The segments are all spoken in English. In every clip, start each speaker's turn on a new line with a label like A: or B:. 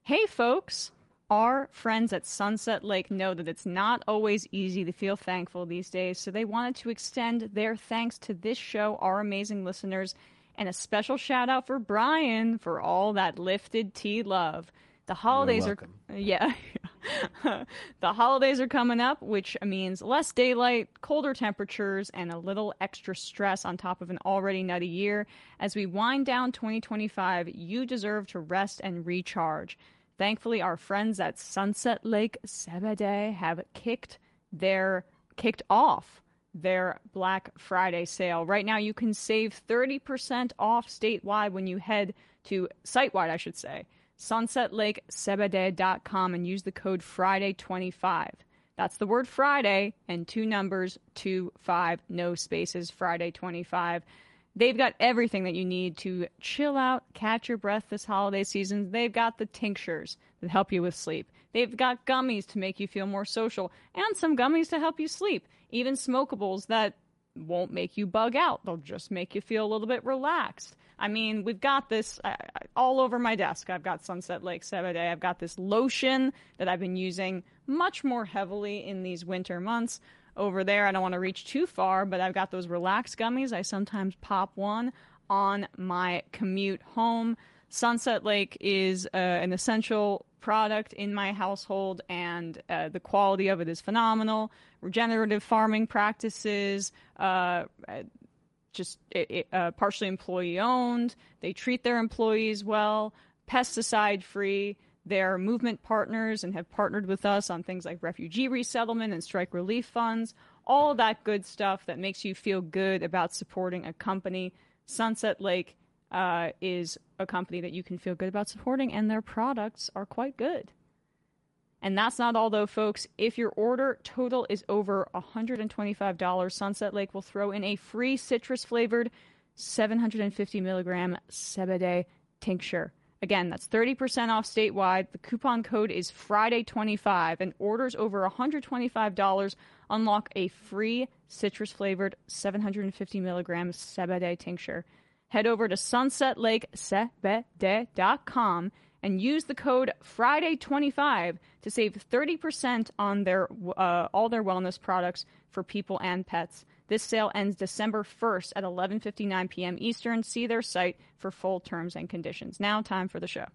A: Hey, folks! Our friends at Sunset Lake know that it's not always easy to feel thankful these days, so they wanted to extend their thanks to this show, our amazing listeners, and a special shout out for Brian for all that lifted tea love. The
B: You're
A: holidays are,
B: welcome.
A: yeah, the holidays are coming up, which means less daylight, colder temperatures, and a little extra stress on top of an already nutty year. As we wind down 2025, you deserve to rest and recharge. Thankfully, our friends at Sunset Lake Sebede have kicked off their Black Friday sale. Right now, you can save 30% off statewide when you head to site-wide, I should say, sunsetlakesebede.com and use the code Friday25. That's the word Friday and two numbers, 25, no spaces, Friday25. They've got everything that you need to chill out, catch your breath this holiday season. They've got the tinctures that help you with sleep. They've got gummies to make you feel more social and some gummies to help you sleep. Even smokables that won't make you bug out. They'll just make you feel a little bit relaxed. I mean, we've got this all over my desk. I've got Sunset Lake Sebede. I've got this lotion that I've been using much more heavily in these winter months. Over there, I don't want to reach too far, but I've got those relax gummies. I sometimes pop one on my commute home. Sunset Lake is an essential product in my household, and the quality of it is phenomenal. Regenerative farming practices, partially employee owned. They treat their employees well, pesticide free. They're movement partners and have partnered with us on things like refugee resettlement and strike relief funds, all of that good stuff that makes you feel good about supporting a company. Sunset Lake is a company that you can feel good about supporting, and their products are quite good. And that's not all, though, folks. If your order total is over $125, Sunset Lake will throw in a free citrus-flavored 750 milligram Sebede tincture. Again, that's 30% off statewide. The coupon code is Friday25, and orders over $125 unlock a free citrus-flavored 750 milligram Sebede tincture. Head over to sunsetlakesebede.com and use the code Friday25 to save 30% on their all their wellness products for people and pets. This sale ends December 1st at 11:59 p.m. Eastern. See their site for full terms and conditions. Now, time for the show.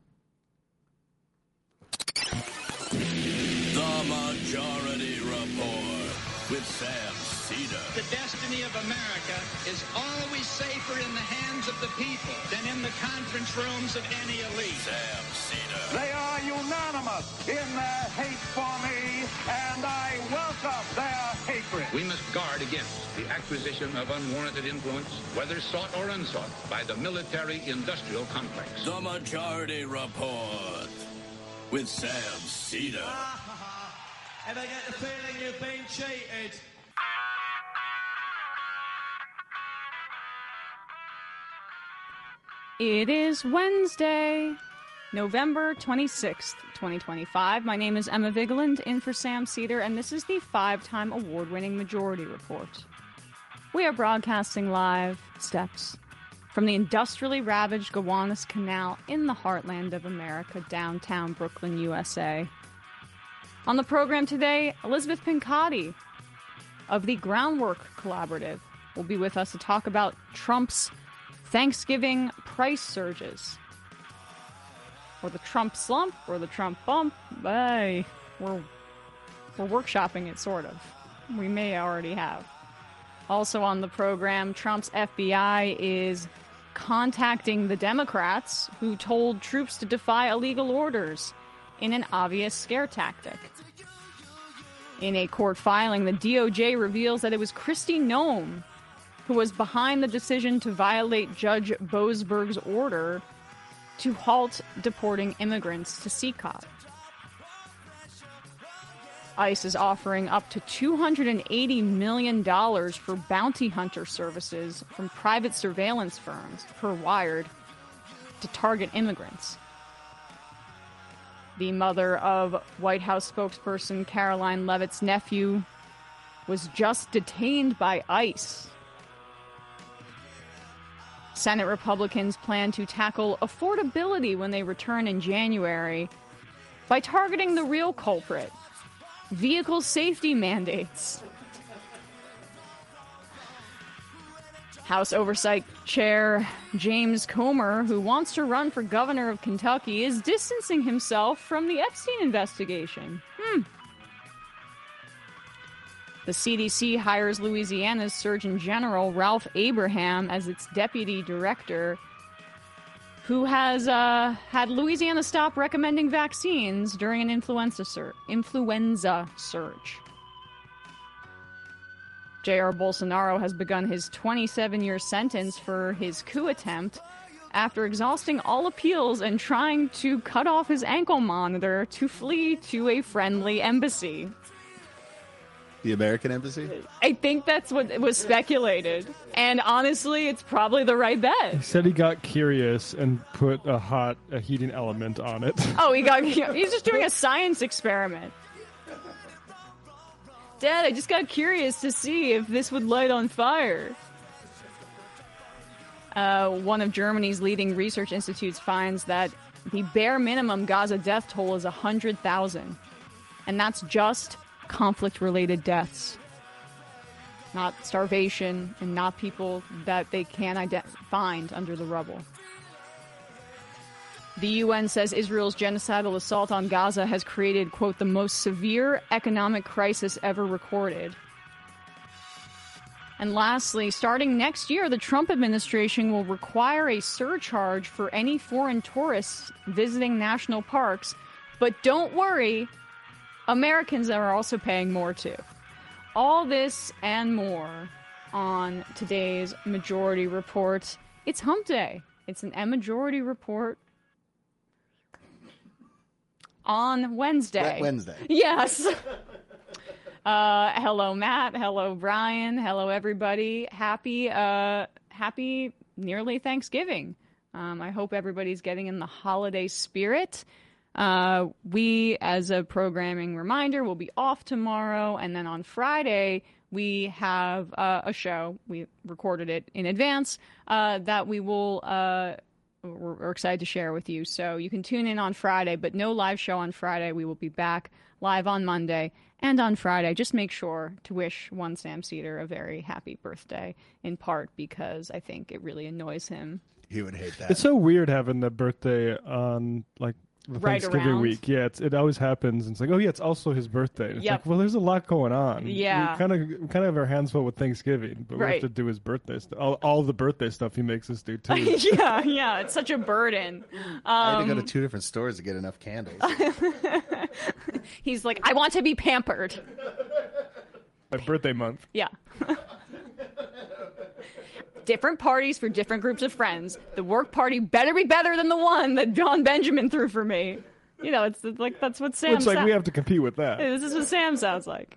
C: The Majority Report with Sam Cedar.
D: The destiny of America is always safer in the hands of the people than in the conference rooms of any elite.
C: Sam Cedar.
E: They are unanimous in their hate for me, and I welcome their hatred.
F: We must guard against the acquisition of unwarranted influence, whether sought or unsought, by the military-industrial complex.
C: The Majority Report with Sam Cedar.
G: And I get the feeling you've been cheated.
A: It is Wednesday, November 26th, 2025. My name is Emma Vigeland, in for Sam Cedar, and this is the 5-time award-winning Majority Report. We are broadcasting live steps from the industrially ravaged Gowanus Canal in the heartland of America, downtown Brooklyn, USA. On the program today, Elizabeth Pincotti of the Groundwork Collaborative will be with us to talk about Trump's Thanksgiving price surges. Or the Trump slump, or the Trump bump. Hey, we're workshopping it, sort of. We may already have. Also on the program, Trump's FBI is contacting the Democrats who told troops to defy illegal orders in an obvious scare tactic. In a court filing, the DOJ reveals that it was Kristi Noem who was behind the decision to violate Judge Boasberg's order to halt deporting immigrants to CECOP. ICE is offering up to $280 million for bounty hunter services from private surveillance firms, per Wired, to target immigrants. The mother of White House spokesperson Caroline Leavitt's nephew was just detained by ICE. Senate Republicans plan to tackle affordability when they return in January. by targeting the real culprit, vehicle safety mandates. House Oversight Chair James Comer, who wants to run for governor of Kentucky, is distancing himself from the Epstein investigation. The CDC hires Louisiana's Surgeon General Ralph Abraham as its deputy director, who has had Louisiana stop recommending vaccines during an influenza surge. Jair Bolsonaro has begun his 27-year sentence for his coup attempt after exhausting all appeals and trying to cut off his ankle monitor to flee to a friendly embassy.
B: The American embassy?
A: I think that's what was speculated. And honestly, it's probably the right bet.
H: He said he got curious and put a heating element on it.
A: Oh, he's just doing a science experiment. Dad, I just got curious to see if this would light on fire. One of Germany's leading research institutes finds that the bare minimum Gaza death toll is 100,000. And that's just conflict-related deaths. Not starvation and not people that they can't find under the rubble. The UN says Israel's genocidal assault on Gaza has created, quote, the most severe economic crisis ever recorded. And lastly, starting next year, the Trump administration will require a surcharge for any foreign tourists visiting national parks. But don't worry, Americans are also paying more too. All this and more on today's Majority Report. It's Hump Day. It's an M-Majority Report on Wednesday.
B: Wednesday.
A: Yes. Hello, Matt. Hello, Brian. Hello, everybody. Happy nearly Thanksgiving. I hope everybody's getting in the holiday spirit. We, as a programming reminder, will be off tomorrow, and then on Friday we have a show. We recorded it in advance that we will. We're excited to share with you. So you can tune in on Friday, but no live show on Friday. We will be back live on Monday and on Friday. Just make sure to wish one Sam Cedar a very happy birthday, in part because I think it really annoys him.
B: He would hate that.
H: It's so weird having the birthday on, like,
A: Right
H: Thanksgiving
A: around.
H: week. Yeah, it always happens. It's like, oh yeah, it's also his birthday. And it's
A: Yep.
H: like, well, there's a lot going on.
A: Yeah.
H: We kind of have our hands full with Thanksgiving, but we
A: Right.
H: have to do his birthday stuff. All the birthday stuff he makes us do too.
A: yeah, it's such a burden.
B: I had to go to 2 different stores to get enough candles.
A: He's like, I want to be pampered.
H: My birthday month.
A: Yeah. Different parties for different groups of friends. The work party better be better than the one that John Benjamin threw for me. You know, it's like that's what Sam
H: It's like
A: sounds.
H: we have to compete with that.
A: This is what Sam sounds like.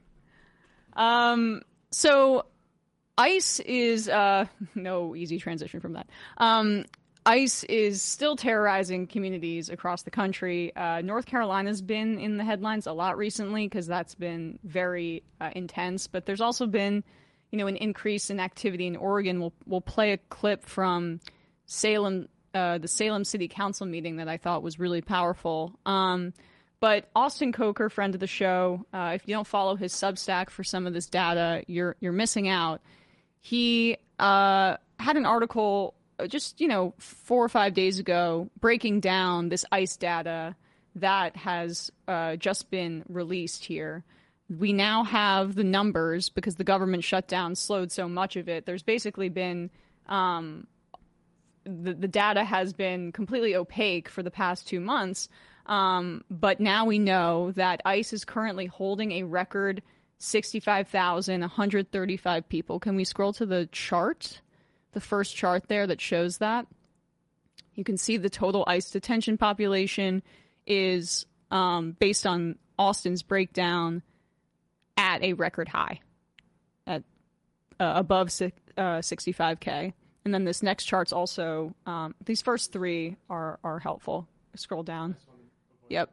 A: So ICE is no easy transition from that. ICE is still terrorizing communities across the country. North Carolina's been in the headlines a lot recently because that's been very intense. But there's also been, an increase in activity in Oregon. We'll play a clip from Salem, the Salem City Council meeting that I thought was really powerful. But Austin Coker, friend of the show, if you don't follow his Substack for some of this data, you're missing out. He had an article just 4 or 5 days ago breaking down this ICE data that has just been released here. We now have the numbers because the government shutdown slowed so much of it. There's basically been the data has been completely opaque for the past 2 months. But now we know that ICE is currently holding a record 65,135 people. Can we scroll to the chart? The first chart there that shows that. You can see the total ICE detention population is, based on Austin's breakdown, at a record high, at above 65K. And then this next chart's also, these first three are helpful. Scroll down. Yep.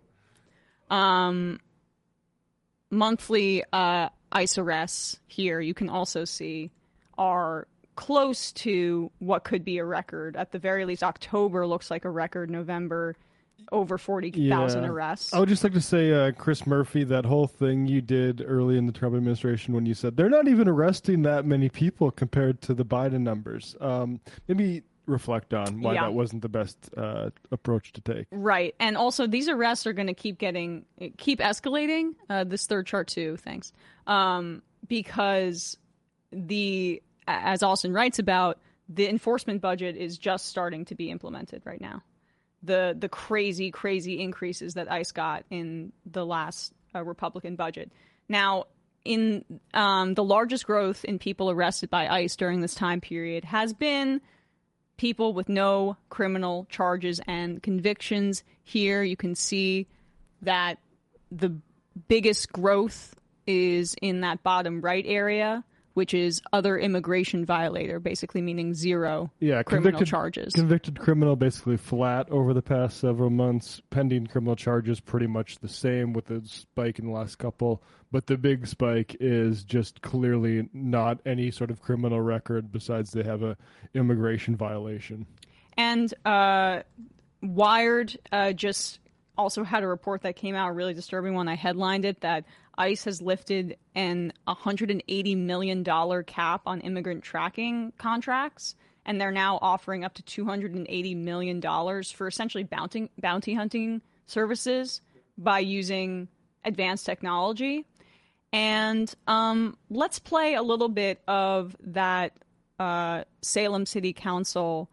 A: Monthly ICE arrests here, you can also see, are close to what could be a record. At the very least, October looks like a record. November over 40,000
H: Yeah.
A: arrests.
H: I would just like to say, Chris Murphy, that whole thing you did early in the Trump administration when you said they're not even arresting that many people compared to the Biden numbers. Maybe reflect on why that wasn't the best approach to take.
A: Right. And also, these arrests are going to keep escalating. This third chart, too. Thanks. Because as Austin writes about, the enforcement budget is just starting to be implemented right now. The crazy increases that ICE got in the last Republican budget. Now, in the largest growth in people arrested by ICE during this time period has been people with no criminal charges and convictions. Here you can see that the biggest growth is in that bottom right area, which is other immigration violator, basically meaning zero criminal charges.
H: Convicted criminal basically flat over the past several months. Pending criminal charges pretty much the same with a spike in the last couple. But the big spike is just clearly not any sort of criminal record besides they have a immigration violation.
A: And Wired just also had a report that came out, a really disturbing one. I headlined it, that ICE has lifted an $180 million cap on immigrant tracking contracts, and they're now offering up to $280 million for essentially bounty hunting services by using advanced technology. And let's play a little bit of that Salem City Council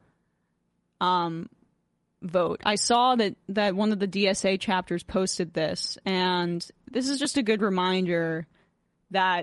A: vote. I saw that one of the DSA chapters posted this, and this is just a good reminder that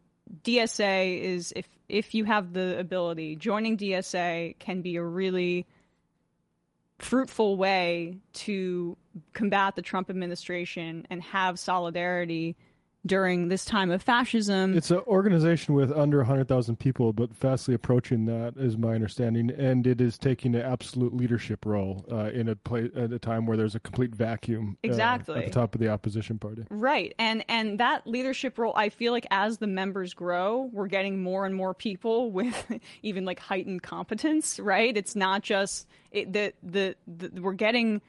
A: DSA is, if you have the ability, joining DSA can be a really fruitful way to combat the Trump administration and have solidarity during this time of fascism. It's
H: an organization with under 100,000 people, but fastly approaching that, is my understanding, and it is taking an absolute leadership role at a time where there's a complete vacuum at the top of the opposition party.
A: Right, and that leadership role, I feel like as the members grow, we're getting more and more people with even like heightened competence, right? It's not just we're getting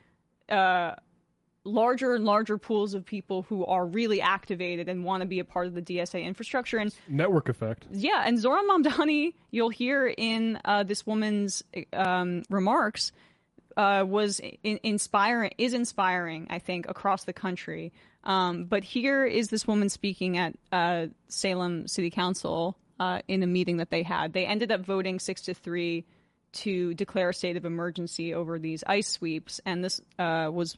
A: larger and larger pools of people who are really activated and want to be a part of the DSA infrastructure. And
H: network effect.
A: Yeah, and Zohran Mamdani, you'll hear in this woman's remarks, is inspiring, I think, across the country. But here is this woman speaking at Salem City Council in a meeting that they had. They ended up voting 6-3 to declare a state of emergency over these ICE sweeps, and this was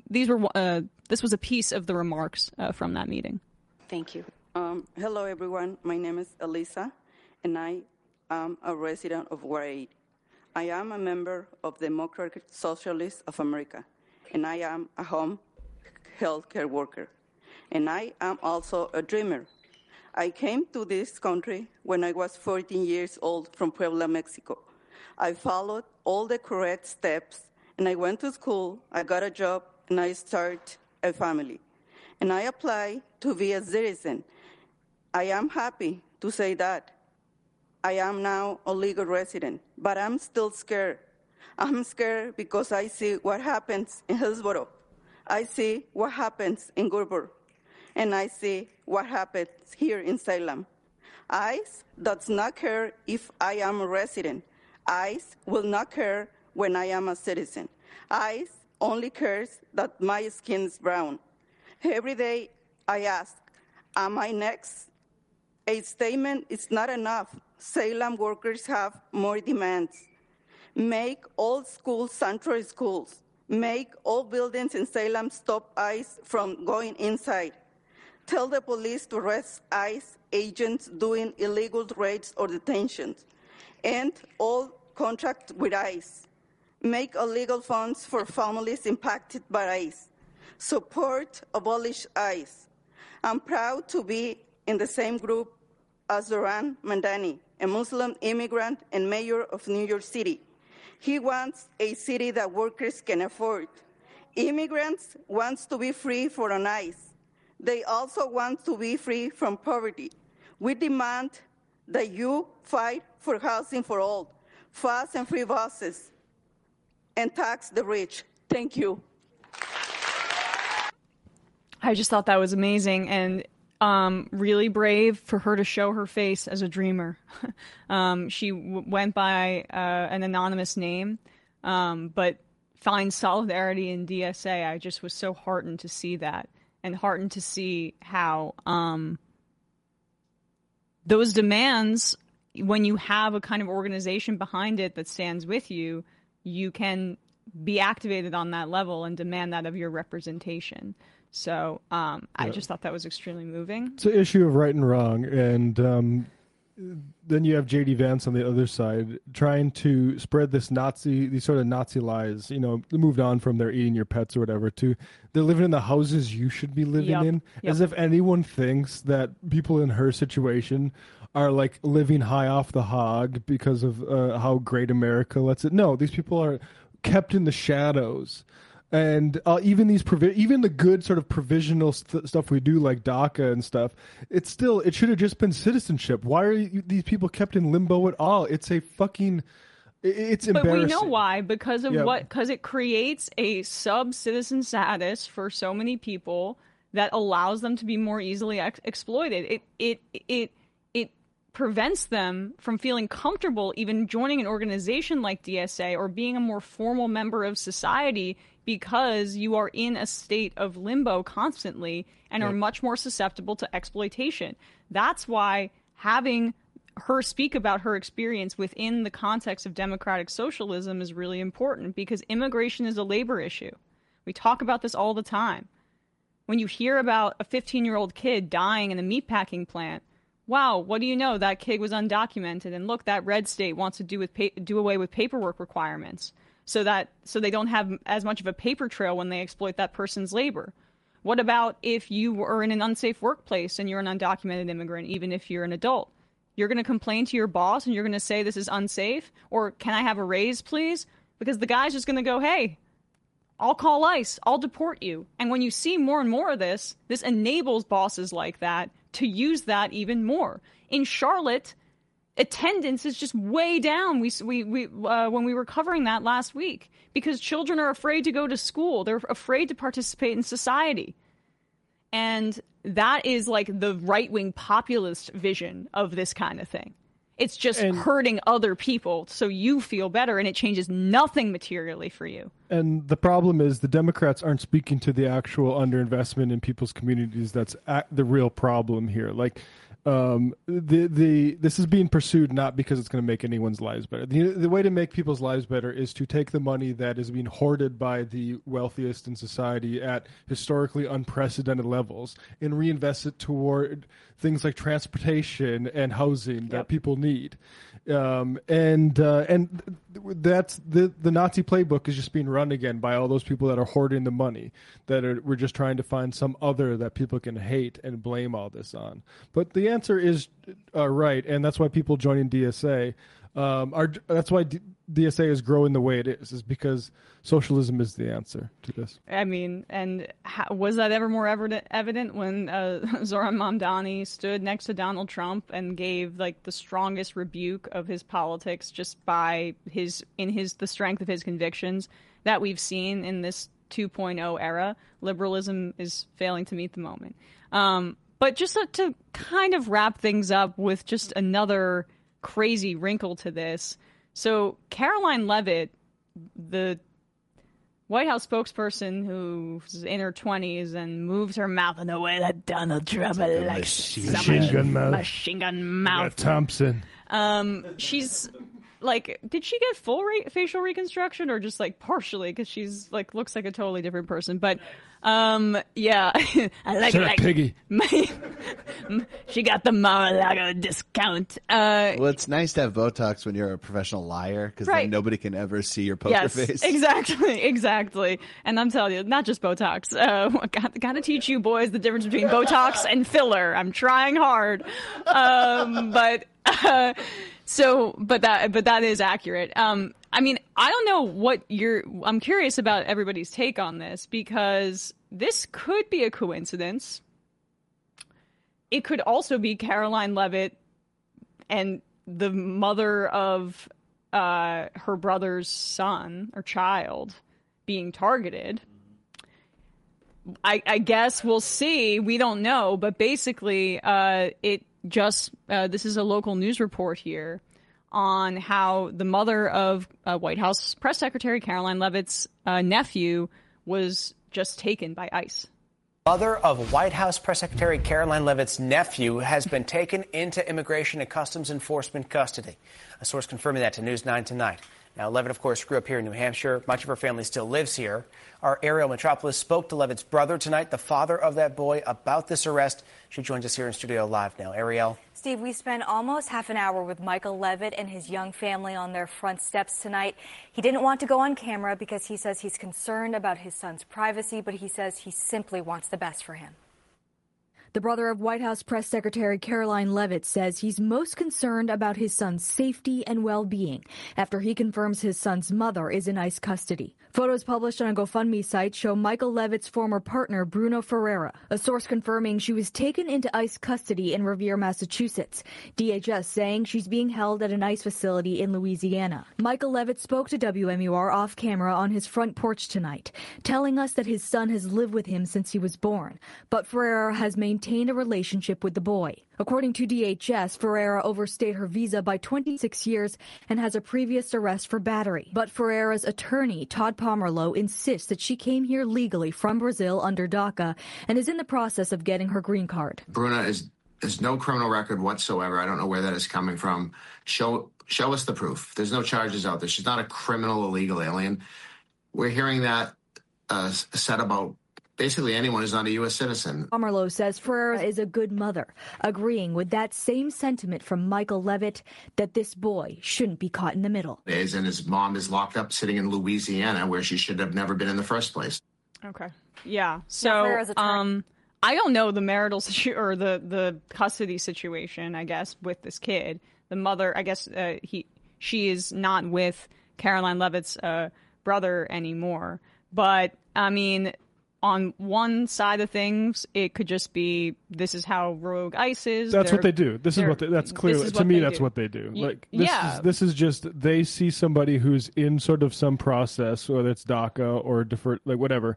A: a piece of the remarks from that meeting.
I: Thank you. Hello, everyone. My name is Elisa, and I am a resident of Ward 8. I am a member of the Democratic Socialists of America, and I am a home health care worker. And I am also a dreamer. I came to this country when I was 14 years old from Puebla, Mexico. I followed all the correct steps, and I went to school, I got a job, and I started a family. And I applied to be a citizen. I am happy to say that. I am now a legal resident, but I'm still scared. I'm scared because I see what happens in Hillsborough. I see what happens in Gulfport, and I see what happens here in Salem. ICE does not care if I am a resident. ICE will not care when I am a citizen. ICE only cares that my skin is brown. Every day I ask, am I next? A statement is not enough. Salem workers have more demands. Make all schools sanctuary schools. Make all buildings in Salem stop ICE from going inside. Tell the police to arrest ICE agents doing illegal raids or detentions. End all contracts with ICE. Make illegal funds for families impacted by ICE. Support abolish ICE. I'm proud to be in the same group as Zohran Mamdani, a Muslim immigrant and mayor of New York City. He wants a city that workers can afford. Immigrants want to be free from ICE. They also want to be free from poverty. We demand that you fight for housing for all, fast and free buses, and tax the rich. Thank you.
A: I just thought that was amazing and really brave for her to show her face as a dreamer. She went by an anonymous name, but finds solidarity in DSA. I just was so heartened to see that, and heartened to see how those demands, when you have a kind of organization behind it that stands with you, you can be activated on that level and demand that of your representation. So I just thought that was extremely moving.
H: It's an issue of right and wrong, and then you have J.D. Vance on the other side trying to spread these sort of Nazi lies. They moved on from their eating your pets or whatever to they're living in the houses you should be living in, as if anyone thinks that people in her situation are like living high off the hog because of how great America lets it. No, these people are kept in the shadows. And even even the good sort of provisional stuff we do, like DACA and stuff, it should have just been citizenship. Why are these people kept in limbo at all? It's embarrassing.
A: But we know why, because of because it creates a sub-citizen status for so many people that allows them to be more easily exploited. It prevents them from feeling comfortable even joining an organization like DSA or being a more formal member of society, because you are in a state of limbo constantly and are much more susceptible to exploitation. That's why having her speak about her experience within the context of democratic socialism is really important, because immigration is a labor issue. We talk about this all the time. When you hear about a 15-year-old kid dying in a meatpacking plant, wow, what do you know? That kid was undocumented, and look, that red state wants to do away with paperwork requirements so they don't have as much of a paper trail when they exploit that person's labor. What about if you are in an unsafe workplace and you're an undocumented immigrant, even if you're an adult? You're going to complain to your boss and you're going to say this is unsafe, or can I have a raise, please? Because the guy's just going to go, hey, I'll call ICE, I'll deport you. And when you see more and more of this enables bosses like that to use that even more. In Charlotte, attendance is just way down. We when we were covering that last week, because children are afraid to go to school. They're afraid to participate in society. And that is like the right-wing populist vision of this kind of thing. It's just hurting other people so you feel better, and it changes nothing materially for you.
H: And the problem is the Democrats aren't speaking to the actual underinvestment in people's communities. That's the real problem here. Like, this is being pursued not because it's going to make anyone's lives better. The way to make people's lives better is to take the money that is being hoarded by the wealthiest in society at historically unprecedented levels and reinvest it toward things like transportation and housing that people need. And that's the Nazi playbook is just being run again by all those people that are hoarding the money, we're just trying to find some other that people can hate and blame all this on. But the answer is right, and that's why people joining DSA that's why DSA is growing the way it is because socialism is the answer to this.
A: I mean, and was that ever more evident when Zoran Mamdani stood next to Donald Trump and gave like the strongest rebuke of his politics just by the strength of his convictions that we've seen in this 2.0 era? Liberalism is failing to meet the moment. But just to kind of wrap things up with just another crazy wrinkle to this. So Caroline Leavitt, the White House spokesperson who's in her 20s and moves her mouth in a way that Donald Trump likes.
H: Machine gun mouth.
A: Machine gun mouth.
H: Thompson.
A: She's like, did she get full facial reconstruction or just like partially? Because she's like looks like a totally different person. But yeah, I like
H: Piggy.
A: She got the Mar-a-Lago discount.
B: Well, it's nice to have Botox when you're a professional liar, because then nobody can ever see your poker face.
A: Exactly. And I'm telling you, not just Botox. Got to teach you boys the difference between Botox and filler. I'm trying hard, but that is accurate. I mean, I don't know I'm curious about everybody's take on this, because this could be a coincidence. It could also be Caroline Leavitt and the mother of her brother's son or child being targeted. I guess we'll see. We don't know. But basically, this is a local news report here on how the mother of White House Press Secretary Caroline Leavitt's nephew was just taken by ICE.
J: Mother of White House Press Secretary Caroline Leavitt's nephew has been taken into Immigration and Customs Enforcement custody. A source confirming that to News 9 tonight. Now, Leavitt, of course, grew up here in New Hampshire. Much of her family still lives here. Our Ariel Metropolis spoke to Leavitt's brother tonight, the father of that boy, about this arrest. She joins us here in studio live now. Ariel.
K: Steve, we spent almost half an hour with Michael Leavitt and his young family on their front steps tonight. He didn't want to go on camera because he says he's concerned about his son's privacy, but he says he simply wants the best for him.
L: The brother of White House Press Secretary Caroline Leavitt says he's most concerned about his son's safety and well-being after he confirms his son's mother is in ICE custody. Photos published on a GoFundMe site show Michael Leavitt's former partner, Bruno Ferreira, a source confirming she was taken into ICE custody in Revere, Massachusetts. DHS saying she's being held at an ICE facility in Louisiana. Michael Leavitt spoke to WMUR off camera on his front porch tonight, telling us that his son has lived with him since he was born, but Ferreira has maintained a relationship with the boy. According to DHS, Ferreira overstayed her visa by 26 years and has a previous arrest for battery. But Ferreira's attorney, Todd Pomerleau, insists that she came here legally from Brazil under DACA and is in the process of getting her green card.
M: Bruna has no criminal record whatsoever. I don't know where that is coming from. Show us the proof. There's no charges out there. She's not a criminal illegal alien. We're hearing that said about basically anyone who's not a U.S. citizen.
L: Pomerleau says Ferreira is a good mother, agreeing with that same sentiment from Michael Leavitt that this boy shouldn't be caught in the middle.
M: And his mom is locked up sitting in Louisiana where she should have never been in the first place.
A: Okay. Yeah. So I don't know the marital or the custody situation, I guess, with this kid. The mother, I guess she is not with Caroline Leavitt's brother anymore. But, I mean, on one side of things, it could just be this is how rogue ICE is.
H: That's what they do. That's clearly to me. That's what they do. Like this is just they see somebody who's in sort of some process, whether it's DACA or deferred, like whatever.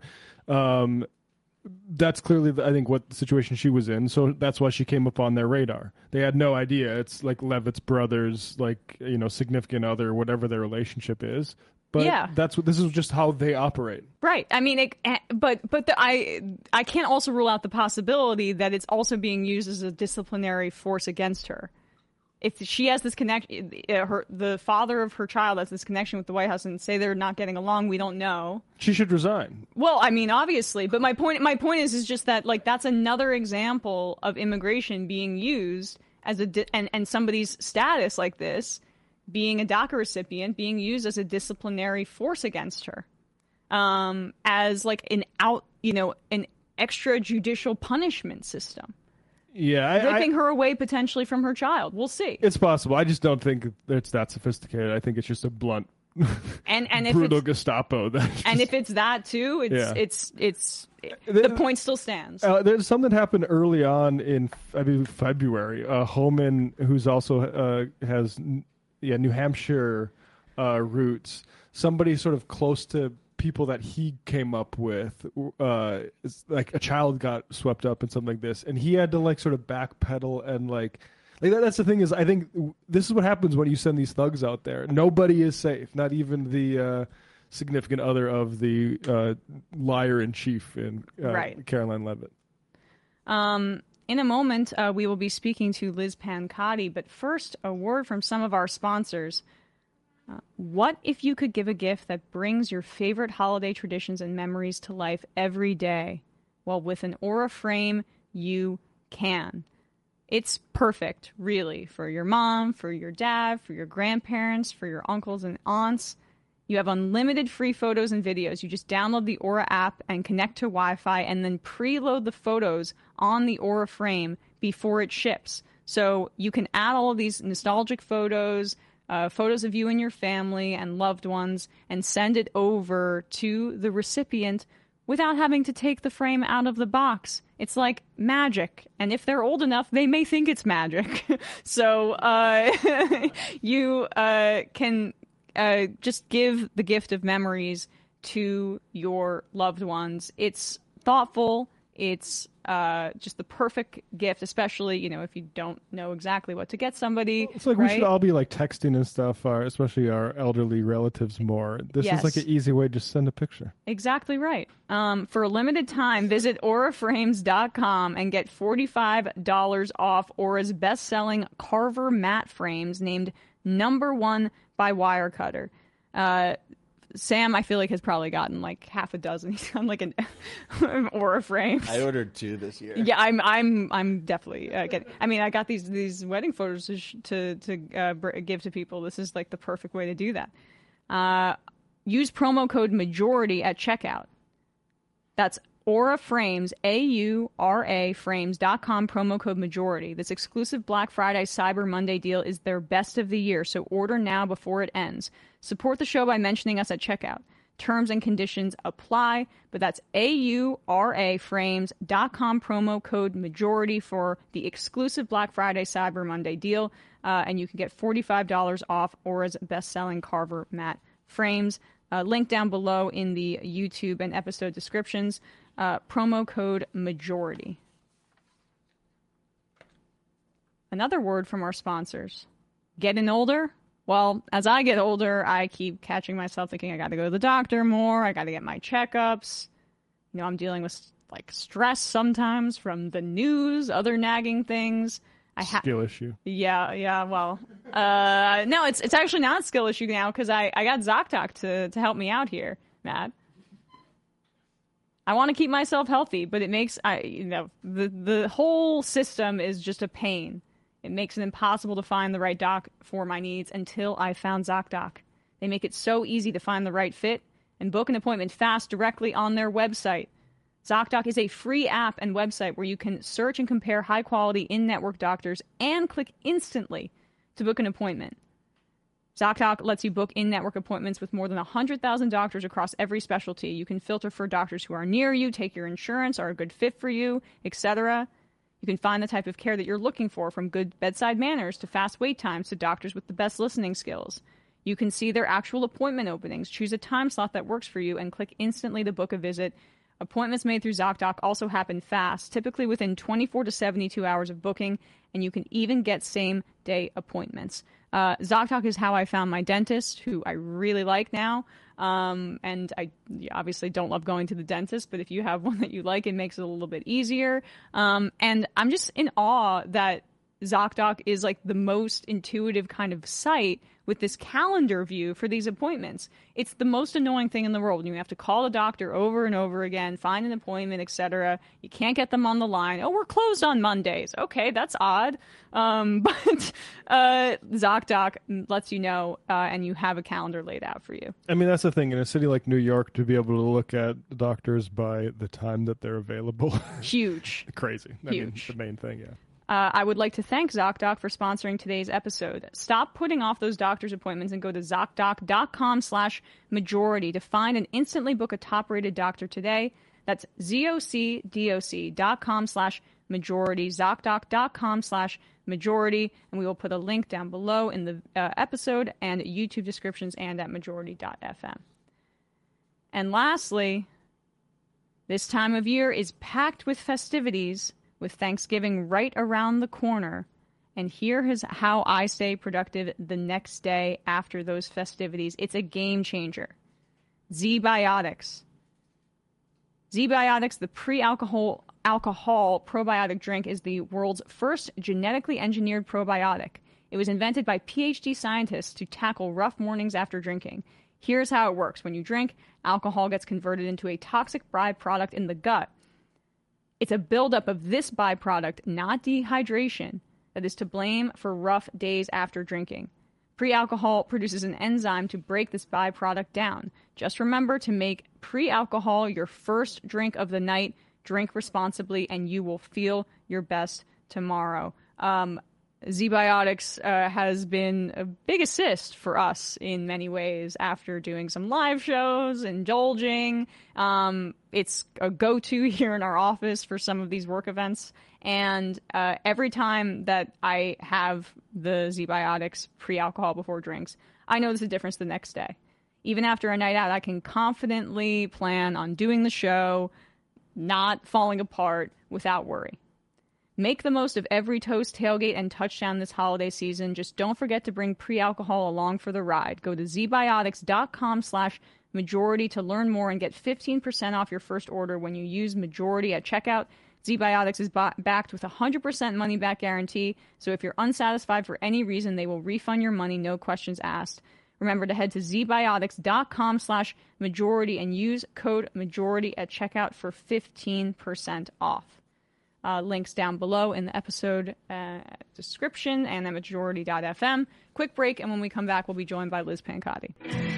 H: That's clearly, I think, what the situation she was in. So that's why she came up on their radar. They had no idea it's like Leavitt's brother's, like, you know, significant other, whatever their relationship is. But this is just how they operate. Right.
A: I mean, I can't also rule out the possibility that it's also being used as a disciplinary force against her. If she has this connection, the father of her child has this connection with the White House, and say they're not getting along, we don't know.
H: She should resign.
A: Well, I mean, obviously, but my point is just that, like, that's another example of immigration being used as and somebody's status like this, being a DACA recipient, being used as a disciplinary force against her, as like an extrajudicial punishment system.
H: Yeah,
A: ripping her away potentially from her child. We'll see.
H: It's possible. I just don't think it's that sophisticated. I think it's just a blunt,
A: and
H: brutal Gestapo.
A: And if it's that too, the point still stands.
H: There's something happened early on in February. Homan, who's also has New Hampshire roots, somebody sort of close to people that he came up with, like a child got swept up in something like this, and he had to like sort of backpedal and like that's the thing is, I think this is what happens when you send these thugs out there. Nobody is safe, not even the significant other of the liar in chief in Caroline Leavitt.
A: In a moment, we will be speaking to Liz Pancotti, but first, a word from some of our sponsors. What if you could give a gift that brings your favorite holiday traditions and memories to life every day? Well, with an Aura frame, you can. It's perfect, really, for your mom, for your dad, for your grandparents, for your uncles and aunts. You have unlimited free photos and videos. You just download the Aura app and connect to Wi-Fi and then preload the photos on the Aura frame before it ships. So you can add all of these nostalgic photos, photos of you and your family and loved ones, and send it over to the recipient without having to take the frame out of the box. It's like magic. And if they're old enough, they may think it's magic. So you can just give the gift of memories to your loved ones. It's thoughtful. It's just the perfect gift, especially, if you don't know exactly what to get somebody.
H: It's like
A: right?
H: we should all be like texting and stuff, especially our elderly relatives more. This is like an easy way to just send a picture.
A: Exactly right. For a limited time, visit auraframes.com and get $45 off Aura's best-selling Carver matte frames named #1 by Wirecutter. Sam, I feel like, has probably gotten like half a dozen. He's gotten like an Aura frames.
B: I ordered 2 this year.
A: Yeah, I'm definitely getting. I mean, I got these wedding photos to give to people. This is like the perfect way to do that. Use promo code MAJORITY at checkout. That's Aura Frames, AURA Frames.com, promo code MAJORITY. This exclusive Black Friday Cyber Monday deal is their best of the year, so order now before it ends. Support the show by mentioning us at checkout. Terms and conditions apply, but that's AURA Frames.com, promo code MAJORITY for the exclusive Black Friday Cyber Monday deal, and you can get $45 off Aura's best-selling Carver matte frames. Link down below in the YouTube and episode descriptions. Promo code MAJORITY. Another word from our sponsors. Getting older? Well, as I get older, I keep catching myself thinking I got to go to the doctor more. I got to get my checkups. I'm dealing with like stress sometimes from the news, other nagging things.
H: Skill issue.
A: Yeah. Well, no, it's actually not a skill issue now because I got ZocDoc to help me out here, Matt. I want to keep myself healthy, but it makes the whole system is just a pain. It makes it impossible to find the right doc for my needs until I found ZocDoc. They make it so easy to find the right fit and book an appointment fast directly on their website. ZocDoc is a free app and website where you can search and compare high-quality in-network doctors and click instantly to book an appointment. ZocDoc lets you book in-network appointments with more than 100,000 doctors across every specialty. You can filter for doctors who are near you, take your insurance, are a good fit for you, etc. You can find the type of care that you're looking for, from good bedside manners to fast wait times to doctors with the best listening skills. You can see their actual appointment openings, choose a time slot that works for you, and click instantly to book a visit. Appointments made through ZocDoc also happen fast, typically within 24 to 72 hours of booking, and you can even get same-day appointments. ZocDoc is how I found my dentist, who I really like now. And I obviously don't love going to the dentist, but if you have one that you like, it makes it a little bit easier. And I'm just in awe that ZocDoc is like the most intuitive kind of site with this calendar view for these appointments. It's the most annoying thing in the world. You have to call the doctor over and over again, find an appointment, etc. You can't get them on the line. Oh, we're closed on Mondays. Okay, that's odd. But ZocDoc lets you know, and you have a calendar laid out for you.
H: I mean, that's the thing. In a city like New York, to be able to look at doctors by the time that they're available.
A: Huge.
H: Crazy.
A: Huge.
H: I mean, the main thing, yeah.
A: I would like to thank ZocDoc for sponsoring today's episode. Stop putting off those doctor's appointments and go to ZocDoc.com/majority to find and instantly book a top-rated doctor today. That's ZocDoc.com/majority, ZocDoc.com/majority, and we will put a link down below in the episode and YouTube descriptions and at majority.fm. And lastly, this time of year is packed with festivities, with Thanksgiving right around the corner. And here is how I stay productive the next day after those festivities. It's a game changer. ZBiotics. ZBiotics, the pre-alcohol probiotic drink, is the world's first genetically engineered probiotic. It was invented by PhD scientists to tackle rough mornings after drinking. Here's how it works. When you drink, alcohol gets converted into a toxic byproduct in the gut. It's a buildup of this byproduct, not dehydration, that is to blame for rough days after drinking. Pre-alcohol produces an enzyme to break this byproduct down. Just remember to make pre-alcohol your first drink of the night. Drink responsibly, and you will feel your best tomorrow. ZBiotics has been a big assist for us in many ways after doing some live shows, indulging. It's a go-to here in our office for some of these work events. And every time that I have the ZBiotics pre-alcohol before drinks, I notice a difference the next day. Even after a night out, I can confidently plan on doing the show, not falling apart without worry. Make the most of every toast, tailgate, and touchdown this holiday season. Just don't forget to bring pre-alcohol along for the ride. Go to zbiotics.com/majority to learn more and get 15% off your first order when you use majority at checkout. ZBiotics is backed with a 100% money-back guarantee, so if you're unsatisfied for any reason, they will refund your money, no questions asked. Remember to head to zbiotics.com/majority and use code majority at checkout for 15% off. Links down below in the episode description and at majority.fm. Quick break, and when we come back, we'll be joined by Liz Pancotti.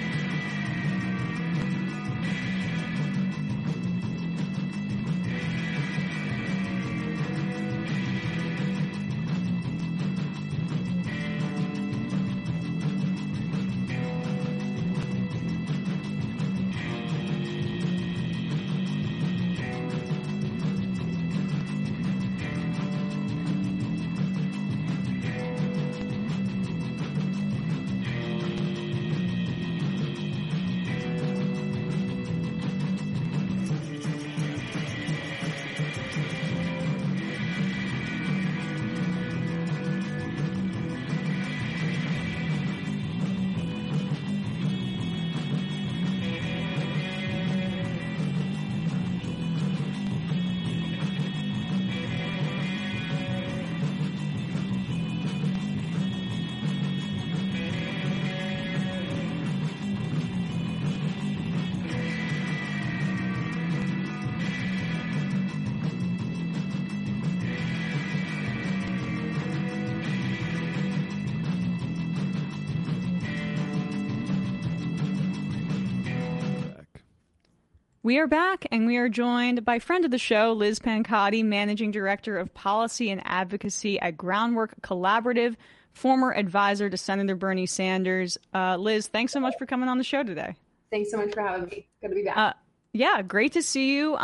A: We are back, and we are joined by friend of the show, Liz Pancotti, Managing Director of Policy and Advocacy at Groundwork Collaborative, former advisor to Senator Bernie Sanders. Liz, thanks so much for coming on the show today.
N: Thanks so much for having me. Good to be back.
A: Yeah, great to see you.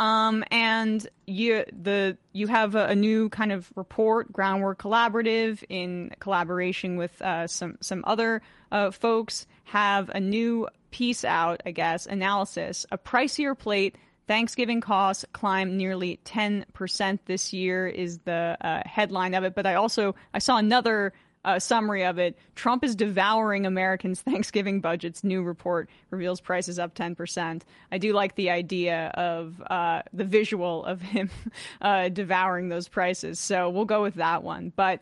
A: And you have a new kind of report, Groundwork Collaborative, in collaboration with some other folks, have a new piece out, I guess, analysis. A pricier plate, Thanksgiving costs climb nearly 10% this year is the headline of it. But I saw another summary of it. Trump is devouring Americans' Thanksgiving budgets. New report reveals prices up 10%. I do like the idea of the visual of him devouring those prices. So we'll go with that one. But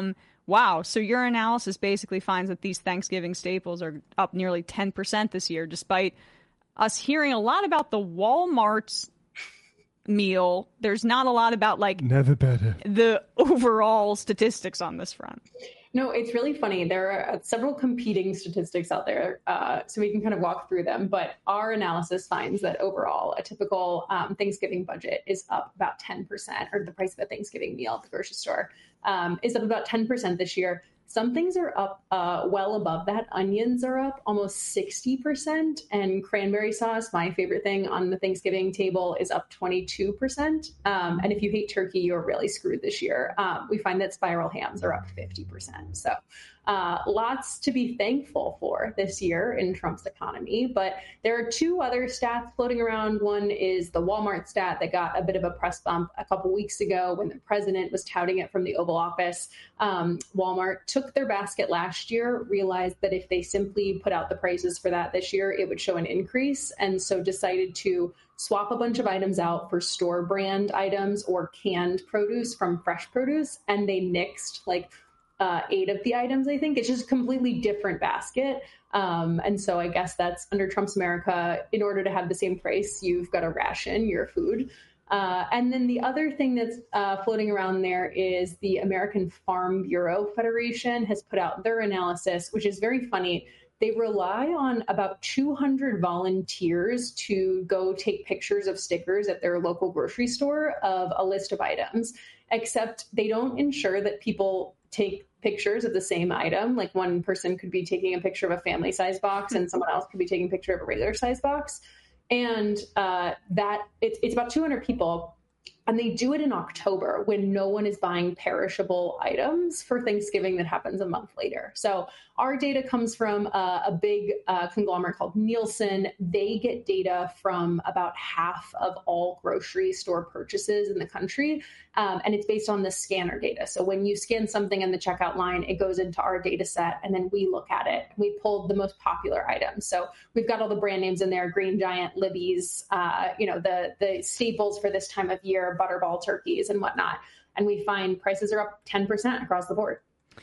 A: wow. So your analysis basically finds that these Thanksgiving staples are up nearly 10% this year, despite us hearing a lot about the Walmart's meal. There's not a lot about
H: never better
A: the overall statistics on this front.
N: No, it's really funny. There are several competing statistics out there, so we can kind of walk through them. But our analysis finds that overall, a typical Thanksgiving budget is up about 10%, or the price of a Thanksgiving meal at the grocery store is up about 10% this year. Some things are up well above that. Onions are up almost 60%, and cranberry sauce, my favorite thing on the Thanksgiving table, is up 22%. And if you hate turkey, you're really screwed this year. We find that spiral hams are up 50%. So lots to be thankful for this year in Trump's economy. But there are two other stats floating around. One is the Walmart stat that got a bit of a press bump a couple weeks ago when the president was touting it from the Oval Office. Walmart took their basket last year, realized that if they simply put out the prices for that this year, it would show an increase, and so decided to swap a bunch of items out for store brand items or canned produce from fresh produce, and they nixed 8 of the items, I think. It's just a completely different basket. And so I guess that's under Trump's America. In order to have the same price, you've got to ration your food. And then the other thing that's floating around there is the American Farm Bureau Federation has put out their analysis, which is very funny. They rely on about 200 volunteers to go take pictures of stickers at their local grocery store of a list of items, except they don't ensure that people take pictures of the same item. Like one person could be taking a picture of a family size box and someone else could be taking a picture of a regular size box. And that it's about 200 people. And they do it in October when no one is buying perishable items for Thanksgiving that happens a month later. So our data comes from a big conglomerate called Nielsen. They get data from about half of all grocery store purchases in the country. And it's based on the scanner data. So when you scan something in the checkout line, it goes into our data set, and then we look at it. We pulled the most popular items. So we've got all the brand names in there: Green Giant, Libby's, the staples for this time of year, Butterball turkeys and whatnot. And we find prices are up 10% across the board.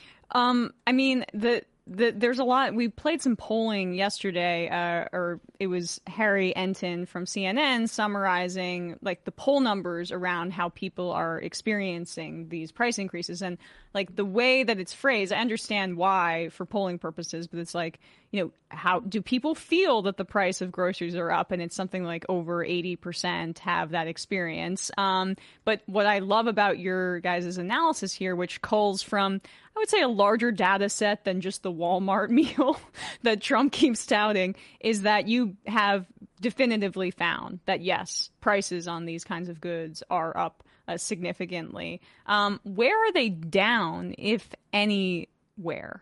A: There's a lot. We played some polling yesterday, or it was Harry Enton from CNN summarizing like the poll numbers around how people are experiencing these price increases. And like the way that it's phrased, I understand why for polling purposes, but it's like, how do people feel that the price of groceries are up? And it's something like over 80% have that experience. But what I love about your guys' analysis here, which culls from, I would say, a larger data set than just the Walmart meal that Trump keeps touting, is that you have definitively found that, yes, prices on these kinds of goods are up significantly. Where are they down, if anywhere?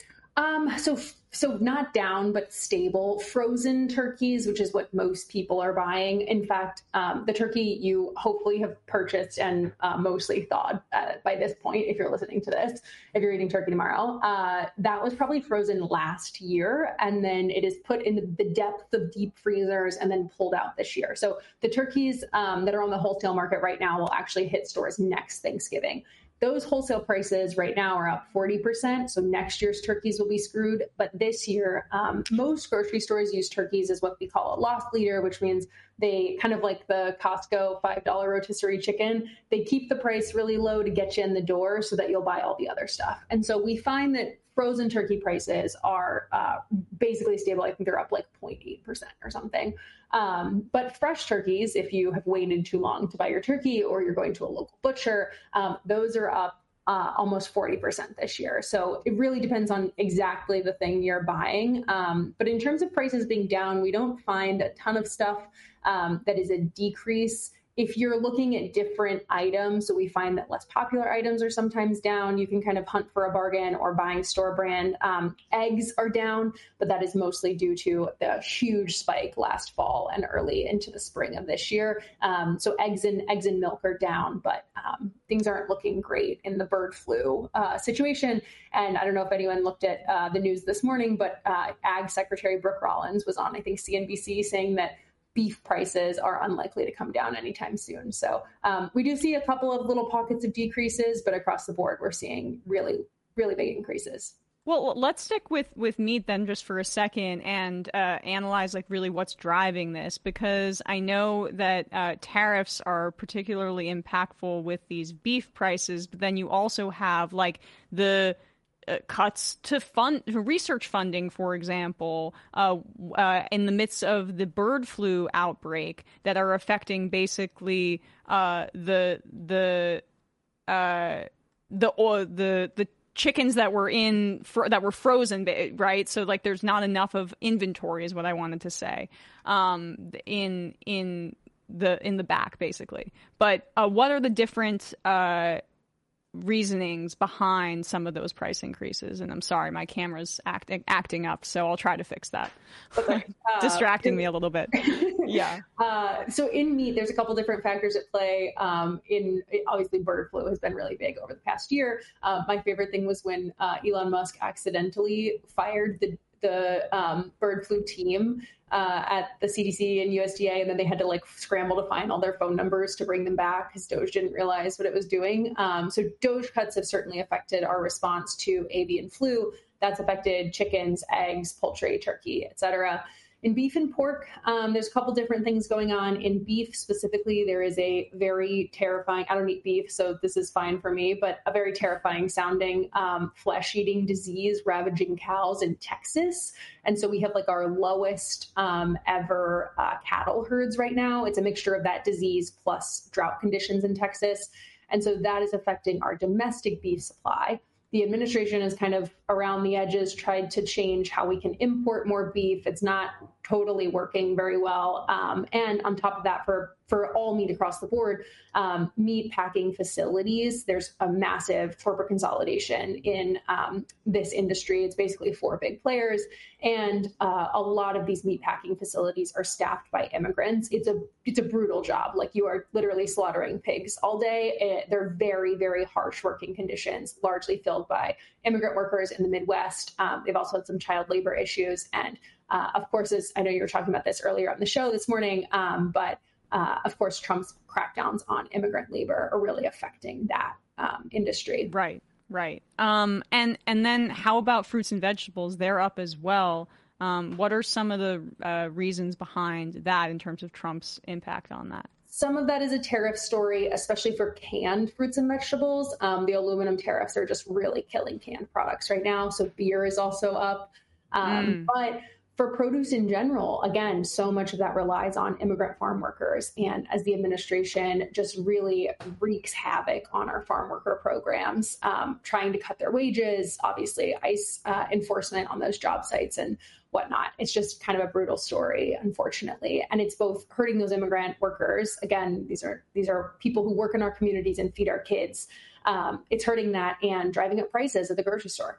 N: So not down, but stable. Frozen turkeys, which is what most people are buying. In fact, the turkey you hopefully have purchased and mostly thawed by this point, if you're listening to this, if you're eating turkey tomorrow, that was probably frozen last year. And then it is put in the depth of deep freezers and then pulled out this year. So the turkeys that are on the wholesale market right now will actually hit stores next Thanksgiving. Those wholesale prices right now are up 40%. So next year's turkeys will be screwed. But this year, most grocery stores use turkeys as what we call a loss leader, which means they kind of like the Costco $5 rotisserie chicken. They keep the price really low to get you in the door so that you'll buy all the other stuff. And so we find that frozen turkey prices are basically stable. I think they're up like 0.8% or something. But fresh turkeys, if you have waited too long to buy your turkey or you're going to a local butcher, those are up almost 40% this year. So it really depends on exactly the thing you're buying. But in terms of prices being down, we don't find a ton of stuff that is a decrease. If you're looking at different items, so we find that less popular items are sometimes down. You can kind of hunt for a bargain or buying store brand. Eggs are down, but that is mostly due to the huge spike last fall and early into the spring of this year. So eggs and milk are down, but things aren't looking great in the bird flu situation. And I don't know if anyone looked at the news this morning, but Ag Secretary Brooke Rollins was on, I think, CNBC, saying that beef prices are unlikely to come down anytime soon. So we do see a couple of little pockets of decreases, but across the board, we're seeing really, really big increases.
A: Well, let's stick with meat then just for a second and analyze like really what's driving this, because I know that tariffs are particularly impactful with these beef prices, but then you also have like the cuts to research funding, for example, in the midst of the bird flu outbreak that are affecting basically the chickens that were frozen, right? So like there's not enough of inventory, is what I wanted to say, in the back basically. But what are the different reasonings behind some of those price increases? And I'm sorry, my camera's acting up, so I'll try to fix that. Okay. Distracting me a little bit. Yeah.
N: So in meat, there's a couple different factors at play. Obviously, bird flu has been really big over the past year. My favorite thing was when Elon Musk accidentally fired the bird flu team at the CDC and USDA, and then they had to like scramble to find all their phone numbers to bring them back because Doge didn't realize what it was doing. So Doge cuts have certainly affected our response to avian flu. That's affected chickens, eggs, poultry, turkey, et cetera. In beef and pork, there's a couple different things going on. In beef specifically, there is a very terrifying, I don't eat beef, so this is fine for me, but a very terrifying sounding flesh-eating disease ravaging cows in Texas. And so we have like our lowest ever cattle herds right now. It's a mixture of that disease plus drought conditions in Texas. And so that is affecting our domestic beef supply. The administration has kind of around the edges tried to change how we can import more beef. It's not totally working very well. And on top of that, for for all meat across the board, meat packing facilities, there's a massive corporate consolidation in this industry. It's basically 4 big players. And a lot of these meat packing facilities are staffed by immigrants. It's a brutal job. Like, you are literally slaughtering pigs all day. They're very, very harsh working conditions, largely filled by immigrant workers in the Midwest. They've also had some child labor issues. And of course, as I know you were talking about this earlier on the show this morning, but of course, Trump's crackdowns on immigrant labor are really affecting that industry.
A: Right. And then how about fruits and vegetables? They're up as well. What are some of the reasons behind that in terms of Trump's impact on that?
N: Some of that is a tariff story, especially for canned fruits and vegetables. The aluminum tariffs are just really killing canned products right now. So beer is also up. But for produce in general, again, so much of that relies on immigrant farm workers. And as the administration just really wreaks havoc on our farm worker programs, trying to cut their wages, obviously ICE enforcement on those job sites and whatnot. It's just kind of a brutal story, unfortunately. And it's both hurting those immigrant workers. Again, these are people who work in our communities and feed our kids. It's hurting that and driving up prices at the grocery store.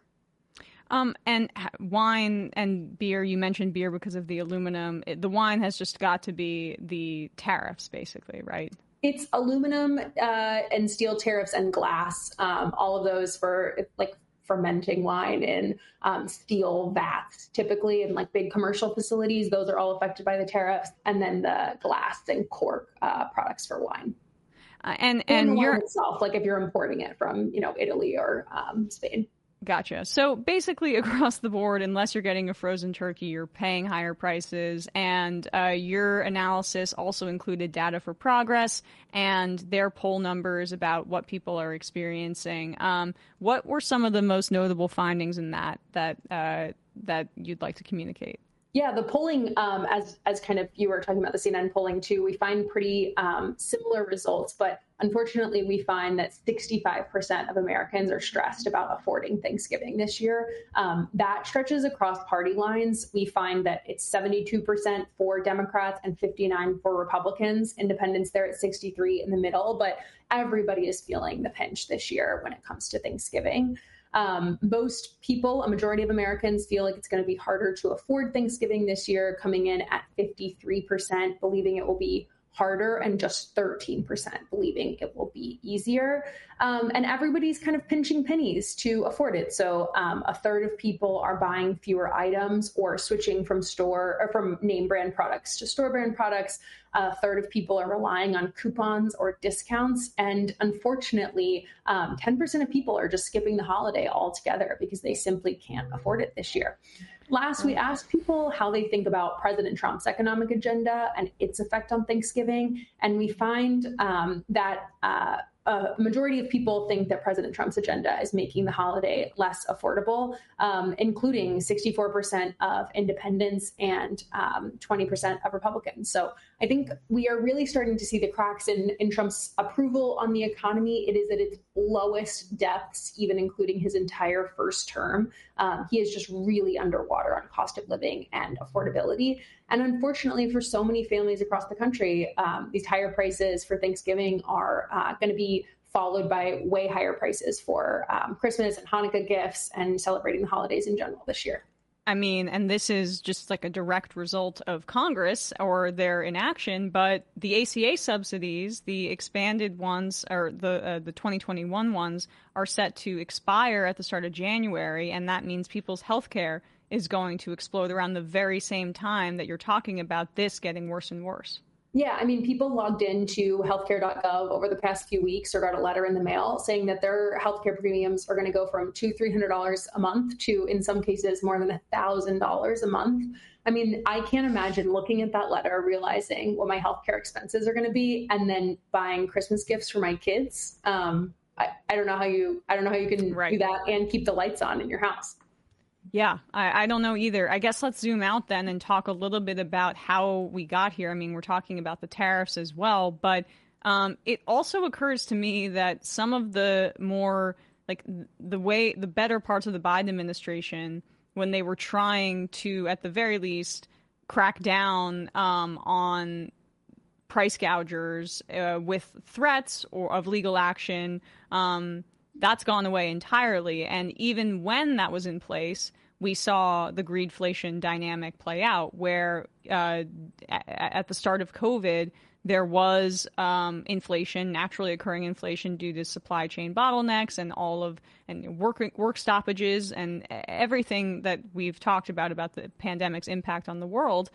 A: And wine and beer, you mentioned beer because of the aluminum. The wine has just got to be the tariffs, basically, right?
N: It's aluminum and steel tariffs and glass, all of those for like fermenting wine in steel vats, typically in like big commercial facilities. Those are all affected by the tariffs. And then the glass and cork products for wine.
A: And
N: wine itself, like if you're importing it from, Italy or Spain.
A: Gotcha. So basically across the board, unless you're getting a frozen turkey, you're paying higher prices. And your analysis also included data for Progress and their poll numbers about what people are experiencing. What were some of the most notable findings in that you'd like to communicate?
N: Yeah, the polling, as kind of you were talking about the CNN polling too, we find pretty similar results, but unfortunately we find that 65% of Americans are stressed about affording Thanksgiving this year. That stretches across party lines. We find that it's 72% for Democrats and 59% for Republicans. Independents there at 63% in the middle, but everybody is feeling the pinch this year when it comes to Thanksgiving. Most people, a majority of Americans, feel like it's going to be harder to afford Thanksgiving this year, coming in at 53%, believing it will be harder, and just 13% believing it will be easier. And everybody's kind of pinching pennies to afford it. So a third of people are buying fewer items or switching from name brand products to store brand products. A third of people are relying on coupons or discounts. And unfortunately, 10% of people are just skipping the holiday altogether because they simply can't afford it this year. Last, we asked people how they think about President Trump's economic agenda and its effect on Thanksgiving. And we find that a majority of people think that President Trump's agenda is making the holiday less affordable, including 64% of independents and 20% of Republicans. So I think we are really starting to see the cracks in Trump's approval on the economy. It is at its lowest depths, even including his entire first term. He is just really underwater on cost of living and affordability. And unfortunately, for so many families across the country, these higher prices for Thanksgiving are going to be followed by way higher prices for Christmas and Hanukkah gifts and celebrating the holidays in general this year.
A: I mean, and this is just like a direct result of Congress or their inaction, but the ACA subsidies, the expanded ones or the 2021 ones are set to expire at the start of January. And that means people's health care is going to explode around the very same time that you're talking about this getting worse and worse.
N: Yeah, I mean, people logged into healthcare.gov over the past few weeks or got a letter in the mail saying that their healthcare premiums are going to go from $200-300 a month to, in some cases, more than $1,000 a month. I mean, I can't imagine looking at that letter, realizing what my healthcare expenses are going to be, and then buying Christmas gifts for my kids. I don't know how you can do that and keep the lights on in your house.
A: Yeah, I don't know either. I guess let's zoom out then and talk a little bit about how we got here. I mean, we're talking about the tariffs as well, but it also occurs to me that some of the more, like the better parts of the Biden administration, when they were trying to, at the very least, crack down on price gougers with threats or of legal action, that's gone away entirely. And even when that was in place, we saw the greedflation dynamic play out, where at the start of COVID, there was inflation, naturally occurring inflation due to supply chain bottlenecks and work stoppages and everything that we've talked about the pandemic's impact on the world.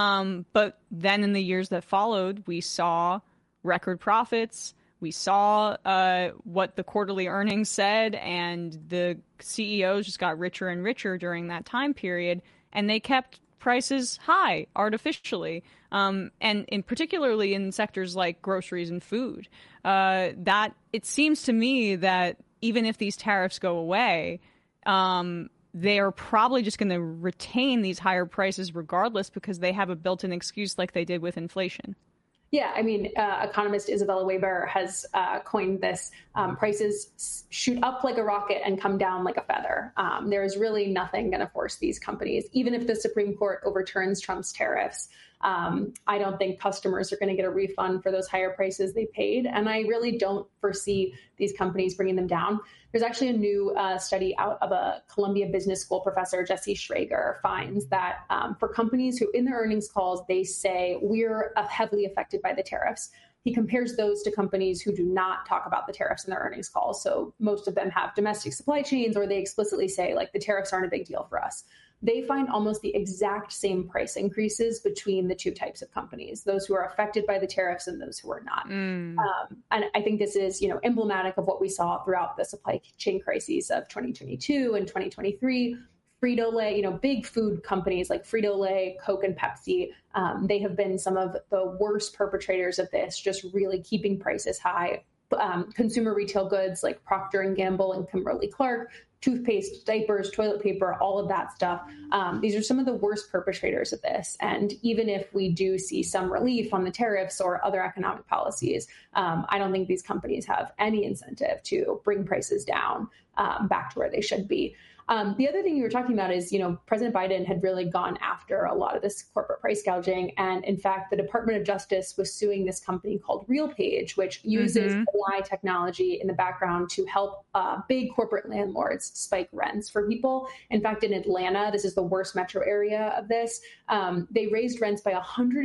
A: But then in the years that followed, we saw record profits. We saw what the quarterly earnings said, and the CEOs just got richer and richer during that time period, and they kept prices high artificially, and particularly in sectors like groceries and food. That it seems to me that even if these tariffs go away, they are probably just going to retain these higher prices regardless, because they have a built-in excuse like they did with inflation.
N: Yeah, I mean, economist Isabella Weber has coined this, prices shoot up like a rocket and come down like a feather. There is really nothing going to force these companies, even if the Supreme Court overturns Trump's tariffs. I don't think customers are going to get a refund for those higher prices they paid. And I really don't foresee these companies bringing them down. There's actually a new study out of a Columbia Business School professor, Jesse Schrager, finds that for companies who in their earnings calls, they say we're heavily affected by the tariffs. He compares those to companies who do not talk about the tariffs in their earnings calls. So most of them have domestic supply chains, or they explicitly say, like, the tariffs aren't a big deal for us. They find almost the exact same price increases between the two types of companies, those who are affected by the tariffs and those who are not. And I think this is, emblematic of what we saw throughout the supply chain crises of 2022 and 2023. Frito-Lay, big food companies like Frito-Lay, Coke, and Pepsi, they have been some of the worst perpetrators of this, just really keeping prices high. Consumer retail goods like Procter & Gamble and Kimberly-Clark, toothpaste, diapers, toilet paper, all of that stuff. These are some of the worst perpetrators of this. And even if we do see some relief on the tariffs or other economic policies, I don't think these companies have any incentive to bring prices down back to where they should be. The other thing you were talking about is, President Biden had really gone after a lot of this corporate price gouging. And in fact, the Department of Justice was suing this company called RealPage, which uses AI technology in the background to help big corporate landlords spike rents for people. In fact, in Atlanta, this is the worst metro area of this, they raised rents by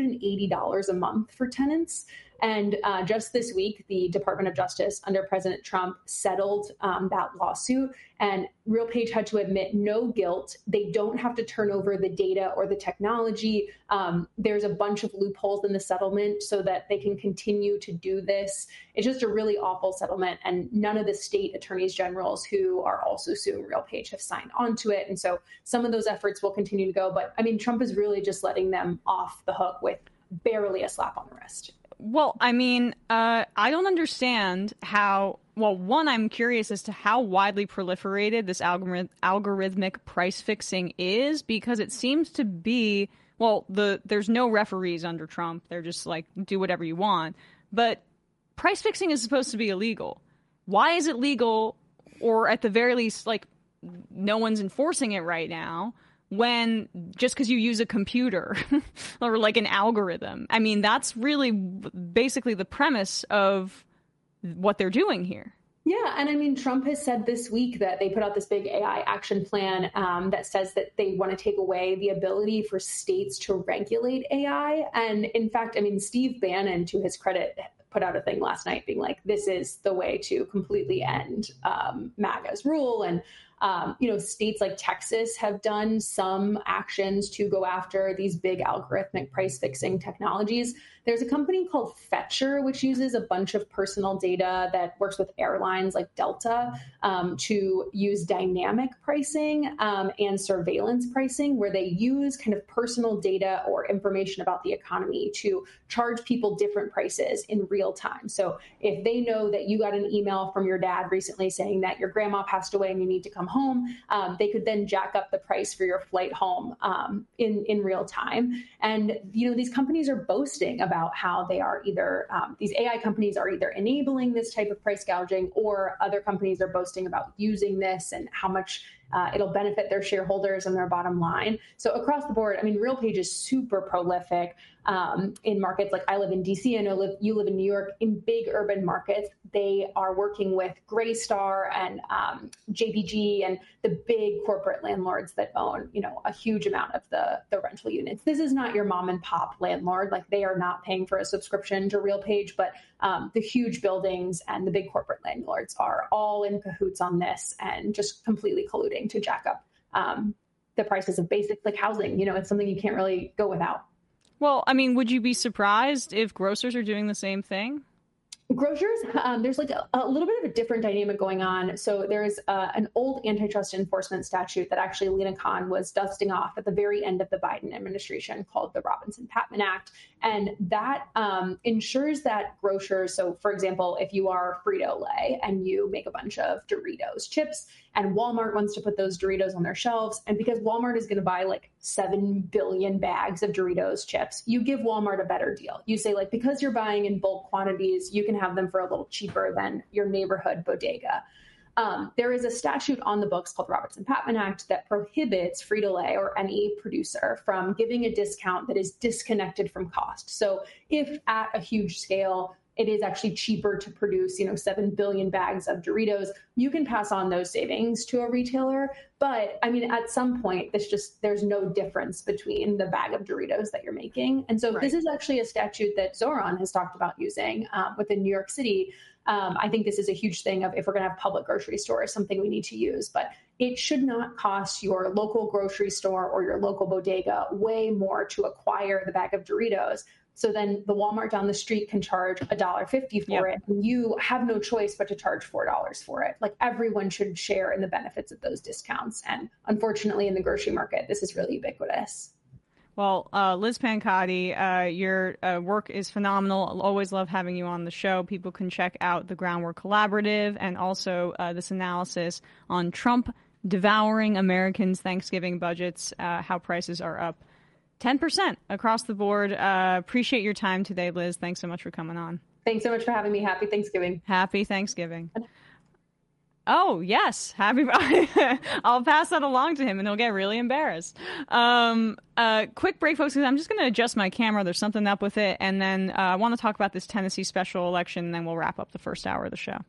N: $180 a month for tenants. And just this week, the Department of Justice under President Trump settled that lawsuit, and RealPage had to admit no guilt. They don't have to turn over the data or the technology. There's a bunch of loopholes in the settlement so that they can continue to do this. It's just a really awful settlement, and none of the state attorneys generals who are also suing RealPage have signed on to it. And so some of those efforts will continue to go. But I mean, Trump is really just letting them off the hook with barely a slap on the wrist.
A: Well, I mean, I don't understand how. Well, one, I'm curious as to how widely proliferated this algorithmic price fixing is, because it seems to be, well, there's no referees under Trump. They're just like, do whatever you want. But price fixing is supposed to be illegal. Why is it legal, or at the very least, like, no one's enforcing it right now? When just because you use a computer or like an algorithm. I mean, that's really basically the premise of what they're doing here.
N: Yeah. And I mean, Trump has said this week that they put out this big AI action plan that says that they want to take away the ability for states to regulate AI. And in fact, I mean, Steve Bannon, to his credit, put out a thing last night being like, this is the way to completely end MAGA's rule. And states like Texas have done some actions to go after these big algorithmic price fixing technologies. There's a company called Fetcher, which uses a bunch of personal data that works with airlines like Delta to use dynamic pricing and surveillance pricing, where they use kind of personal data or information about the economy to charge people different prices in real time. So if they know that you got an email from your dad recently saying that your grandma passed away and you need to come home, they could then jack up the price for your flight home in real time. And, these companies are boasting about how they are either, these AI companies are either enabling this type of price gouging, or other companies are boasting about using this and how much It'll benefit their shareholders and their bottom line. So across the board, I mean, RealPage is super prolific in markets like I live in DC. I know you live in New York. In big urban markets, they are working with Greystar and JBG and the big corporate landlords that own, a huge amount of the rental units. This is not your mom and pop landlord. Like, they are not paying for a subscription to RealPage, but the huge buildings and the big corporate landlords are all in cahoots on this and just completely colluding to jack up the prices of basic housing. It's something you can't really go without.
A: Well, I mean, would you be surprised if grocers are doing the same thing?
N: Grocers, there's a little bit of a different dynamic going on. So there's an old antitrust enforcement statute that actually Lina Khan was dusting off at the very end of the Biden administration called the Robinson-Patman Act. And that ensures that grocers, so for example, if you are Frito-Lay and you make a bunch of Doritos chips and Walmart wants to put those Doritos on their shelves, and because Walmart is going to buy 7 billion bags of Doritos chips, you give Walmart a better deal. You say, because you're buying in bulk quantities, you can have them for a little cheaper than your neighborhood bodega. There is a statute on the books called the Robertson-Patman Act that prohibits Frito-Lay or any producer from giving a discount that is disconnected from cost. So if at a huge scale, it is actually cheaper to produce, 7 billion bags of Doritos, you can pass on those savings to a retailer. But I mean, at some point, there's no difference between the bag of Doritos that you're making. And so This is actually a statute that Zoran has talked about using within New York City. I think this is a huge thing of if we're going to have public grocery stores, something we need to use. But it should not cost your local grocery store or your local bodega way more to acquire the bag of Doritos. So then the Walmart down the street can charge $1.50 for it. And you have no choice but to charge $4 for it. Everyone should share in the benefits of those discounts. And unfortunately, in the grocery market, this is really ubiquitous.
A: Well, Liz Pancotti, your work is phenomenal. I'll always love having you on the show. People can check out the Groundwork Collaborative and also this analysis on Trump devouring Americans' Thanksgiving budgets, how prices are up 10% across the board. Appreciate your time today, Liz. Thanks so much for coming on.
N: Thanks so much for having me. Happy Thanksgiving.
A: Happy Thanksgiving. Oh, yes. Happy. I'll pass that along to him and he'll get really embarrassed. Quick break, folks, because I'm just going to adjust my camera. There's something up with it. And then I want to talk about this Tennessee special election, and then we'll wrap up the first hour of the show.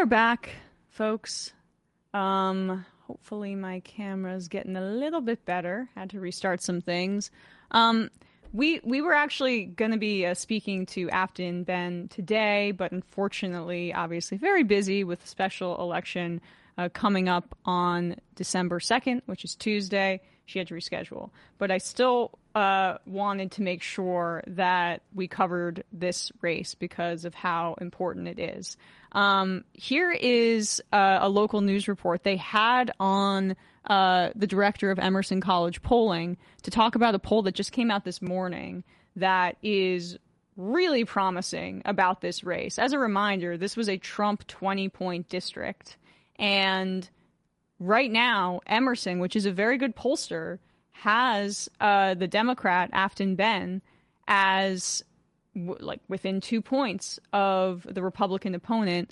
A: back, folks. Hopefully my camera's getting a little bit better. Had to restart some things. We were actually going to be speaking to Afton Ben today, but unfortunately, obviously very busy with the special election coming up on December 2nd, which is Tuesday. She had to reschedule. But I still wanted to make sure that we covered this race because of how important it is. Here is a local news report. They had on the director of Emerson College polling to talk about a poll that just came out this morning that is really promising about this race. As a reminder, this was a Trump 20-point district. And right now, Emerson, which is a very good pollster, has the Democrat Afton Ben as within 2 points of the Republican opponent.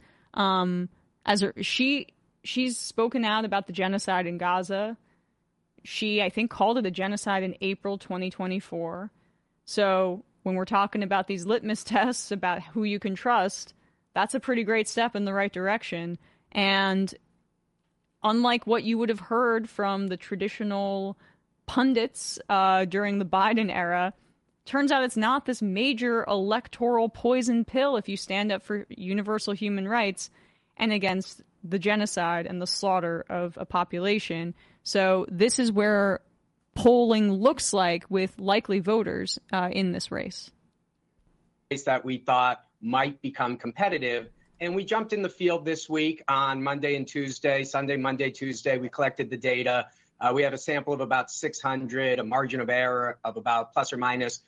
A: She's spoken out about the genocide in Gaza. She, I think, called it a genocide in April 2024. So when we're talking about these litmus tests about who you can trust, that's a pretty great step in the right direction. And unlike what you would have heard from the traditional pundits during the Biden era, turns out it's not this major electoral poison pill if you stand up for universal human rights and against the genocide and the slaughter of a population. So this is where polling looks like with likely voters in this race.
O: That we thought might become competitive. And we jumped in the field this week on Monday and Tuesday, Sunday, Monday, Tuesday. We collected the data. We have a sample of about 600, a margin of error of about plus or minus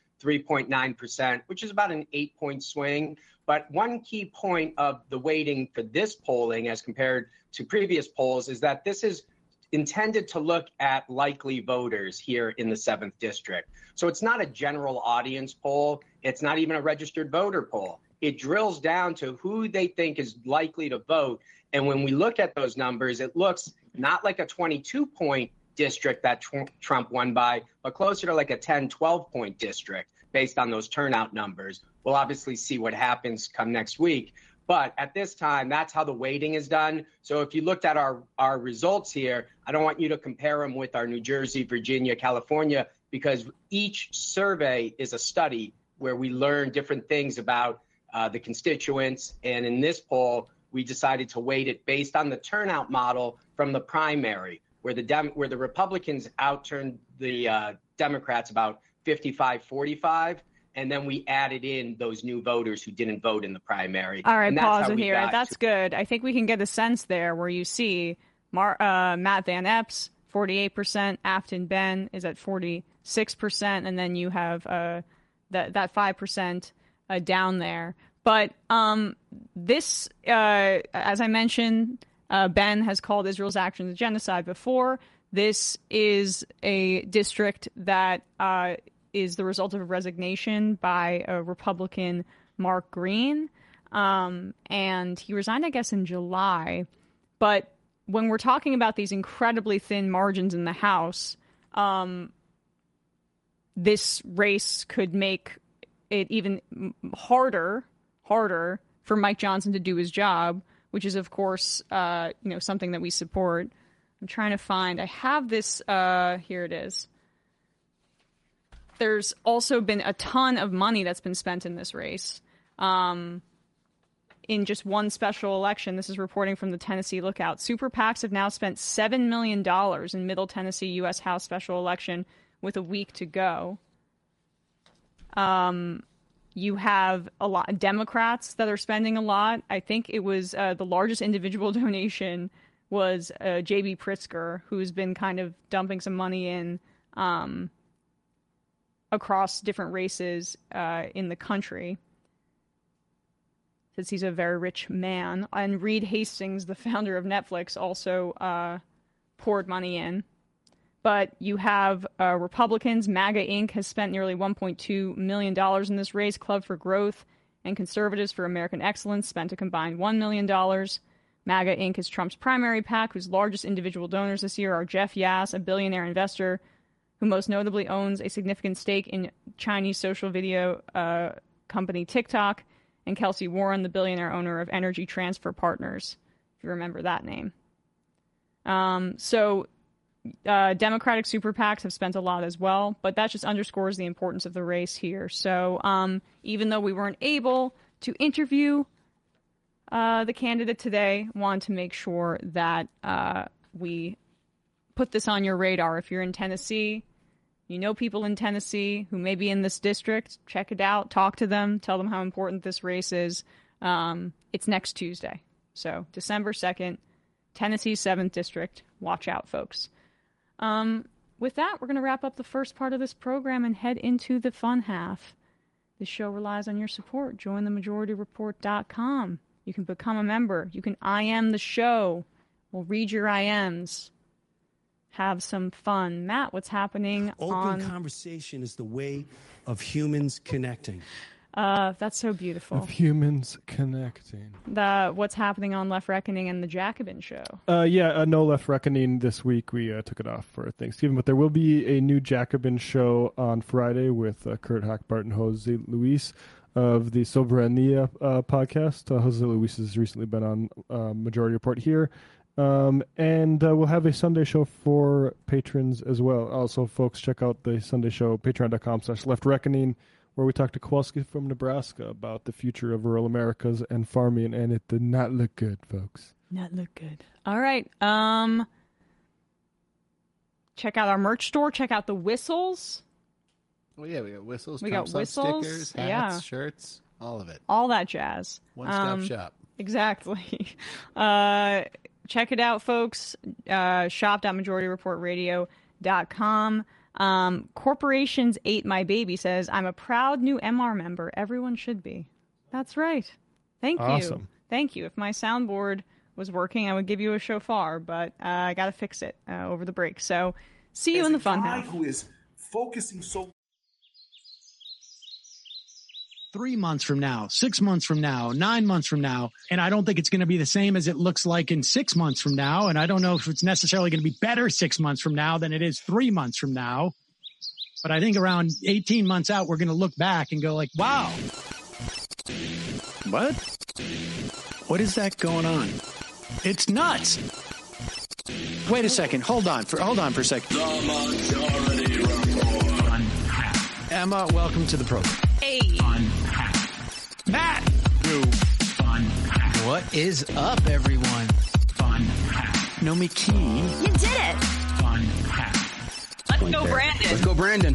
O: 3.9%, which is about an 8-point swing. But one key point of the weighting for this polling as compared to previous polls is that this is intended to look at likely voters here in the 7th district. So it's not a general audience poll. It's not even a registered voter poll. It drills down to who they think is likely to vote. And when we look at those numbers, it looks not like a 22-point district that Trump won by, but closer to like a 10, 12-point district based on those turnout numbers. We'll obviously see what happens come next week. But at this time, that's how the weighting is done. So if you looked at our results here, I don't want you to compare them with our New Jersey, Virginia, California, because each survey is a study where we learn different things about the constituents. And in this poll, we decided to weight it based on the turnout model from the primary, where the Republicans outturned the Democrats about 55-45. And then we added in those new voters who didn't vote in the primary.
A: All right, pause it here. That's good. I think we can get a sense there where you see Matt Van Epps, 48%. Afton Ben is at 46%. And then you have that 5% down there. But this, as I mentioned, Ben has called Israel's actions a genocide before. This is a district that is the result of a resignation by a Republican, Mark Green. And he resigned, I guess, in July. But when we're talking about these incredibly thin margins in the House, this race could make it even harder for Mike Johnson to do his job, which is, of course, something that we support. I'm trying to find. I have this. Here it is. There's also been a ton of money that's been spent in this race. In just one special election, this is reporting from the Tennessee Lookout. Super PACs have now spent $7 million in Middle Tennessee U.S. House special election with a week to go. You have a lot of Democrats that are spending a lot. I think it was the largest individual donation was J.B. Pritzker, who's been kind of dumping some money in across different races in the country, since he's a very rich man. And Reed Hastings, the founder of Netflix, also poured money in. But you have Republicans. MAGA Inc. has spent nearly $1.2 million in this race. Club for Growth and Conservatives for American Excellence spent a combined $1 million. MAGA Inc. is Trump's primary PAC, whose largest individual donors this year are Jeff Yass, a billionaire investor who most notably owns a significant stake in Chinese social video company TikTok, and Kelsey Warren, the billionaire owner of Energy Transfer Partners. if you remember that name. So Democratic super PACs have spent a lot as well, but that just underscores the importance of the race here. So even though we weren't able to interview the candidate today, wanted to make sure that we put this on your radar. If you're in Tennessee, you know people in Tennessee who may be in this district, check it out, talk to them, tell them how important this race is. It's next Tuesday. So December 2nd, Tennessee 7th District. Watch out, folks. With that, we're going to wrap up the first part of this program and head into the fun half. This show relies on your support. Join themajorityreport.com. You can become a member. You can IM the show. We'll read your IMs. Have some fun. Matt, what's happening
P: Open conversation is the way of humans connecting.
A: That's so beautiful.
H: Of humans connecting.
A: What's happening on Left Reckoning and the Jacobin show?
H: No Left Reckoning this week. We took it off for Thanksgiving, but there will be a new Jacobin show on Friday with Kurt Hackbart and Jose Luis of the Soberania podcast. Jose Luis has recently been on Majority Report here. And we'll have a Sunday show for patrons as well. Also, folks, check out the Sunday show, patreon.com/Left Reckoning, where we talked to Kowalski from Nebraska about the future of rural Americas and farming, and it did not look good, folks.
A: Not look good. All right. Check out our merch store. Check out the whistles.
B: Oh, yeah, we got whistles,
A: we got whistles,
B: stickers, hats, shirts, all of it.
A: All that jazz.
B: One-stop shop.
A: Exactly. Check it out, folks. Shop.majorityreportradio.com. Corporations Ate My Baby says, I'm a proud new MR member. Everyone should be. That's right. Thank you. Thank you. If my soundboard was working, I would give you a shofar, but I got to fix it over the break. So see you in the fun half.
Q: Who is focusing so
R: 3 months from now, 6 months from now, 9 months from now. And I don't think it's going to be the same as it looks like in 6 months from now. And I don't know if it's necessarily going to be better 6 months from now than it is 3 months from now. But I think around 18 months out, we're going to look back and go like, wow. What? What is that going on? It's nuts. Wait a second. Hold on for a second. Emma, welcome to the program.
A: Hey.
R: Matt. What is up, everyone? Nomi Key.
K: You did it. Let's go, Brandon.
J: Let's go, Brandon.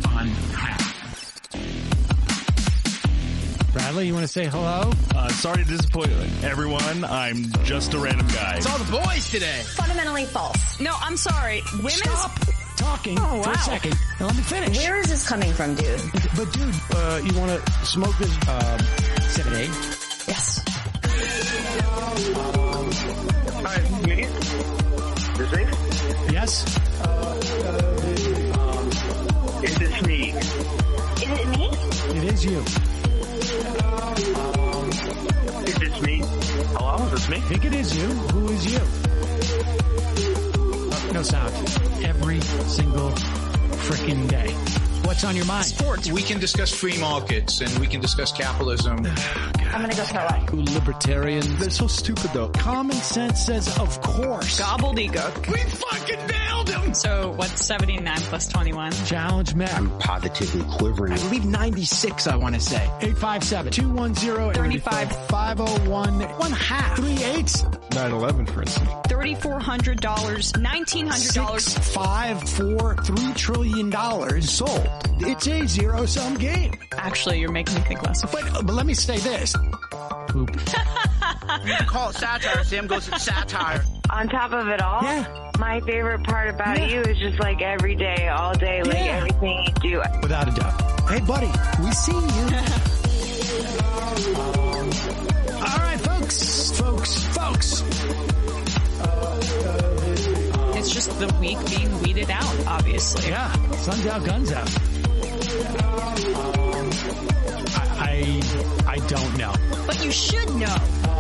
R: Bradley, you want to say hello?
S: Sorry to disappoint everyone. I'm just a random guy.
R: It's all the boys today.
K: Fundamentally false.
A: No, I'm sorry. Women's...
R: Stop talking for a second. Now let me finish.
K: Where is this coming from, dude?
R: But dude, you want to smoke this 7A?
K: Yes.
E: Hi, me? Is it?
R: Yes.
E: Is this me?
K: Is it me?
R: It is you.
E: Is this me? Hello, is this me?
R: I think it is you. Who is you? No sound. Every single freaking day. What's on your mind?
T: Sports. We can discuss free markets and we can discuss capitalism.
K: I'm going to go smell it.
R: Libertarians. They're so stupid, though. Common sense says, of course.
A: Gobbledygook.
R: We fucking nailed him.
A: So what's 79 plus 21?
R: Challenge Matt.
U: I'm positively quivering.
R: I believe 96, I want to say. 857-210-35-501. 1 half. 3 8s.
H: 9/11, for instance.
A: $3,400, $1,900.
R: 6, 5, 4, $3 trillion sold. It's a zero-sum game.
A: Actually, you're making me think less of it.
R: But let me say this. Poop.
T: You call it satire. Sam goes with satire.
V: On top of it all, my favorite part about you is just like every day, all day, like everything you do.
R: Without a doubt. Hey, buddy, we see you. All right, folks.
A: It's just the week being weeded out, obviously.
R: Yeah, sun's out, guns out. I don't know.
A: But you should know.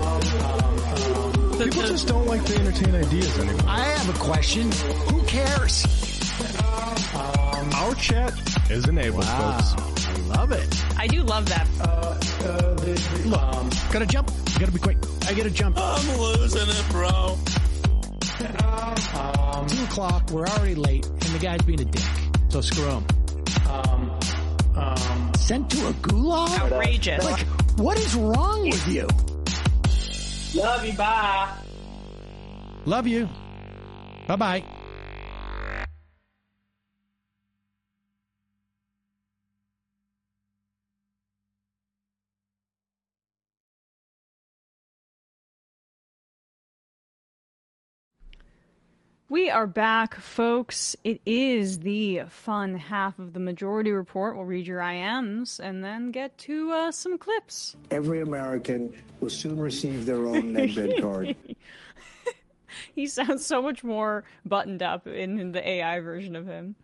H: People just don't like to entertain ideas anymore.
R: I have a question. Who cares?
H: Our chat is enabled, folks.
R: I love it.
A: I do love that.
R: Look, gotta jump. Gotta be quick. I gotta jump.
C: I'm losing it, bro.
R: 2 o'clock. We're already late, and the guy's being a dick. So screw him. Sent to a gulag?
A: Outrageous.
R: Like, what is wrong with you?
G: Love you, bye.
R: Love you. Bye-bye.
A: We are back, folks. It is the fun half of the Majority Report. We'll read your IMs and then get to some clips.
D: Every American will soon receive their own NetBed card.
A: He sounds so much more buttoned up in the AI version of him.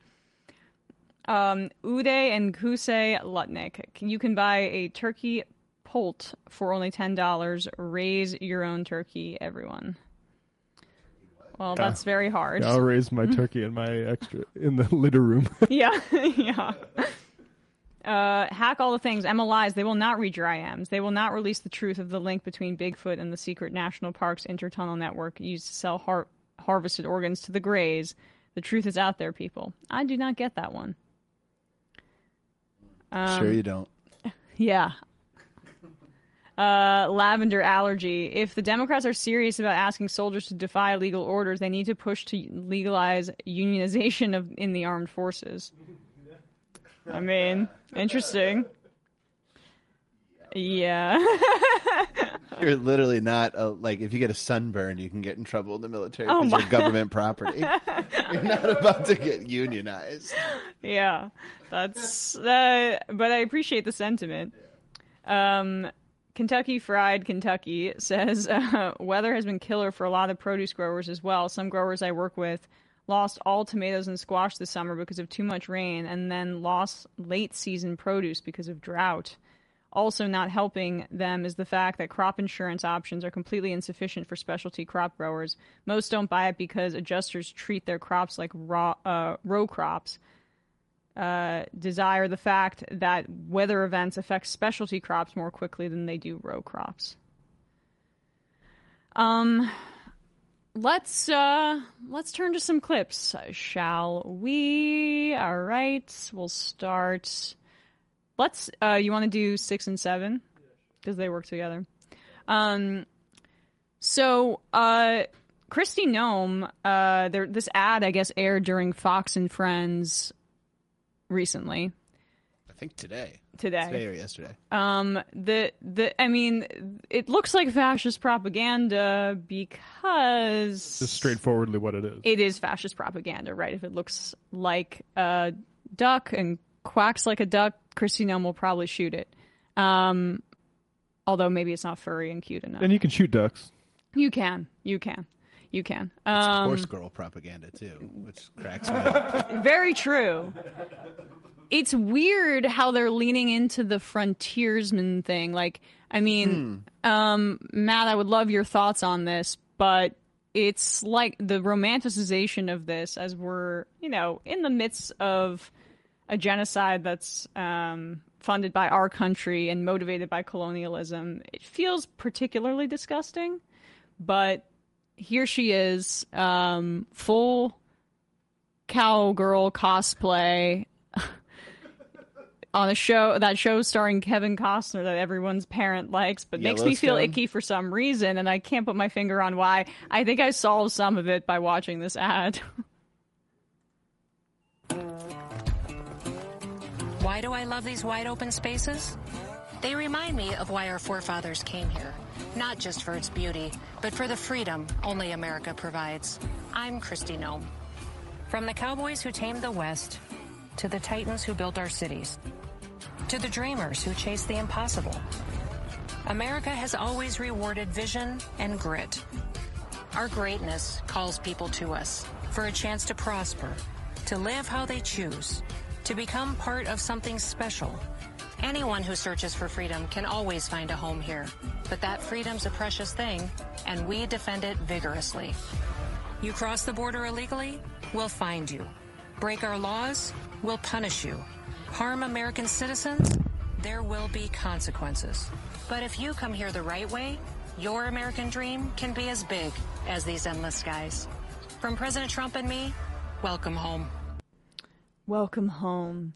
A: Uday and Kusei Lutnick. You can buy a turkey poult for only $10. Raise your own turkey, everyone. Well, that's very hard.
H: Yeah, I'll raise my turkey in the litter room.
A: Yeah. Hack all the things. Emma lies. They will not read your IMs. They will not release the truth of the link between Bigfoot and the secret National Parks Intertunnel Network used to sell harvested organs to the Greys. The truth is out there, people. I do not get that one.
B: Sure you don't.
A: Yeah. Lavender allergy. If the Democrats are serious about asking soldiers to defy legal orders, they need to push to legalize unionization in the armed forces. I mean, interesting. Yeah.
B: You're literally not like if you get a sunburn, you can get in trouble in the military because you're government property. You're not about to get unionized.
A: Yeah, that's. But I appreciate the sentiment. Kentucky Fried Kentucky says weather has been killer for a lot of produce growers as well. Some growers I work with lost all tomatoes and squash this summer because of too much rain, and then lost late season produce because of drought. Also not helping them is the fact that crop insurance options are completely insufficient for specialty crop growers. Most don't buy it because adjusters treat their crops like row crops. Desire the fact that weather events affect specialty crops more quickly than they do row crops. Let's turn to some clips, shall we? All right, we'll start. Let's. You want to do 6 and 7 because they work together. So Kristi Noem, this ad I guess aired during Fox and Friends recently.
B: I think today or yesterday.
A: I mean, it looks like fascist propaganda because
H: it's straightforwardly what it is.
A: It is fascist propaganda, right? If it looks like a duck and quacks like a duck, Kristi Noem will probably shoot it. Although maybe it's not furry and cute enough.
H: And you can shoot ducks.
A: You can.
B: It's horse girl propaganda too, which cracks me up.
A: Very true. It's weird how they're leaning into the frontiersman thing. Like, I mean, Matt, I would love your thoughts on this, but it's like the romanticization of this as we're, in the midst of a genocide that's funded by our country and motivated by colonialism. It feels particularly disgusting, but here she is, full cowgirl cosplay on a show starring Kevin Costner that everyone's parent likes, but makes me feel icky for some reason, and I can't put my finger on why. I think I solved some of it by watching this ad.
U: Why do I love these wide open spaces? They remind me of why our forefathers came here. Not just for its beauty, but for the freedom only America provides. I'm Kristi Noem. From the cowboys who tamed the West, to the titans who built our cities, to the dreamers who chased the impossible, America has always rewarded vision and grit. Our greatness calls people to us for a chance to prosper, to live how they choose, to become part of something special. Anyone who searches for freedom can always find a home here, but that freedom's a precious thing, and we defend it vigorously. You cross the border illegally, we'll find you. Break our laws, we'll punish you. harm American citizens, there will be consequences. But if you come here the right way, your American dream can be as big as these endless skies. From President Trump and me, welcome home.
A: Welcome home.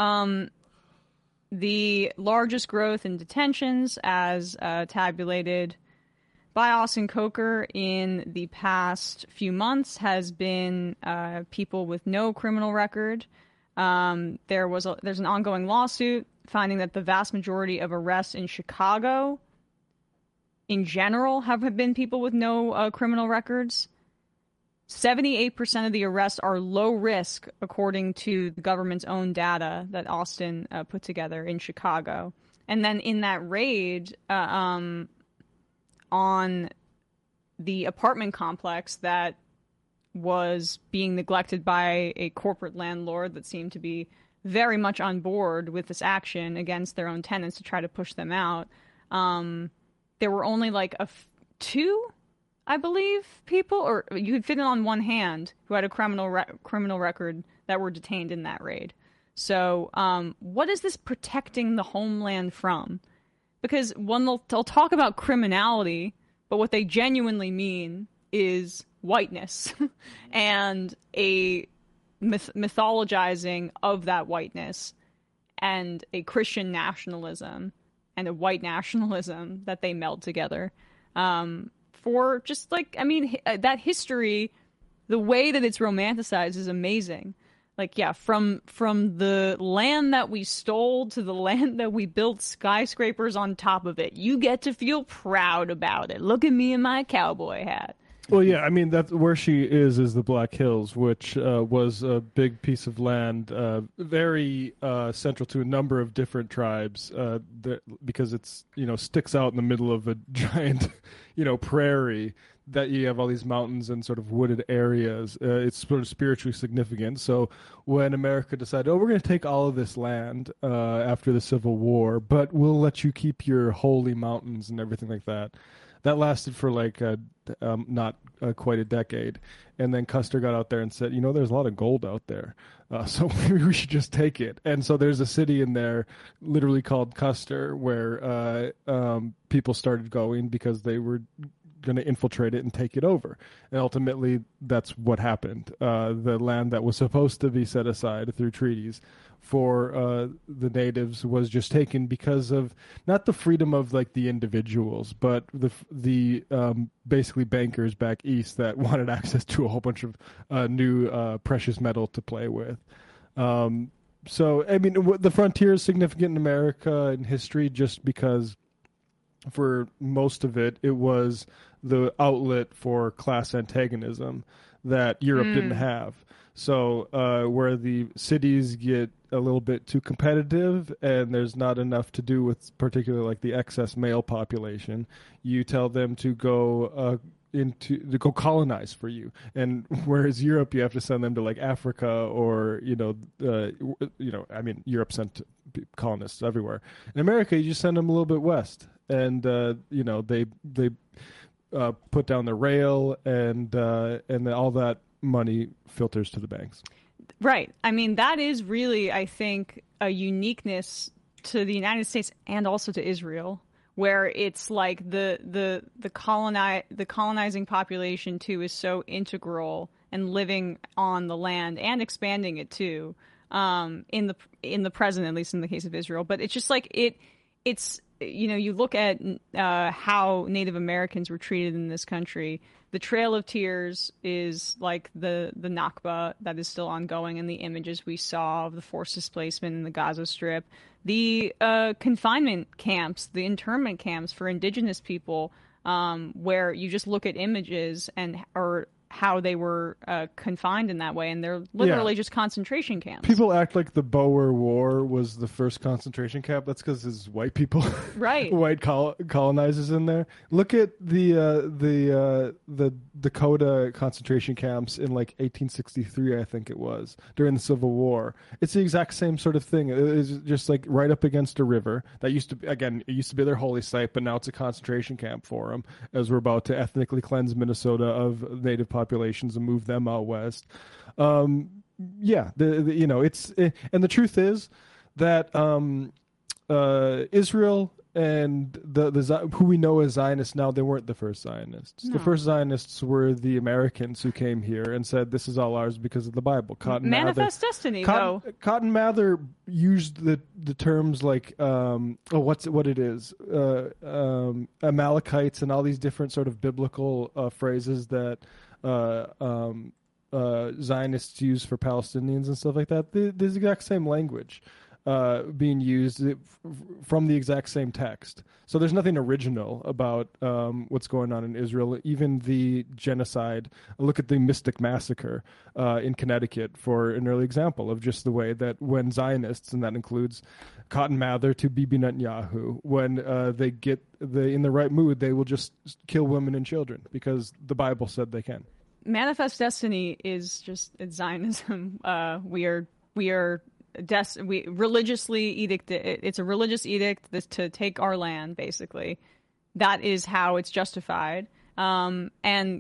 A: The largest growth in detentions, as tabulated by Austin Coker in the past few months, has been people with no criminal record. There's an ongoing lawsuit finding that the vast majority of arrests in Chicago, in general, have been people with no criminal records. 78% of the arrests are low risk, according to the government's own data that Austin put together in Chicago. And then in that raid on the apartment complex that was being neglected by a corporate landlord that seemed to be very much on board with this action against their own tenants to try to push them out, there were only like two, I believe, people, or you could fit it on one hand, who had a criminal record that were detained in that raid. So what is this protecting the homeland from? Because they'll talk about criminality, but what they genuinely mean is whiteness and a mythologizing of that whiteness and a Christian nationalism and a white nationalism that they meld together. For just like, I mean, that history, the way that it's romanticized is amazing. Like, yeah, from the land that we stole to the land that we built skyscrapers on top of it. You get to feel proud about it. Look at me in my cowboy hat.
H: Well, yeah, I mean, that's where she is the Black Hills, which was a big piece of land, very central to a number of different tribes, because it's, sticks out in the middle of a giant, prairie that you have all these mountains and sort of wooded areas. It's sort of spiritually significant. So when America decided, we're going to take all of this land after the Civil War, but we'll let you keep your holy mountains and everything like that. That lasted for not quite a decade. And then Custer got out there and said, there's a lot of gold out there. So maybe we should just take it. And so there's a city in there literally called Custer where people started going because they were going to infiltrate it and take it over. And ultimately, that's what happened. The land that was supposed to be set aside through treaties for the natives was just taken because of not the freedom of like the individuals, but the basically bankers back east that wanted access to a whole bunch of new precious metal to play with. So, I mean, the frontier is significant in America in history just because for most of it, it was the outlet for class antagonism that Europe didn't have. So where the cities get a little bit too competitive and there's not enough to do with particularly like the excess male population, you tell them to go go colonize for you. And whereas Europe, you have to send them to like Africa or, I mean, Europe sent colonists everywhere. In America, you just send them a little bit west. And, they put down the rail and all that money filters to the banks.
A: Right. I mean, that is really, I think, a uniqueness to the United States and also to Israel, where it's like the colonizing population too is so integral and living on the land and expanding it too, in the present, at least in the case of Israel. But it's just like it's you look at how Native Americans were treated in this country. The Trail of Tears is like the Nakba that is still ongoing, and the images we saw of the forced displacement in the Gaza Strip. The confinement camps, the internment camps for indigenous people, where you just look at images or how they were confined in that way, and they're literally just concentration camps.
H: People act like the Boer War was the first concentration camp. That's because there's white people,
A: right?
H: White colonizers in there. Look at the Dakota concentration camps in like 1863, I think it was, during the Civil War. It's the exact same sort of thing. It's just like right up against a river that used to be their holy site, but now it's a concentration camp for them as we're about to ethnically cleanse Minnesota of native populations and move them out west. And the truth is that Israel and the who we know as Zionists now, they weren't the first Zionists.
A: No.
H: The first Zionists were the Americans who came here and said, this is all ours because of the Bible.
A: Manifest Destiny, though.
H: Cotton Mather used the terms like, what it is, Amalekites and all these different sort of biblical phrases that Zionists use for Palestinians and stuff like that. The exact same language being used from the exact same text. So there's nothing original about what's going on in Israel. Even the genocide, look at the Mystic Massacre in Connecticut for an early example of just the way that when Zionists, and that includes Cotton Mather to Bibi Netanyahu, when they get in the right mood, they will just kill women and children because the Bible said they can.
A: Manifest Destiny is just Zionism. We religiously edict. It's a religious edict to take our land. Basically, that is how it's justified. And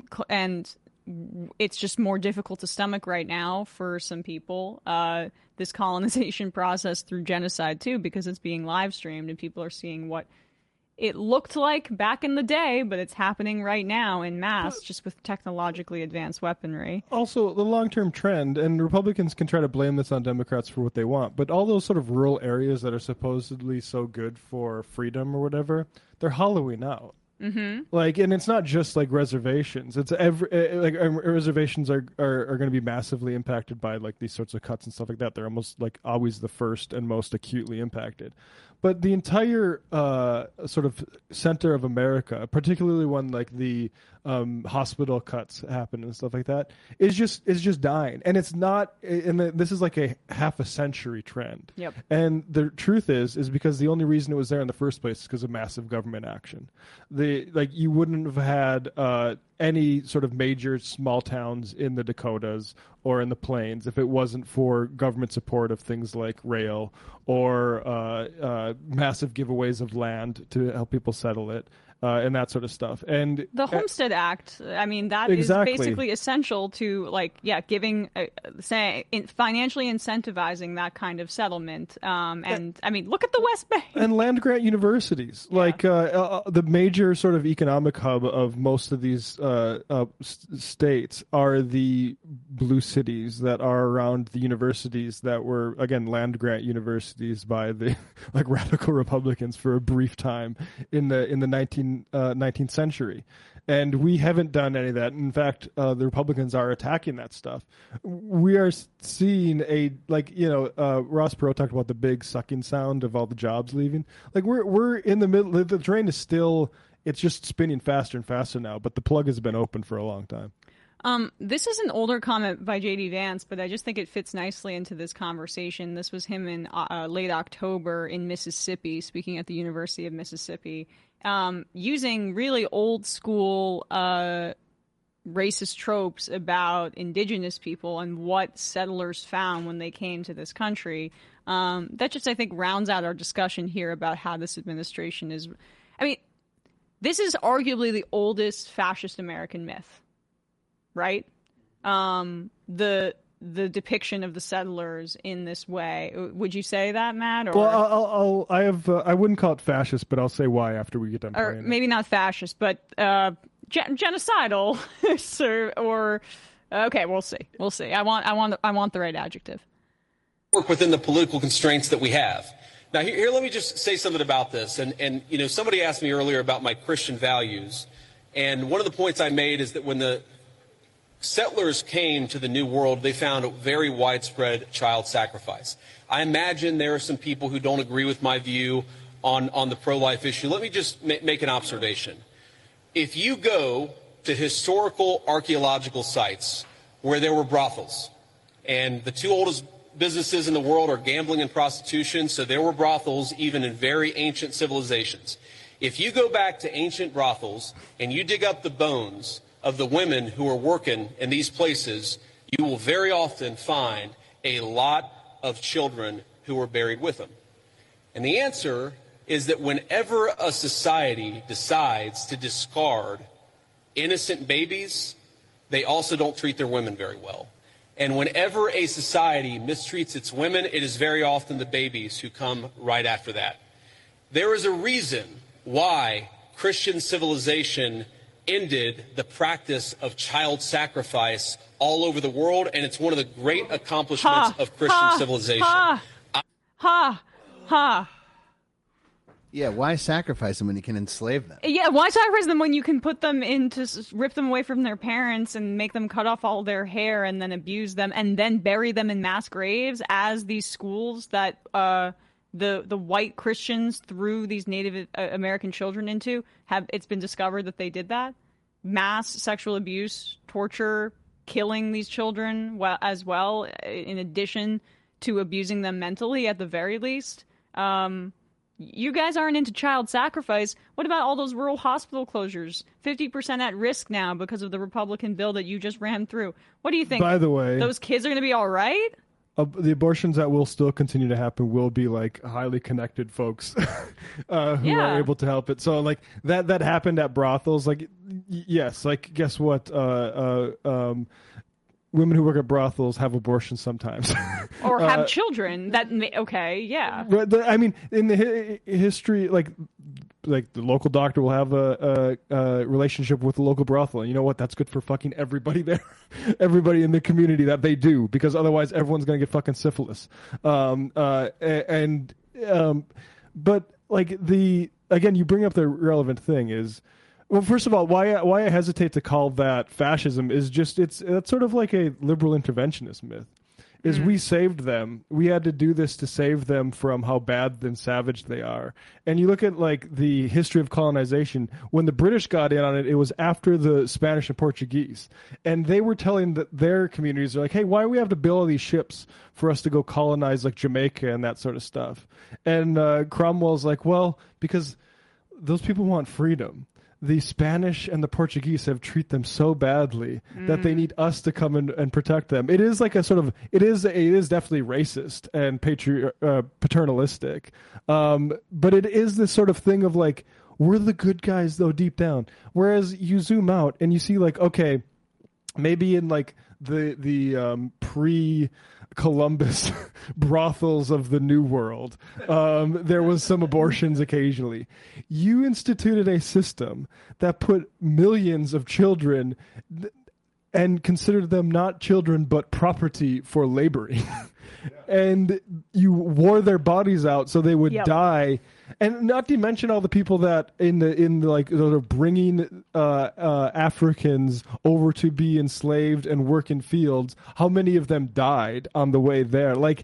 A: it's just more difficult to stomach right now for some people. This colonization process through genocide too, because it's being live streamed and people are seeing what it looked like back in the day, but it's happening right now in mass, just with technologically advanced weaponry.
H: Also, the long-term trend, and Republicans can try to blame this on Democrats for what they want, but all those sort of rural areas that are supposedly so good for freedom or whatever, they're hollowing out.
A: Mm-hmm.
H: Like, and it's not just like reservations. It's reservations are going to be massively impacted by like these sorts of cuts and stuff like that. They're almost like always the first and most acutely impacted. But the entire sort of center of America, particularly when like the hospital cuts happen and stuff like that, is just dying. And it's not. And this is like a half a century trend.
A: Yep.
H: And the truth is because the only reason it was there in the first place is because of massive government action. You wouldn't have had any sort of major small towns in the Dakotas or in the Plains if it wasn't for government support of things like rail or massive giveaways of land to help people settle it. And that sort of stuff. And
A: the Homestead Act, I mean, that
H: exactly.
A: is basically essential to, giving, financially incentivizing that kind of settlement. And, I mean, look at the West Bank.
H: And land-grant universities. Yeah. The major sort of economic hub of most of these states are the blue cities that are around the universities that were, again, land-grant universities by the radical Republicans for a brief time in the 19th century. And we haven't done any of that. In fact, the Republicans are attacking that stuff. We are seeing Ross Perot talked about the big sucking sound of all the jobs leaving. Like we're in the middle. The train is still, it's just spinning faster and faster now, but the plug has been open for a long time.
A: This is an older comment by J.D. Vance, but I just think it fits nicely into this conversation. This was him in late October in Mississippi, speaking at the University of Mississippi, using really old school racist tropes about indigenous people and what settlers found when they came to this country. That just, I think, rounds out our discussion here about how this administration is. I mean, this is arguably the oldest fascist American myth. Right? The depiction of the settlers in this way. Would you say that, Matt? Or...
H: Well, I wouldn't call it fascist, but I'll say why after we get done
A: or
H: playing
A: maybe
H: it.
A: Not fascist, but genocidal. Okay, we'll see. We'll see. I want the right adjective.
F: Work within the political constraints that we have. Now, here, let me just say something about this. And somebody asked me earlier about my Christian values. And one of the points I made is that when the settlers came to the New World, they found a very widespread child sacrifice. I imagine there are some people who don't agree with my view on the pro-life issue. Let me just make an observation. If you go to historical archaeological sites where there were brothels, and the two oldest businesses in the world are gambling and prostitution, so there were brothels even in very ancient civilizations. If you go back to ancient brothels and you dig up the bones of the women who are working in these places, you will very often find a lot of children who are buried with them. And the answer is that whenever a society decides to discard innocent babies, they also don't treat their women very well. And whenever a society mistreats its women, it is very often the babies who come right after that. There is a reason why Christian civilization ended the practice of child sacrifice all over the world, and it's one of the great accomplishments of Christian civilization.
B: Yeah, why sacrifice them when you can enslave them?
A: Yeah, why sacrifice them when you can put them rip them away from their parents and make them cut off all their hair and then abuse them and then bury them in mass graves, as these schools that the white Christians threw these Native American children into it's been discovered that they did that? Mass sexual abuse, torture, killing these children as well, in addition to abusing them mentally at the very least. You guys aren't into child sacrifice. What about all those rural hospital closures? 50% at risk now because of the Republican bill that you just ran through. What do you think?
H: By the way,
A: those kids are going to be all right?
H: The abortions that will still continue to happen will be like highly connected folks who are able to help it. So like that happened at brothels. Like, yes, like guess what? Women who work at brothels have abortions sometimes,
A: or have children. Yeah.
H: But I mean, in the history, like the local doctor will have a relationship with the local brothel, and you know what? That's good for fucking everybody there, everybody in the community that they do, because otherwise everyone's gonna get fucking syphilis. But like again, you bring up the relevant thing is. Well, first of all, why I hesitate to call that fascism is just that's sort of like a liberal interventionist myth. Is we saved them. We had to do this to save them from how bad and savage they are. And you look at like the history of colonization. When the British got in on it, it was after the Spanish and Portuguese, and they were telling their communities, they're like, "Hey, why do we have to build all these ships for us to go colonize like Jamaica and that sort of stuff?" And Cromwell's like, "Well, because those people want freedom. The Spanish and the Portuguese have treated them so badly that they need us to come and protect them." It is like a sort of it is definitely racist and paternalistic, but it is this sort of thing of like, we're the good guys though deep down. Whereas you zoom out and you see like, okay, maybe in like the pre-Columbus brothels of the New World, there was some abortions occasionally. You instituted a system that put millions of children and considered them not children but property for laboring. And you wore their bodies out so they would die. And not to mention all the people that in the like sort of bringing Africans over to be enslaved and work in fields. How many of them died on the way there? Like,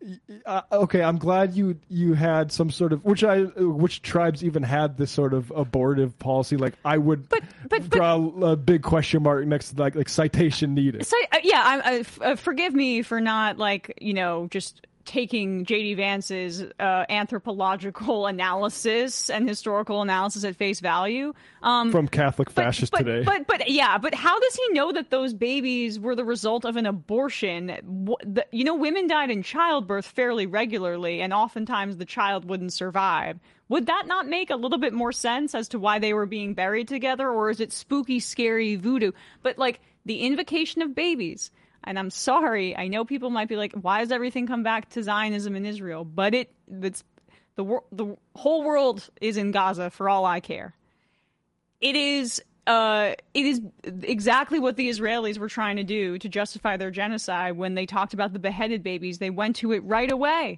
H: okay, I'm glad you had some sort of which tribes even had this sort of abortive policy. Like, I would draw a big question mark next to like citation needed.
A: So forgive me for not just taking J.D. Vance's anthropological analysis and historical analysis at face value.
H: From Catholic fascists today.
A: But how does he know that those babies were the result of an abortion? Women died in childbirth fairly regularly, and oftentimes the child wouldn't survive. Would that not make a little bit more sense as to why they were being buried together, or is it spooky, scary voodoo? But like the invocation of babies. And I'm sorry, I know people might be like, why does everything come back to Zionism in Israel? But it's the whole world is in Gaza for all I care. It is exactly what the Israelis were trying to do to justify their genocide when they talked about the beheaded babies. They went to it right away.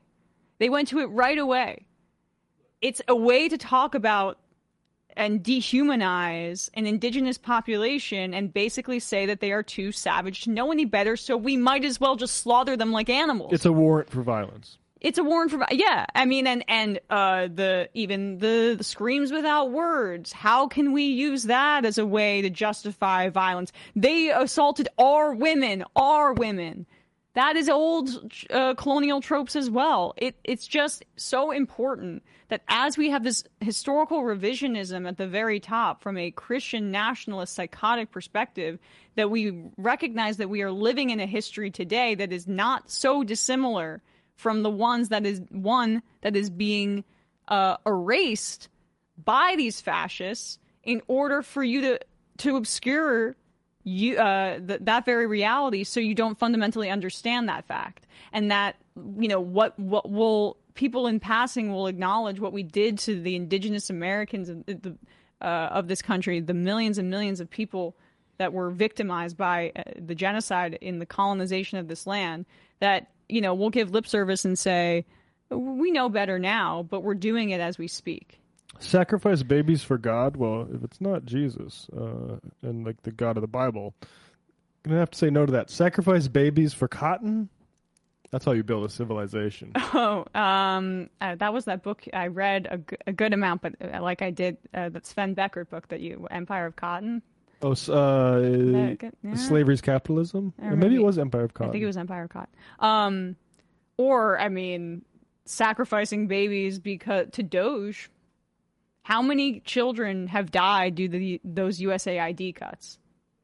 A: It's a way to talk about and dehumanize an indigenous population and basically say that they are too savage to know any better, so we might as well just slaughter them like animals.
H: It's a warrant for violence.
A: Yeah. I mean, and the screams without words. How can we use that as a way to justify violence? They assaulted our women. That is old colonial tropes as well. It's just so important that as we have this historical revisionism at the very top from a Christian nationalist psychotic perspective, that we recognize that we are living in a history today that is not so dissimilar from the one that is being erased by these fascists in order for you to obscure that very reality, so you don't fundamentally understand that fact, and that what will people in passing will acknowledge what we did to the indigenous Americans of this country, the millions and millions of people that were victimized by the genocide in the colonization of this land. That we'll give lip service and say we know better now, but we're doing it as we speak.
H: Sacrifice babies for God? Well, if it's not Jesus and like the God of the Bible, I'm going to have to say no to that. Sacrifice babies for cotton? That's how you build a civilization.
A: Oh, that was that book I read a good amount, but like I did, that Sven Beckert book Empire of Cotton.
H: Oh, Slavery's Capitalism? Or maybe it was Empire of Cotton.
A: I think it was Empire of Cotton. Or, sacrificing babies to Doge. How many children have died due to those USAID cuts?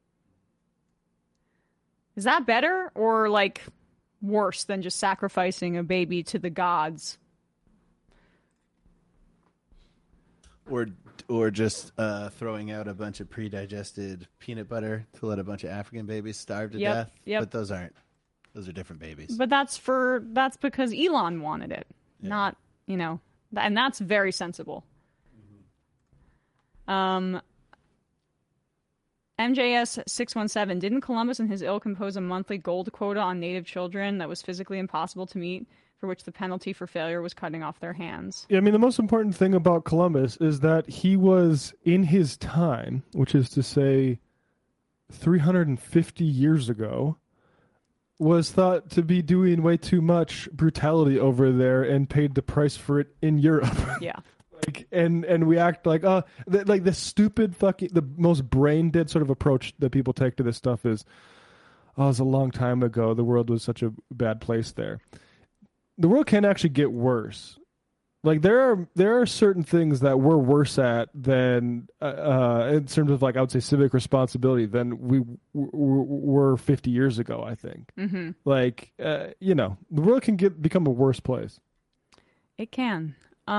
A: Is that better or worse than just sacrificing a baby to the gods?
B: Or just throwing out a bunch of pre-digested peanut butter to let a bunch of African babies starve to death.
A: Yep.
B: But those are different babies.
A: But that's because Elon wanted it, not and that's very sensible. MJS 617, didn't Columbus and his ilk impose a monthly gold quota on native children that was physically impossible to meet, for which the penalty for failure was cutting off their hands?
H: Yeah, the most important thing about Columbus is that he was in his time, which is to say 350 years ago, was thought to be doing way too much brutality over there and paid the price for it in Europe.
A: Yeah.
H: And we act like the stupid the most brain dead sort of approach that people take to this stuff is, it was a long time ago. The world was such a bad place there. The world can actually get worse. There are certain things that we're worse at than in terms of I would say civic responsibility than we were 50 years ago. I think.
A: Mm-hmm.
H: The world can become a worse place.
A: It can.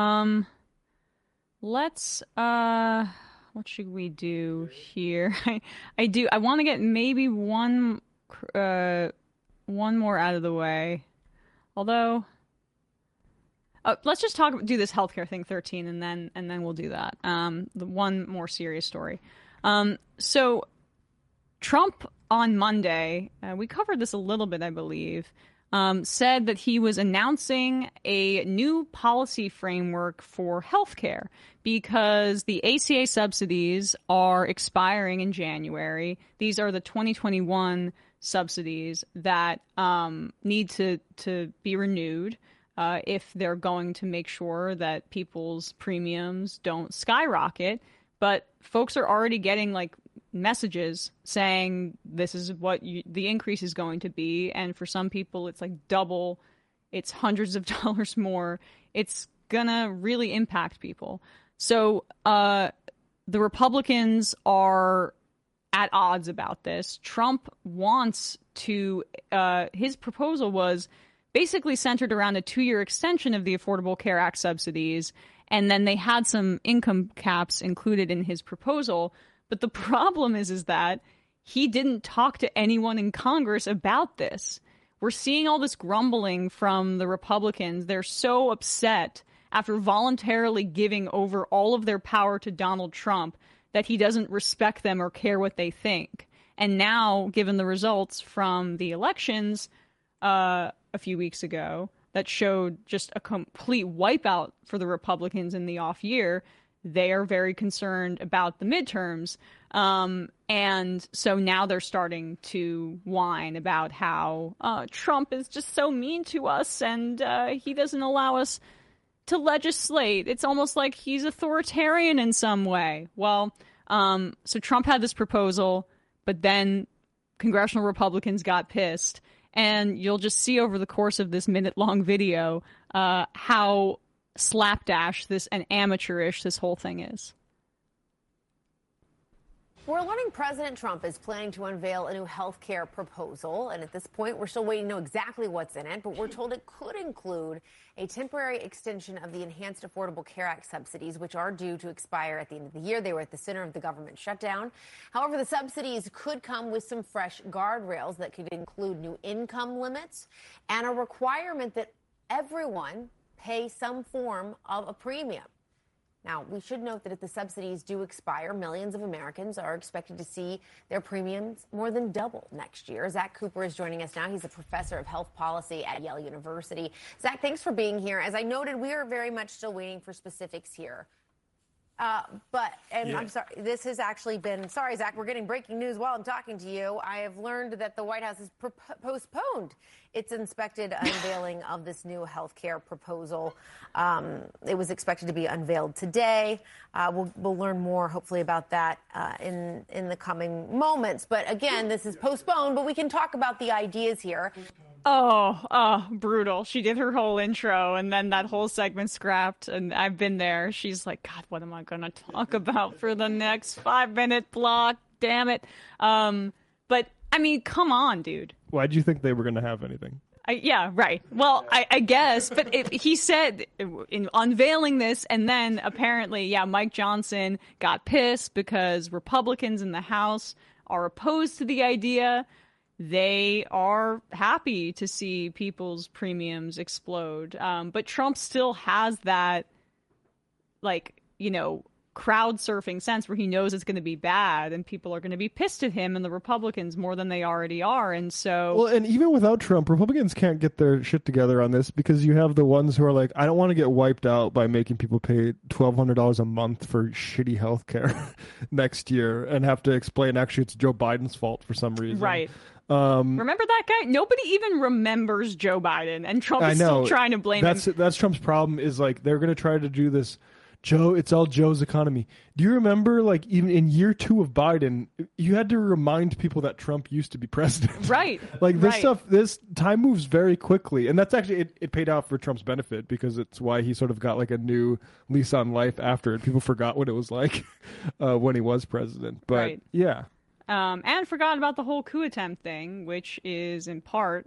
A: Let's, what should we do here? I want to get maybe one more out of the way. Although, let's just do this healthcare thing 13 and then we'll do that. The one more serious story. So Trump on Monday, we covered this a little bit, I believe, said that he was announcing a new policy framework for healthcare because the ACA subsidies are expiring in January. These are the 2021 subsidies that need to be renewed if they're going to make sure that people's premiums don't skyrocket. But folks are already getting messages saying this is what the increase is going to be, and for some people it's double, it's hundreds of dollars more. It's gonna really impact people. So the Republicans are at odds about this. Trump wants to his proposal was basically centered around a 2-year extension of the Affordable Care Act subsidies, and then they had some income caps included in his proposal. But the problem is that he didn't talk to anyone in Congress about this. We're seeing all this grumbling from the Republicans. They're so upset after voluntarily giving over all of their power to Donald Trump that he doesn't respect them or care what they think. And now, given the results from the elections a few weeks ago that showed just a complete wipeout for the Republicans in the off year, they are very concerned about the midterms. And so now they're starting to whine about how Trump is just so mean to us and he doesn't allow us to legislate. It's almost like he's authoritarian in some way. Well, so Trump had this proposal, but then congressional Republicans got pissed. And you'll just see over the course of this minute-long video how slapdash and amateurish this whole thing is.
I: We're learning President Trump is planning to unveil a new health care proposal. And at this point, we're still waiting to know exactly what's in it. But we're told it could include a temporary extension of the Enhanced Affordable Care Act subsidies, which are due to expire at the end of the year. They were at the center of the government shutdown. However, the subsidies could come with some fresh guardrails that could include new income limits and a requirement that everyone pay some form of a premium. Now, we should note that if the subsidies do expire, millions of Americans are expected to see their premiums more than double next year. Zach Cooper is joining us now. He's a professor of health policy at Yale University. Zach, thanks for being here. As I noted, we are very much still waiting for specifics here. I'm sorry, this has actually been, sorry, Zach, we're getting breaking news while I'm talking to you. I have learned that the White House has postponed its expected unveiling of this new health care proposal. It was expected to be unveiled today. We'll learn more, hopefully, about that in the coming moments. But again, this is postponed, but we can talk about the ideas here.
A: Oh, brutal. She did her whole intro and then that whole segment scrapped, and I've been there. She's like, God, what am I going to talk about for the next 5-minute block? Damn it. But, I mean, come on, dude.
H: Why did you think they were going to have anything?
A: Yeah, right. Well, I guess, but he said in unveiling this, and then apparently, Mike Johnson got pissed because Republicans in the House are opposed to the idea. They are happy to see people's premiums explode. But Trump still has that, crowd surfing sense where he knows it's going to be bad and people are going to be pissed at him and the Republicans more than they already are. And so...
H: Well, and even without Trump, Republicans can't get their shit together on this because you have the ones who are like, I don't want to get wiped out by making people pay $1,200 a month for shitty health care next year and have to explain actually it's Joe Biden's fault for some reason.
A: Right. Remember that guy? Nobody even remembers Joe Biden, and Trump is still trying to blame him.
H: That's Trump's problem, is they're going to try to do this. Joe, it's all Joe's economy. Do you remember, even in year 2 of Biden, you had to remind people that Trump used to be president.
A: Right.
H: This time moves very quickly. And that's actually, it paid out for Trump's benefit because it's why he sort of got a new lease on life after it. People forgot what it was like when he was president. But
A: right.
H: Yeah.
A: And forgot about the whole coup attempt thing, which is in part,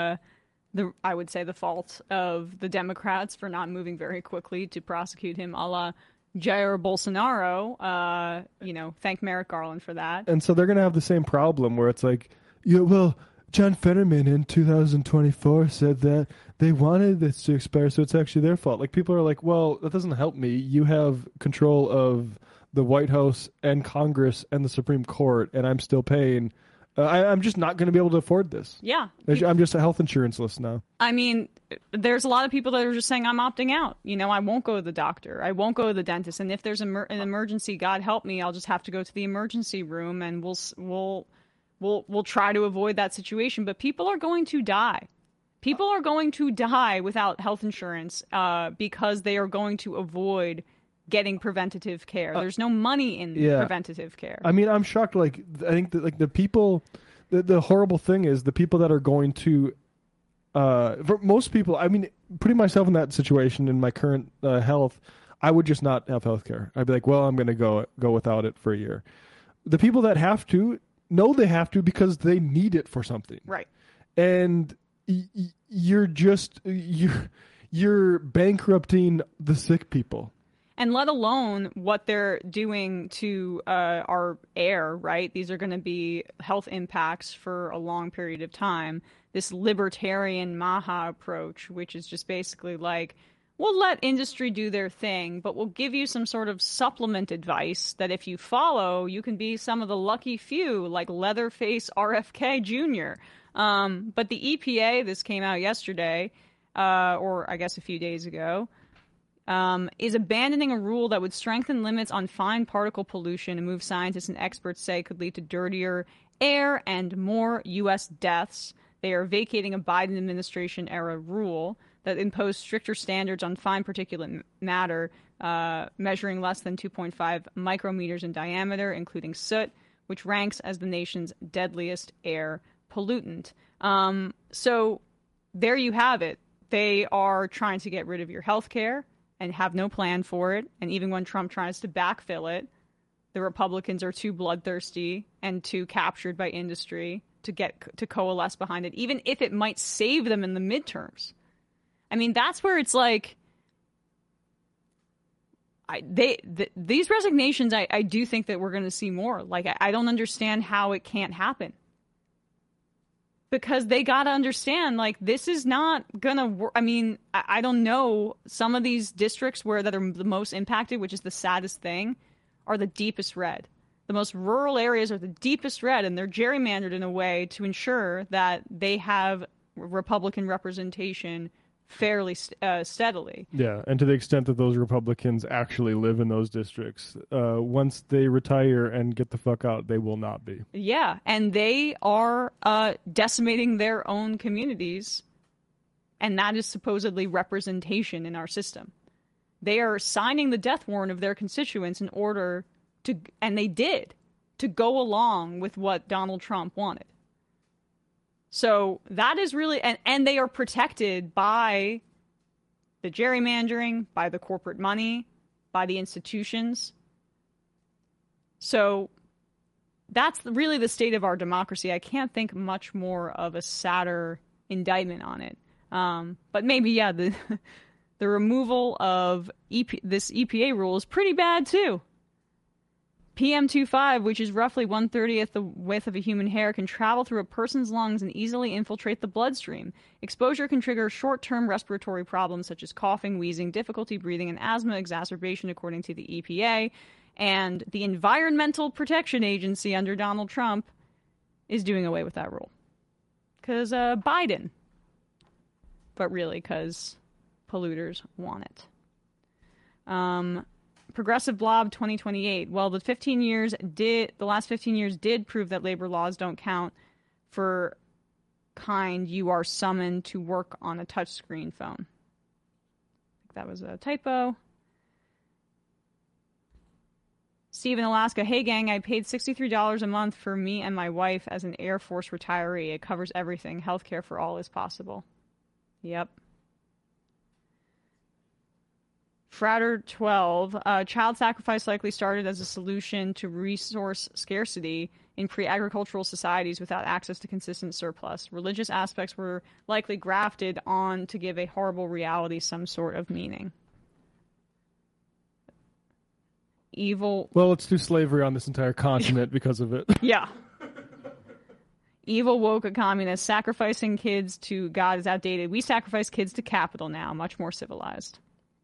A: I would say, the fault of the Democrats for not moving very quickly to prosecute him, a la Jair Bolsonaro. Thank Merrick Garland for that.
H: And so they're going to have the same problem where it's John Fetterman in 2024 said that they wanted this to expire, so it's actually their fault. People are like, well, that doesn't help me. You have control of the White House and Congress and the Supreme Court, and I'm still paying. I'm just not going to be able to afford this.
A: Yeah.
H: I'm just a health insurance list now.
A: I mean, there's a lot of people that are just saying, I'm opting out. I won't go to the doctor. I won't go to the dentist. And if there's an emergency, God help me, I'll just have to go to the emergency room, and we'll try to avoid that situation. But people are going to die. People are going to die without health insurance because they are going to avoid getting preventative care. There's no money in preventative care.
H: I mean, I'm shocked. I think that the people, the horrible thing is the people that are going to, for most people, I mean, putting myself in that situation in my current health, I would just not have health care. I'd be like, well, I'm going to go without it for a year. The people that have to know they have to because they need it for something.
A: Right.
H: And you're bankrupting the sick people.
A: And let alone what they're doing to our air, right? These are going to be health impacts for a long period of time. This libertarian Maha approach, which is just basically we'll let industry do their thing, but we'll give you some sort of supplement advice that if you follow, you can be some of the lucky few, like Leatherface RFK Jr. But the EPA, this came out yesterday, or I guess a few days ago, is abandoning a rule that would strengthen limits on fine particle pollution and move scientists and experts say could lead to dirtier air and more U.S. deaths. They are vacating a Biden administration-era rule that imposed stricter standards on fine particulate matter, measuring less than 2.5 micrometers in diameter, including soot, which ranks as the nation's deadliest air pollutant. So there you have it. They are trying to get rid of your health care and have no plan for it. And even when Trump tries to backfill it, the Republicans are too bloodthirsty and too captured by industry to coalesce behind it, even if it might save them in the midterms. I mean, that's where it's like, these resignations, I do think that we're going to see more. Like, I don't understand how it can't happen. Because they got to understand, like, this is not going to work. I mean, I don't know. Some of these districts that are the most impacted, which is the saddest thing, are the deepest red. The most rural areas are the deepest red, and they're gerrymandered in a way to ensure that they have Republican representation fairly steadily.
H: Yeah, and to the extent that those Republicans actually live in those districts, once they retire and get the fuck out, they will not be.
A: Yeah, and they are decimating their own communities, and that is supposedly representation in our system. They are signing the death warrant of their constituents in order to, and they did, to go along with what Donald Trump wanted. So that is really, and they are protected by the gerrymandering, by the corporate money, by the institutions. So that's really the state of our democracy. I can't think much more of a sadder indictment on it. But maybe, yeah, the removal of this EPA rule is pretty bad too. PM2.5, which is roughly 1/30th the width of a human hair, can travel through a person's lungs and easily infiltrate the bloodstream. Exposure can trigger short-term respiratory problems such as coughing, wheezing, difficulty breathing, and asthma exacerbation, according to the EPA. And the Environmental Protection Agency under Donald Trump is doing away with that rule. Because Biden. But really, because polluters want it. Progressive Blob 2028. Well, the last 15 years did prove that labor laws don't count for kind you are summoned to work on a touchscreen phone. I think that was a typo. Steve in Alaska. Hey, gang, I paid $63 a month for me and my wife as an Air Force retiree. It covers everything. Healthcare for all is possible. Yep. Fratter 12, child sacrifice likely started as a solution to resource scarcity in pre-agricultural societies without access to consistent surplus. Religious aspects were likely grafted on to give a horrible reality some sort of meaning. Evil.
H: Well, let's do slavery on this entire continent because of it.
A: Yeah. Evil woke communists sacrificing kids to God is outdated. We sacrifice kids to capital now, much more civilized.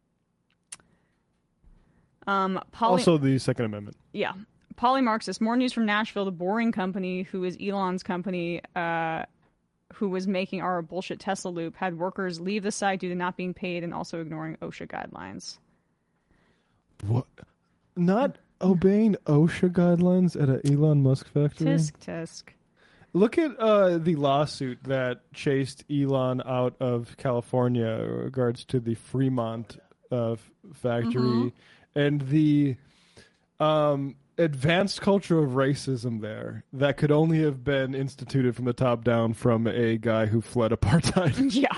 H: Also the Second Amendment.
A: Yeah. Polymarxist. More news from Nashville. The Boring Company, who is Elon's company, who was making our bullshit Tesla loop, had workers leave the site due to not being paid and also ignoring OSHA guidelines.
H: What? Not obeying OSHA guidelines at an Elon Musk factory?
A: Tisk.
H: Look at the lawsuit that chased Elon out of California in regards to the Fremont factory and the advanced culture of racism there that could only have been instituted from the top down from a guy who fled apartheid.
A: Yeah.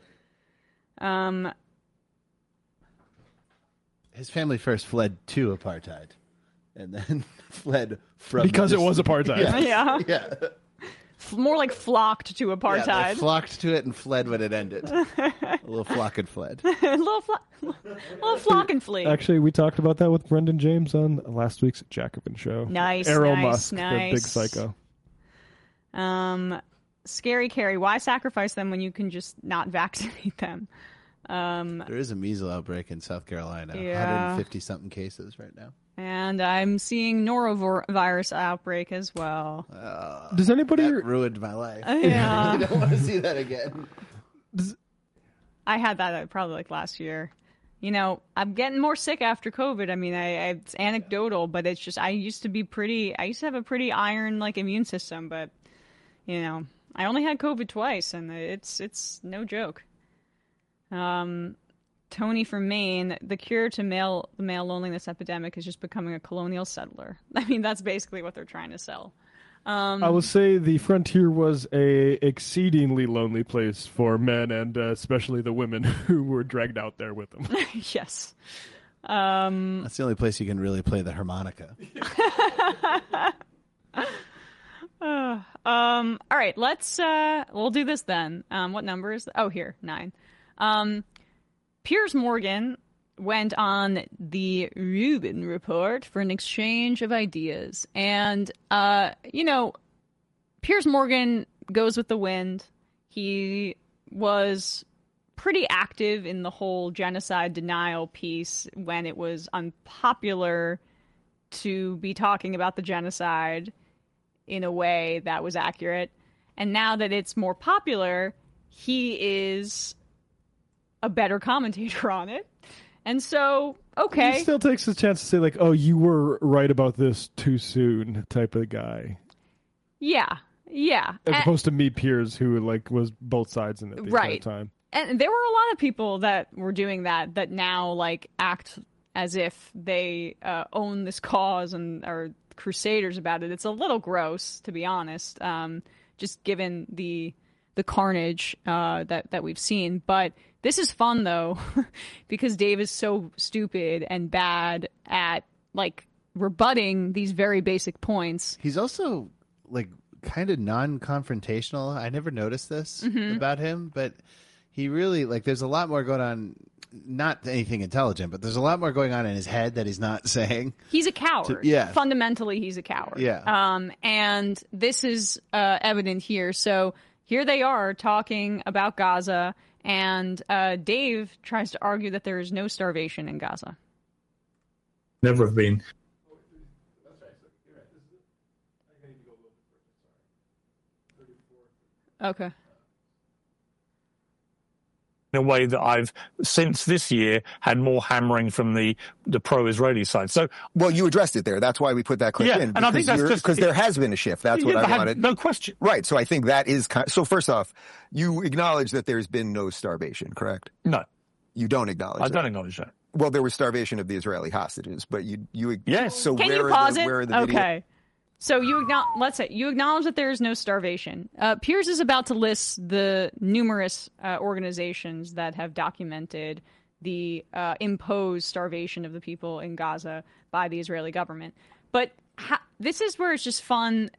B: His family first fled to apartheid and then fled from...
H: Because it was apartheid.
A: Yeah. More like flocked to apartheid.
B: Yeah, they flocked to it and fled when it ended. A little flock and fled.
A: a little flock and flee.
H: Actually, we talked about that with Brendan James on last week's Jacobin show.
A: Nice.
H: Errol Musk, the big psycho.
A: Scary Carrie, why sacrifice them when you can just not vaccinate them?
B: There is a measles outbreak in South Carolina.
A: Yeah.
B: 150-something cases right now.
A: And I'm seeing norovirus outbreak as well.
H: Does anybody...
B: That ruined my life.
A: Yeah.
B: I don't want to see that again.
A: I had that probably like last year. You know, I'm getting more sick after COVID. I mean, it's anecdotal, but it's just I used to have a pretty iron like immune system, but you know, I only had COVID twice, and it's no joke. Tony from Maine, the cure to the male loneliness epidemic is just becoming a colonial settler. I mean, that's basically what they're trying to sell.
H: I will say the frontier was a exceedingly lonely place for men and especially the women who were dragged out there with them.
A: Yes.
B: That's the only place you can really play the harmonica.
A: All right, we'll do this then. What number is oh, here, 9. Piers Morgan went on the Rubin Report for an exchange of ideas. And, Piers Morgan goes with the wind. He was pretty active in the whole genocide denial piece when it was unpopular to be talking about the genocide in a way that was accurate. And now that it's more popular, he is a better commentator on it. And so, okay.
H: He still takes the chance to say, like, oh, you were right about this too soon type of guy.
A: Yeah.
H: As opposed to me, Piers, who, like, was both sides in it the entire time.
A: And there were a lot of people that were doing that now, like, act as if they own this cause and are crusaders about it. It's a little gross, to be honest, just given the carnage that we've seen. But this is fun, though, because Dave is so stupid and bad at, like, rebutting these very basic points.
B: He's also, like, kind of non-confrontational. I never noticed this about him, but he really, like, there's a lot more going on. Not anything intelligent, but there's a lot more going on in his head that he's not saying.
A: He's a coward. Fundamentally, he's a coward.
B: Yeah.
A: And this is evident here. So here they are talking about Gaza, and Dave tries to argue that there is no starvation in Gaza.
L: Never have been.
A: Okay.
L: In a way that I've, since this year, had more hammering from the pro-Israeli side. So,
M: well, you addressed it there. That's why we put that clip in.
L: And I think that's just
M: because there has been a shift. That's what I wanted.
L: No question.
M: Right. So I think that is so. First off, you acknowledge that there's been no starvation, correct?
L: No,
M: you don't acknowledge.
L: I don't acknowledge that.
M: Well, there was starvation of the Israeli hostages, but you
L: yes.
M: So
A: can
M: where
A: you pause
M: are the,
A: it?
M: Where are the
A: okay. So you acknowledge that there is no starvation. Piers is about to list the numerous organizations that have documented the imposed starvation of the people in Gaza by the Israeli government. But this is where it's just fun,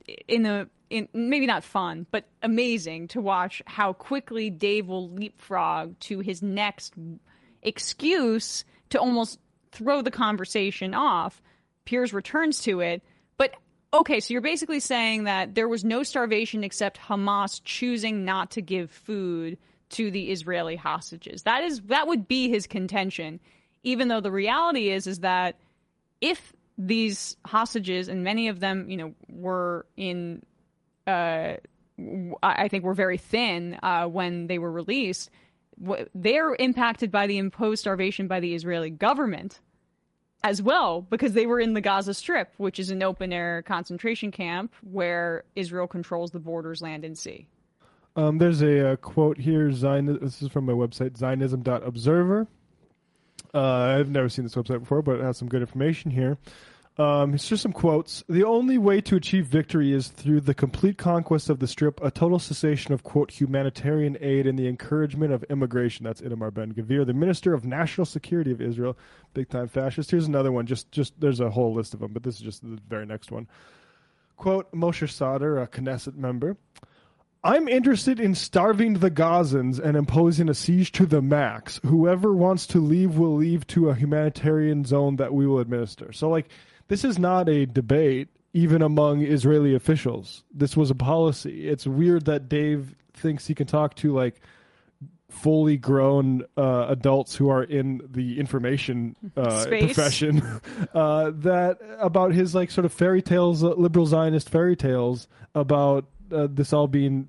A: maybe not fun, but amazing to watch how quickly Dave will leapfrog to his next excuse to almost throw the conversation off. Piers returns to it, but okay, so you're basically saying that there was no starvation except Hamas choosing not to give food to the Israeli hostages. That would be his contention, even though the reality is that if these hostages, and many of them, were in, I think were very thin when they were released, they're impacted by the imposed starvation by the Israeli government as well, because they were in the Gaza Strip, which is an open-air concentration camp where Israel controls the borders, land, and sea.
H: There's a quote here. This is from my website, Zionism.observer. I've never seen this website before, but it has some good information here. It's just some quotes. The only way to achieve victory is through the complete conquest of the Strip, a total cessation of, quote, humanitarian aid, and the encouragement of immigration. That's Itamar Ben-Gvir, the Minister of National Security of Israel, big-time fascist. Here's another one. Just there's a whole list of them, but this is just the very next one. Quote, Moshe Sader, a Knesset member. I'm interested in starving the Gazans and imposing a siege to the max. Whoever wants to leave will leave to a humanitarian zone that we will administer. So, like, this is not a debate, even among Israeli officials. This was a policy. It's weird that Dave thinks he can talk to, like, fully grown adults who are in the information profession that about his, like, sort of fairy tales, liberal Zionist fairy tales about this all being,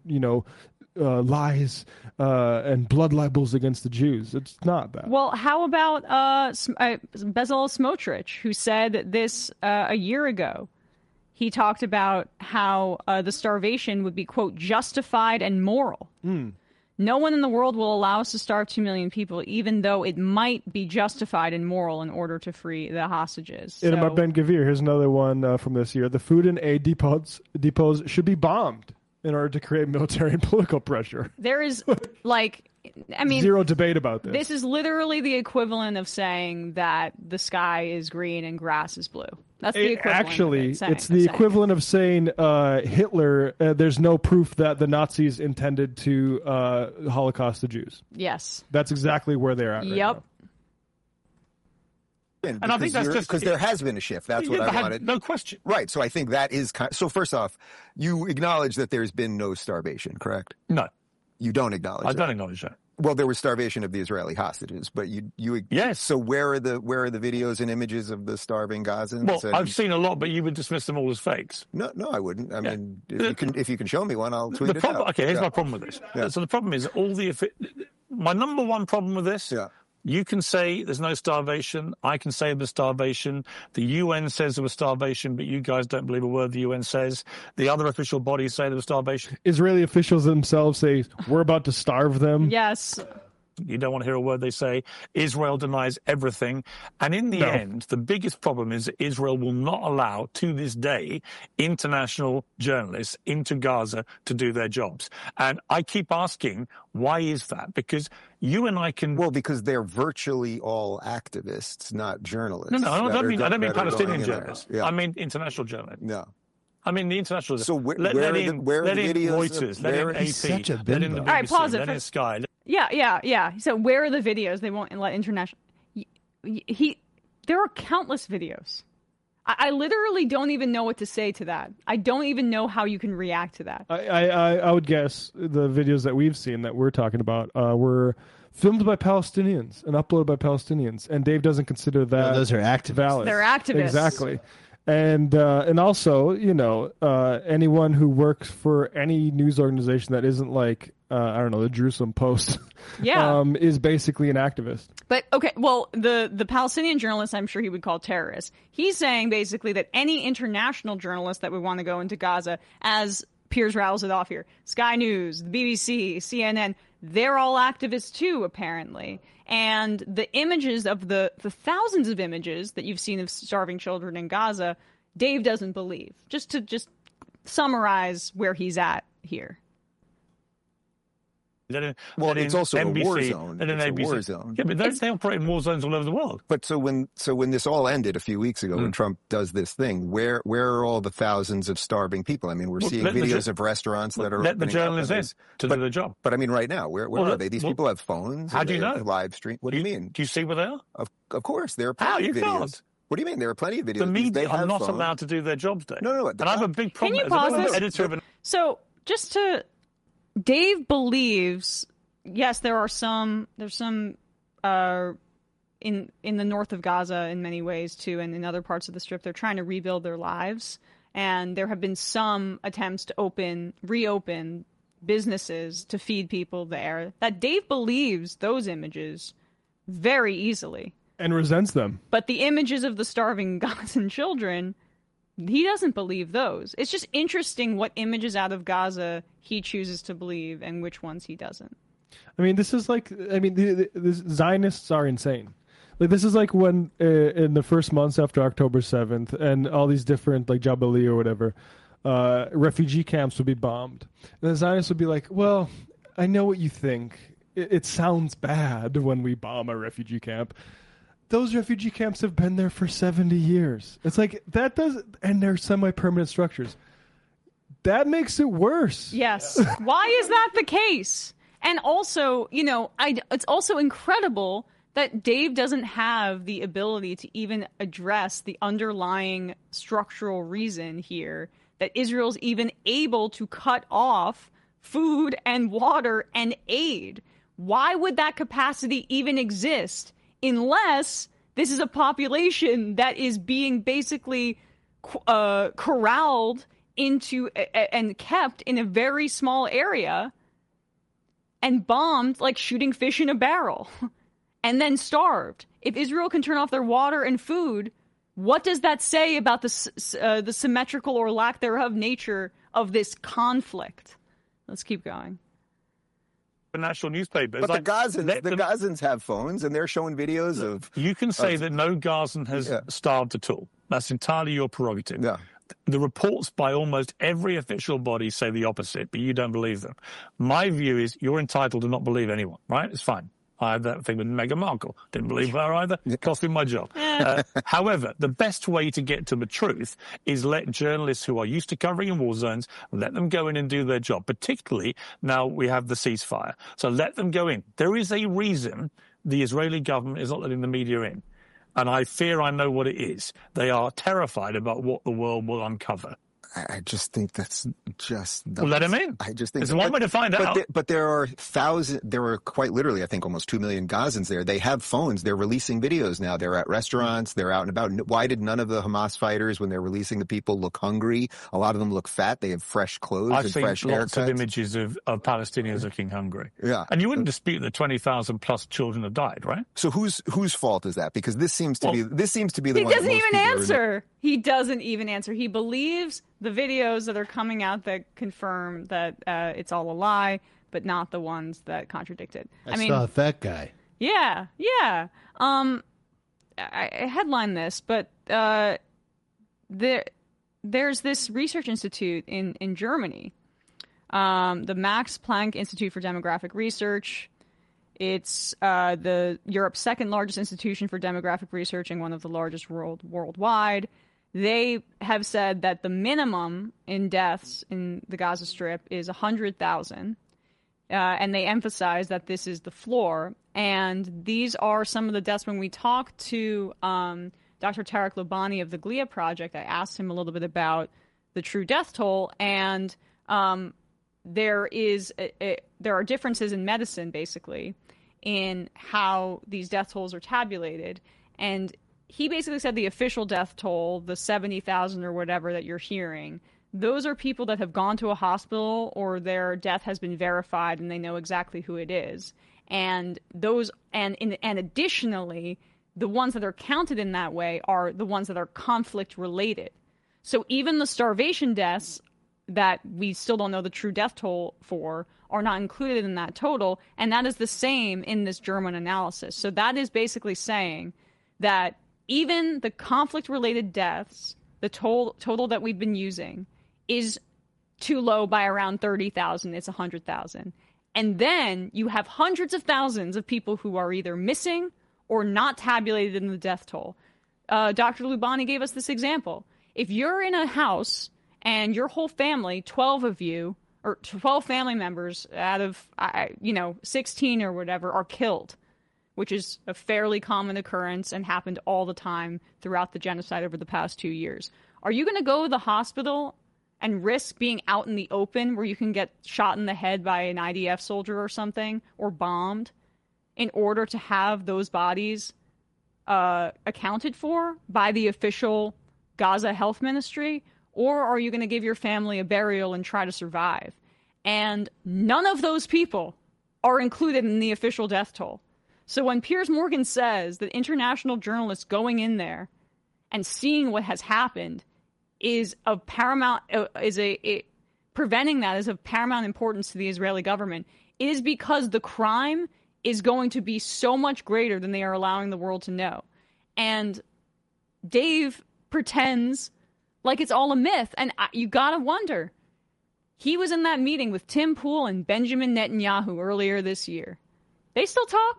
H: lies and blood libels against the Jews. It's not that.
A: Well, how about Bezalel Smotrich, who said this a year ago? He talked about how the starvation would be, quote, justified and moral. No one in the world will allow us to starve 2 million people, even though it might be justified and moral in order to free the hostages.
H: Itamar Ben-Gvir, here's another one from this year. The food and aid depots should be bombed in order to create military and political pressure.
A: There is, like, I mean,
H: zero debate about this.
A: This is literally the equivalent of saying that the sky is green and grass is blue. That's the equivalent.
H: Actually,
A: of it,
H: it's the equivalent of saying Hitler. There's no proof that the Nazis intended to Holocaust the Jews.
A: Yes,
H: that's exactly where they're at. Right now.
M: And I think that's just because there has been a shift. That's what I wanted.
L: No question.
M: Right. So I think that is so. First off, you acknowledge that there's been no starvation, correct?
L: No,
M: you don't acknowledge.
L: I don't acknowledge that.
M: Well, there was starvation of the Israeli hostages, but you
L: yes.
M: So where are the videos and images of the starving Gazans?
L: Well, I've seen a lot, but you would dismiss them all as fakes.
M: No, I wouldn't. I mean, if you can show me one, I'll tweet it out.
L: Okay, here's my problem with this. Yeah. So the problem is my number one problem with this.
M: Yeah.
L: You can say there's no starvation. I can say there's starvation. The UN says there was starvation, but you guys don't believe a word the UN says. The other official bodies say there was starvation.
H: Israeli officials themselves say, we're about to starve them.
A: Yes.
L: You don't want to hear a word they say. Israel denies everything. And in the end, the biggest problem is that Israel will not allow, to this day, international journalists into Gaza to do their jobs. And I keep asking, why is that? Because you and I can...
M: Well, because they're virtually all activists, not journalists.
L: No, I don't mean Palestinian journalists. Yeah. I mean international journalists.
M: No.
L: I mean, the international...
M: So where are the
L: Reuters, let in AP,
B: such a
L: let in the BBC,
A: All right, pause it
L: let in Sky.
A: Yeah. So where are the videos? They won't let international... There are countless videos. I literally don't even know what to say to that. I don't even know how you can react to that.
H: I would guess the videos that we've seen that we're talking about were filmed by Palestinians and uploaded by Palestinians, and Dave doesn't consider that
B: those are activists.
H: Valid.
A: They're activists.
H: Exactly. And also, anyone who works for any news organization that isn't like, the Jerusalem Post, is basically an activist.
A: But, okay, well, the Palestinian journalist, I'm sure he would call terrorists. He's saying basically that any international journalist that would want to go into Gaza, as Piers rattles it off here, Sky News, the BBC, CNN, they're all activists too, apparently. And the images of the thousands of images that you've seen of starving children in Gaza, Dave doesn't believe. Just to summarize where he's at here.
M: It's also
L: NBC,
M: a war zone.
L: It's a war zone. Yeah, but they operate in war zones all over the world.
M: But so when this all ended a few weeks ago, when Trump does this thing, where are all the thousands of starving people? I mean, we're seeing videos of restaurants that are
L: let the journalists in to do their job.
M: But I mean, right now, where are they? These people have phones.
L: How do you know?
M: Live stream. What do you mean?
L: Do you see where they are?
M: Of course, there are plenty of videos. Can't. What do you mean? There are plenty of videos.
L: The media are not allowed to do their jobs, Dave.
M: No.
L: And I have a big problem.
A: Can you pause this? So Dave believes. Yes, there's some in the north of Gaza in many ways too, and in other parts of the Strip, they're trying to rebuild their lives, and there have been some attempts to reopen businesses to feed people there. That Dave believes those images very easily
H: and resents them.
A: But the images of the starving Gazan children, he doesn't believe those. It's just interesting what images out of Gaza he chooses to believe and which ones he doesn't.
H: I mean, this is like, the Zionists are insane. Like, this is like when, in the first months after October 7th, and all these different, like, Jabalia or whatever, refugee camps would be bombed. And the Zionists would be like, well, I know what you think. It sounds bad when we bomb a refugee camp. Those refugee camps have been there for 70 years. It's like, and they're semi-permanent structures. That makes it worse.
A: Yes. Why is that the case? And also, it's also incredible that Dave doesn't have the ability to even address the underlying structural reason here that Israel's even able to cut off food and water and aid. Why would that capacity even exist unless this is a population that is being basically corralled into and kept in a very small area and bombed like shooting fish in a barrel and then starved? If Israel can turn off their water and food, what does that say about the symmetrical or lack thereof nature of this conflict? Let's keep going.
L: The national newspapers.
M: But the Gazans have phones, and they're showing videos of...
L: You can say that no Gazan has starved at all. That's entirely your prerogative.
M: Yeah.
L: The reports by almost every official body say the opposite, but you don't believe them. My view is you're entitled to not believe anyone, right? It's fine. I had that thing with Meghan Markle. Didn't believe her either. It cost me my job. However, the best way to get to the truth is let journalists who are used to covering in war zones, let them go in and do their job, particularly now we have the ceasefire. So let them go in. There is a reason the Israeli government is not letting the media in. And I fear I know what it is. They are terrified about what the world will uncover.
M: I just think that's just...
L: Well, let him in.
M: I just think...
L: There's one way to find out.
M: But there are quite literally, I think, almost 2 million Gazans there. They have phones. They're releasing videos now. They're at restaurants. They're out and about. Why did none of the Hamas fighters, when they're releasing the people, look hungry? A lot of them look fat. They have fresh clothes and fresh haircuts.
L: I've seen lots of images of Palestinians looking hungry.
M: Yeah.
L: And you wouldn't dispute that 20,000 plus children have died, right?
M: So whose fault is that? Because this seems to be the one...
A: He doesn't even answer. He doesn't even answer. He believes the videos that are coming out that confirm that it's all a lie, but not the ones that contradict it.
B: I mean, saw that guy.
A: Yeah. I headlined this, but there's this research institute in Germany, the Max Planck Institute for Demographic Research. It's Europe's second largest institution for demographic research and one of the largest worldwide. They have said that the minimum in deaths in the Gaza Strip is 100,000, and they emphasize that this is the floor. And these are some of the deaths. When we talked to Dr. Tarek Loubani of the GLIA Project, I asked him a little bit about the true death toll, and there are differences in medicine, basically, in how these death tolls are tabulated. And he basically said the official death toll, the 70,000 or whatever that you're hearing, those are people that have gone to a hospital or their death has been verified and they know exactly who it is. And additionally, the ones that are counted in that way are the ones that are conflict related. So even the starvation deaths that we still don't know the true death toll for are not included in that total. And that is the same in this German analysis. So that is basically saying that even the conflict-related deaths, the total that we've been using, is too low by around 30,000. It's 100,000. And then you have hundreds of thousands of people who are either missing or not tabulated in the death toll. Dr. Loubani gave us this example. If you're in a house and your whole family, 12 of you, or 12 family members out of 16 or whatever, are killed, which is a fairly common occurrence and happened all the time throughout the genocide over the past 2 years. Are you going to go to the hospital and risk being out in the open where you can get shot in the head by an IDF soldier or something, or bombed, in order to have those bodies accounted for by the official Gaza Health Ministry? Or are you going to give your family a burial and try to survive? And none of those people are included in the official death toll. So when Piers Morgan says that international journalists going in there and seeing what has happened is of paramount, preventing that is of paramount importance to the Israeli government, it is because the crime is going to be so much greater than they are allowing the world to know. And Dave pretends like it's all a myth. And you gotta wonder, he was in that meeting with Tim Pool and Benjamin Netanyahu earlier this year. They still talk?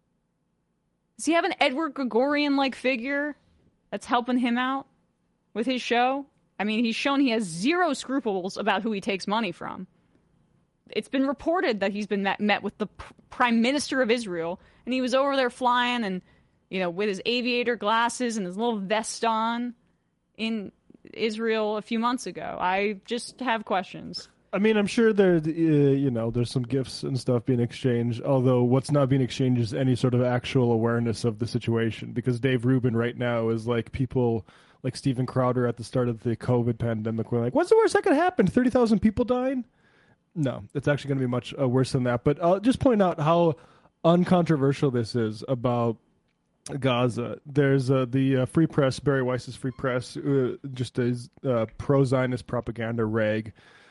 A: Does he have an Edward Gregorian-like figure that's helping him out with his show? I mean, he's shown he has zero scruples about who he takes money from. It's been reported that he's been met with the Prime Minister of Israel, and he was over there flying and, with his aviator glasses and his little vest on in Israel a few months ago. I just have questions.
H: I mean, I'm sure there's some gifts and stuff being exchanged, although what's not being exchanged is any sort of actual awareness of the situation, because Dave Rubin right now is like people like Steven Crowder at the start of the COVID pandemic were like, what's the worst that could happen? 30,000 people dying? No, it's actually going to be much worse than that. But I'll just point out how uncontroversial this is about Gaza. There's the Free Press, Barry Weiss's Free Press, just a pro-Zionist propaganda rag,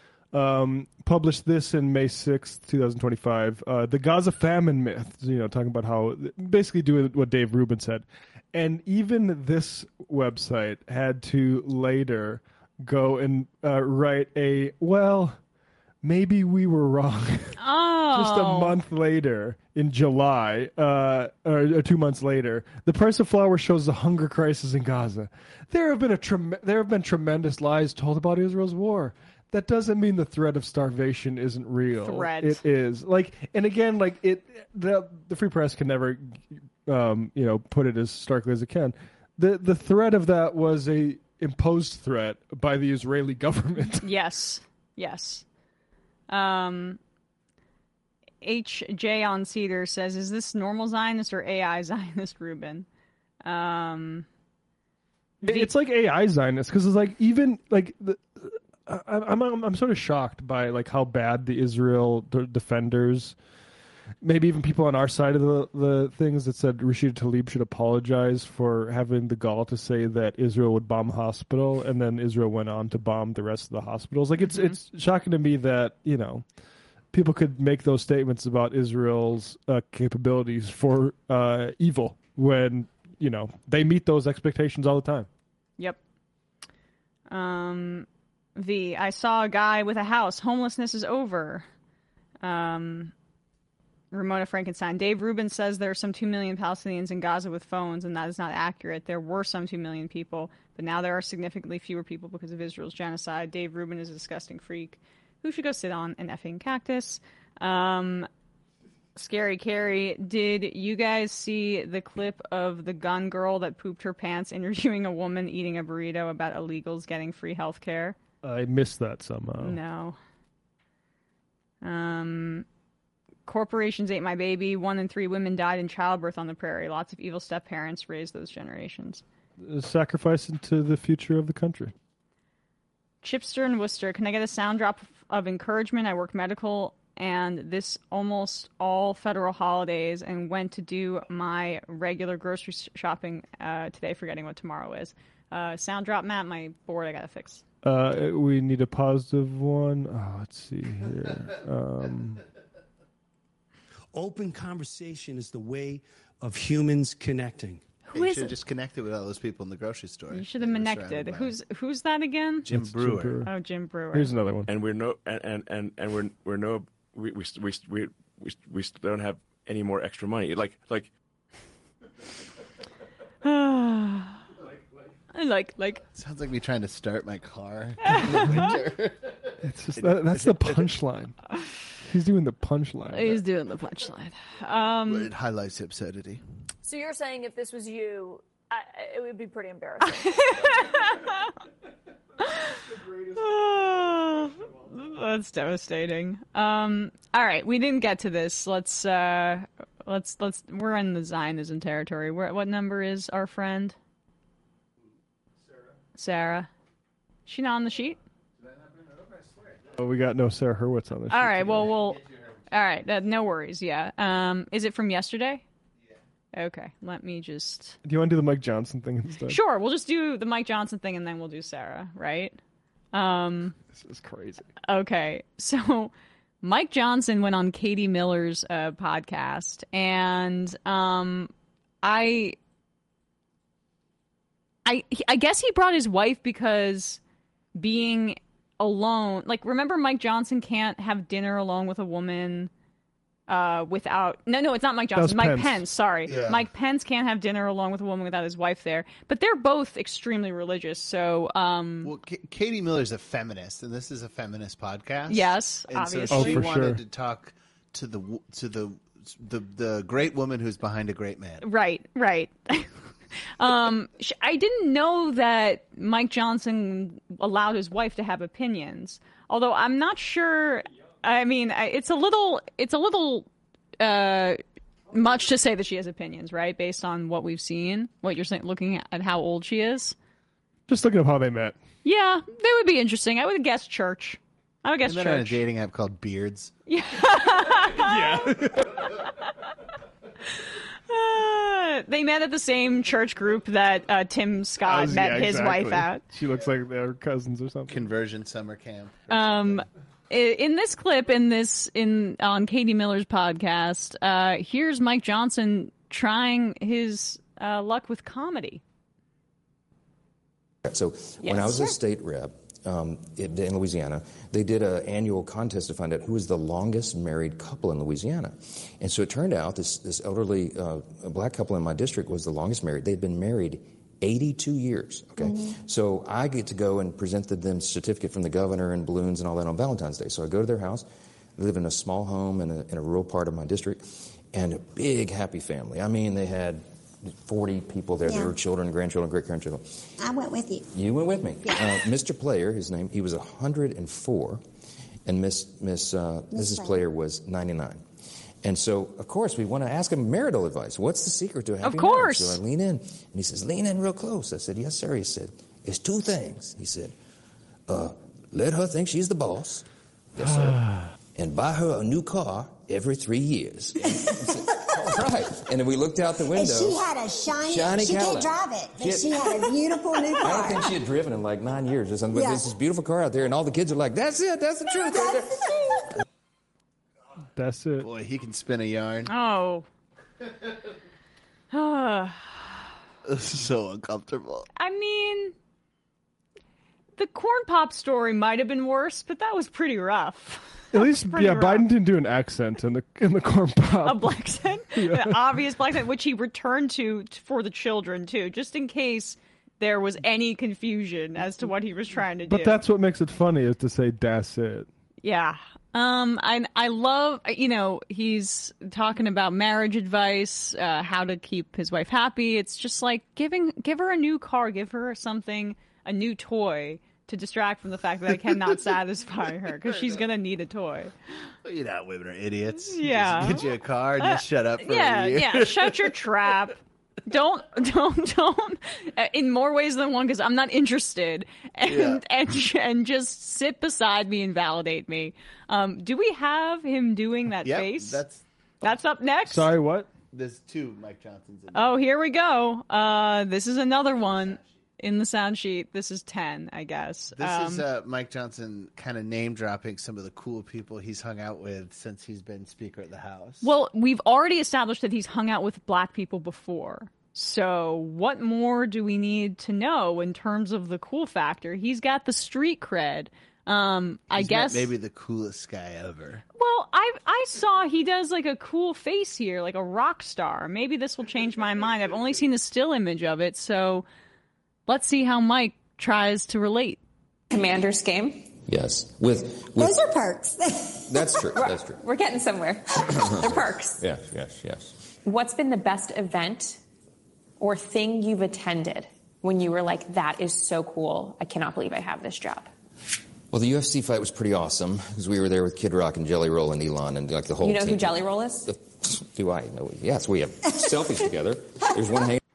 H: published this in May 6th, 2025. The Gaza famine myth, talking about how, basically doing what Dave Rubin said. And even this website had to later go and write maybe we were wrong.
A: Oh.
H: Just a month later, in July, or 2 months later, the price of flour shows the hunger crisis in Gaza. There have been tremendous lies told about Israel's war. That doesn't mean the threat of starvation isn't real.
A: Threat.
H: It is. And again, the free press can never, put it as starkly as it can. The threat of that was a imposed threat by the Israeli government.
A: Yes. HJ on Cedar says, "Is this normal Zionist or AI Zionist, Ruben?"
H: It's like AI Zionist because it's like even like I'm sort of shocked by like how bad the Israel defenders, maybe even people on our side of the things that said Rashida Tlaib should apologize for having the gall to say that Israel would bomb a hospital, and then Israel went on to bomb the rest of the hospitals. Like it's shocking to me that people could make those statements about Israel's capabilities for evil when they meet those expectations all the time.
A: Yep. I saw a guy with a house. Homelessness is over. Ramona Frankenstein. Dave Rubin says there are some 2 million Palestinians in Gaza with phones, and that is not accurate. There were some 2 million people, but now there are significantly fewer people because of Israel's genocide. Dave Rubin is a disgusting freak who should go sit on an effing cactus. Scary Carrie, did you guys see the clip of the gun girl that pooped her pants interviewing a woman eating a burrito about illegals getting free health care?
H: I missed that somehow.
A: No. Corporations ate my baby. 1 in 3 women died in childbirth on the prairie. Lots of evil step-parents raised those generations.
H: Sacrifice into the future of the country.
A: Chipster in Worcester. Can I get a sound drop of encouragement? I work medical and this almost all federal holidays and went to do my regular grocery shopping today, forgetting what tomorrow is. Sound drop, Matt. My board I gotta fix.
H: We need a positive one. Oh, let's see here.
P: Open conversation is the way of humans connecting.
B: You should have just connected with all those people in the grocery store.
A: You should have connected. Who's that again?
B: Jim Brewer.
A: Oh, Jim Brewer.
H: Here's another one.
N: And we don't have any more extra money. Like.
A: I like.
B: Sounds like me trying to start my car.
H: It's just that's the punchline. He's doing the punchline.
A: He's doing the punchline.
B: But it highlights the absurdity.
O: So you're saying if this was you, it would be pretty embarrassing.
A: That's devastating. All right, we didn't get to this. Let's. We're in the Zionism territory. What number is our friend? Sarah. She not on the sheet?
H: Oh, we got no Sarah Hurwitz on this.
A: All right. Well, all right. No worries. Yeah. Is it from yesterday? Yeah. Okay. Let me just.
H: Do you want to do the Mike Johnson thing instead?
A: Sure. We'll just do the Mike Johnson thing and then we'll do Sarah. Right.
H: This is crazy.
A: Okay. So, Mike Johnson went on Katie Miller's podcast, and I guess he brought his wife because being alone, like, remember Mike Johnson can't have dinner alone with a woman without, no, it's not Mike Johnson, Mike Pence, sorry. Yeah. Mike Pence can't have dinner alone with a woman without his wife there, but they're both extremely religious, so
B: well, Katie Miller's a feminist, and this is a feminist podcast.
A: Yes,
B: and
A: obviously.
B: So she wanted to talk to the great woman who's behind a great man.
A: Right. I didn't know that Mike Johnson allowed his wife to have opinions. Although I'm not sure. I mean, it's a little much to say that she has opinions, right? Based on what we've seen, what you're saying, looking at how old she is.
H: Just looking at how they met.
A: Yeah, that would be interesting. I would guess church.
B: I met on a dating app called Beards.
A: Yeah. They met at the same church group that Tim Scott met his wife at.
H: She looks like they're cousins or something.
B: Conversion summer camp.
A: In this clip, on Katie Miller's podcast, here's Mike Johnson trying his luck with comedy.
W: So when I was a state rep,
J: in Louisiana, they did an annual contest to find out who was the longest married couple in Louisiana. And so it turned out this elderly black couple in my district was the longest married. They'd been married 82 years, okay? Mm-hmm. So I get to go and present them certificate from the governor and balloons and all that on Valentine's Day. So I go to their house. They live in a small home in a rural part of my district, and a big, happy family. I mean, they had 40 people there. Yeah. There were children, grandchildren, great-grandchildren.
Q: I went with you.
J: You went with me.
Q: Yeah.
J: Mr. Player, his name, he was 104, and Mrs. Player was 99. And so, of course, we want to ask him marital advice. What's the secret to a happy marriage? So I lean in, and he says, lean in real close. I said, yes, sir. He said, it's two things. He said, let her think she's the boss. Yes, sir. And buy her a new car every 3 years. Said, all right. And then we looked out the window.
Q: And she had a shiny she can't drive it, but she had a beautiful new car.
J: I don't think she had driven in like 9 years or something, but there's this beautiful car out there, and all the kids are like, that's it, that's the truth.
Q: That's the truth.
H: That's it.
B: Boy, he can spin a yarn.
A: Oh.
B: This is so uncomfortable.
A: I mean, the corn pop story might have been worse, but that was pretty rough.
H: At least, yeah, rough. Biden didn't do an accent in the corn pop.
A: A black accent?
H: Yeah.
A: The obvious black accent, which he returned to for the children, too, just in case there was any confusion as to what he was trying to do.
H: But that's what makes it funny, is to say, that's it.
A: Yeah. I love, he's talking about marriage advice, how to keep his wife happy. It's just like give her a new car, give her something, a new toy to distract from the fact that I cannot satisfy her because she's going to need a toy.
B: You know, women are idiots.
A: Yeah.
B: Just get you a car and just shut up for a year.
A: Yeah, shut your trap. Don't. In more ways than one, because I'm not interested, and just sit beside me and validate me. Do we have him doing that face? That's up next.
H: Sorry, what?
B: There's two Mike Johnsons in there.
A: Oh, here we go. This is another one in the sound sheet. This is 10, I guess.
B: This is Mike Johnson kind of name dropping some of the cool people he's hung out with since he's been Speaker of the House.
A: Well, we've already established that he's hung out with black people before. So what more do we need to know in terms of the cool factor? He's got the street cred. I guess
B: maybe the coolest guy ever.
A: Well, I saw he does like a cool face here, like a rock star. Maybe this will change my mind. I've only seen a still image of it, so let's see how Mike tries to relate.
W: Commander's game?
J: Yes.
Q: Those are perks.
J: That's true. That's true.
W: We're getting somewhere. They're perks.
J: Yes.
W: What's been the best event or thing you've attended when you were like, that is so cool, I cannot believe I have this job?
J: Well, the UFC fight was pretty awesome because we were there with Kid Rock and Jelly Roll and Elon and like the whole team.
W: You know who Jelly Roll is?
J: Do I know? Yes, we have selfies together. There's one hanging.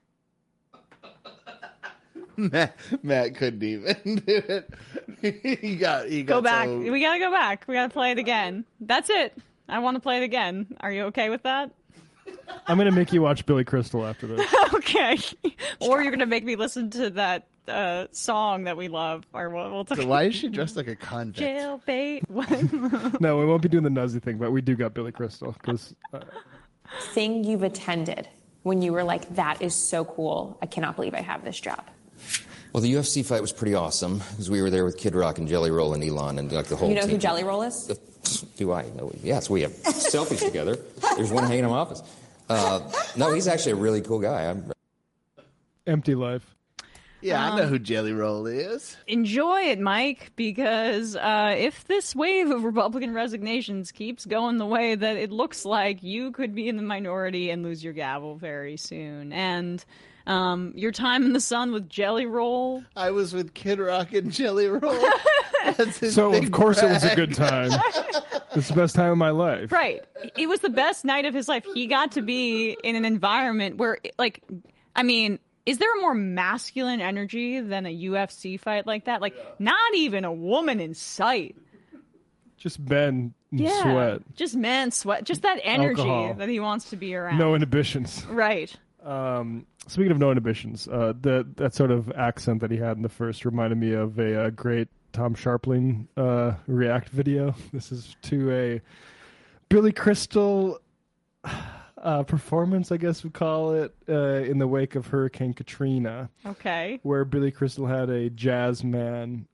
B: Matt couldn't even do it. He got
A: go back.
B: So...
A: We gotta go back. We gotta play it again. That's it. I want to play it again. Are you okay with that?
H: I'm gonna make you watch Billy Crystal after this.
A: Okay. Or you're gonna make me listen to that song that we love. Or we'll talk.
B: So why is she dressed like a convict?
A: Jailbait.
H: No, we won't be doing the Nuzzy thing, but we do got Billy Crystal.
W: Thing you've attended when you were like, that is so cool, I cannot believe I have this job.
J: Well, the UFC fight was pretty awesome because we were there with Kid Rock and Jelly Roll and Elon and like the whole team.
W: You know who Jelly Roll is?
J: Do I know? Yes, we have selfies together. There's one hanging in my office. No, he's actually a really cool guy.
H: Empty life.
B: Yeah, I know who Jelly Roll is.
A: Enjoy it, Mike, because if this wave of Republican resignations keeps going the way that it looks like, you could be in the minority and lose your gavel very soon. And your time in the sun with Jelly Roll.
B: I was with Kid Rock and Jelly Roll.
H: So, of course, it was a good time. It's the best time of my life.
A: Right. It was the best night of his life. He got to be in an environment where, like, I mean, is there a more masculine energy than a UFC fight like that? Like, not even a woman in sight.
H: Just men sweat.
A: Just men sweat. Just that energy
H: Alcohol.
A: that he wants to be around.
H: No inhibitions.
A: Right.
H: Speaking of no inhibitions, that sort of accent that he had in the first reminded me of a great Tom Sharpling React video. This is to a Billy Crystal performance, I guess we call it, in the wake of Hurricane Katrina.
A: Okay.
H: Where Billy Crystal had a jazz man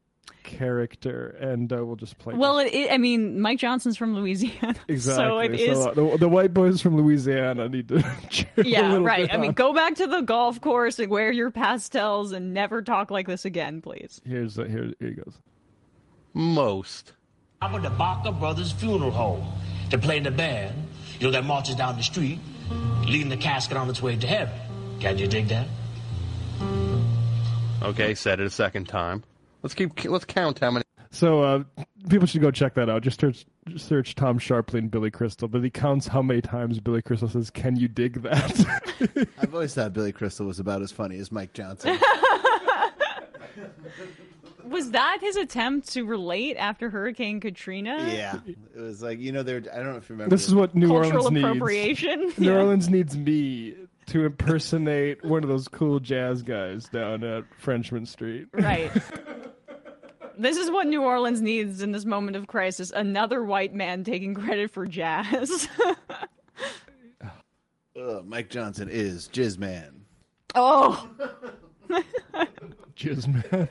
H: character, and we'll just play.
A: Well, I mean, Mike Johnson's from Louisiana,
H: exactly.
A: So it is.
H: The white boys from Louisiana need to.
A: Yeah, right. I mean, go back to the golf course and wear your pastels and never talk like this again, please.
H: Here he goes.
E: Most.
K: I'm at the Barker Brothers funeral home to play in the band. You know, that marches down the street, leading the casket on its way to heaven. Can you dig that?
E: Okay, said it a second time. Let's count how many.
H: So people should go check that out. Just search Tom Sharpling and Billy Crystal. But he counts how many times Billy Crystal says, "Can you dig that?"
B: I've always thought Billy Crystal was about as funny as Mike Johnson.
A: Was that his attempt to relate after Hurricane Katrina?
B: Yeah, it was like, I don't know if you remember.
H: This is what New
A: Cultural
H: Orleans
A: appropriation.
H: needs. New Orleans needs me to impersonate one of those cool jazz guys down at Frenchman Street.
A: Right. This is what New Orleans needs in this moment of crisis. Another white man taking credit for jazz.
B: Mike Johnson is Jizz Man.
A: Oh.
H: Jizz Man.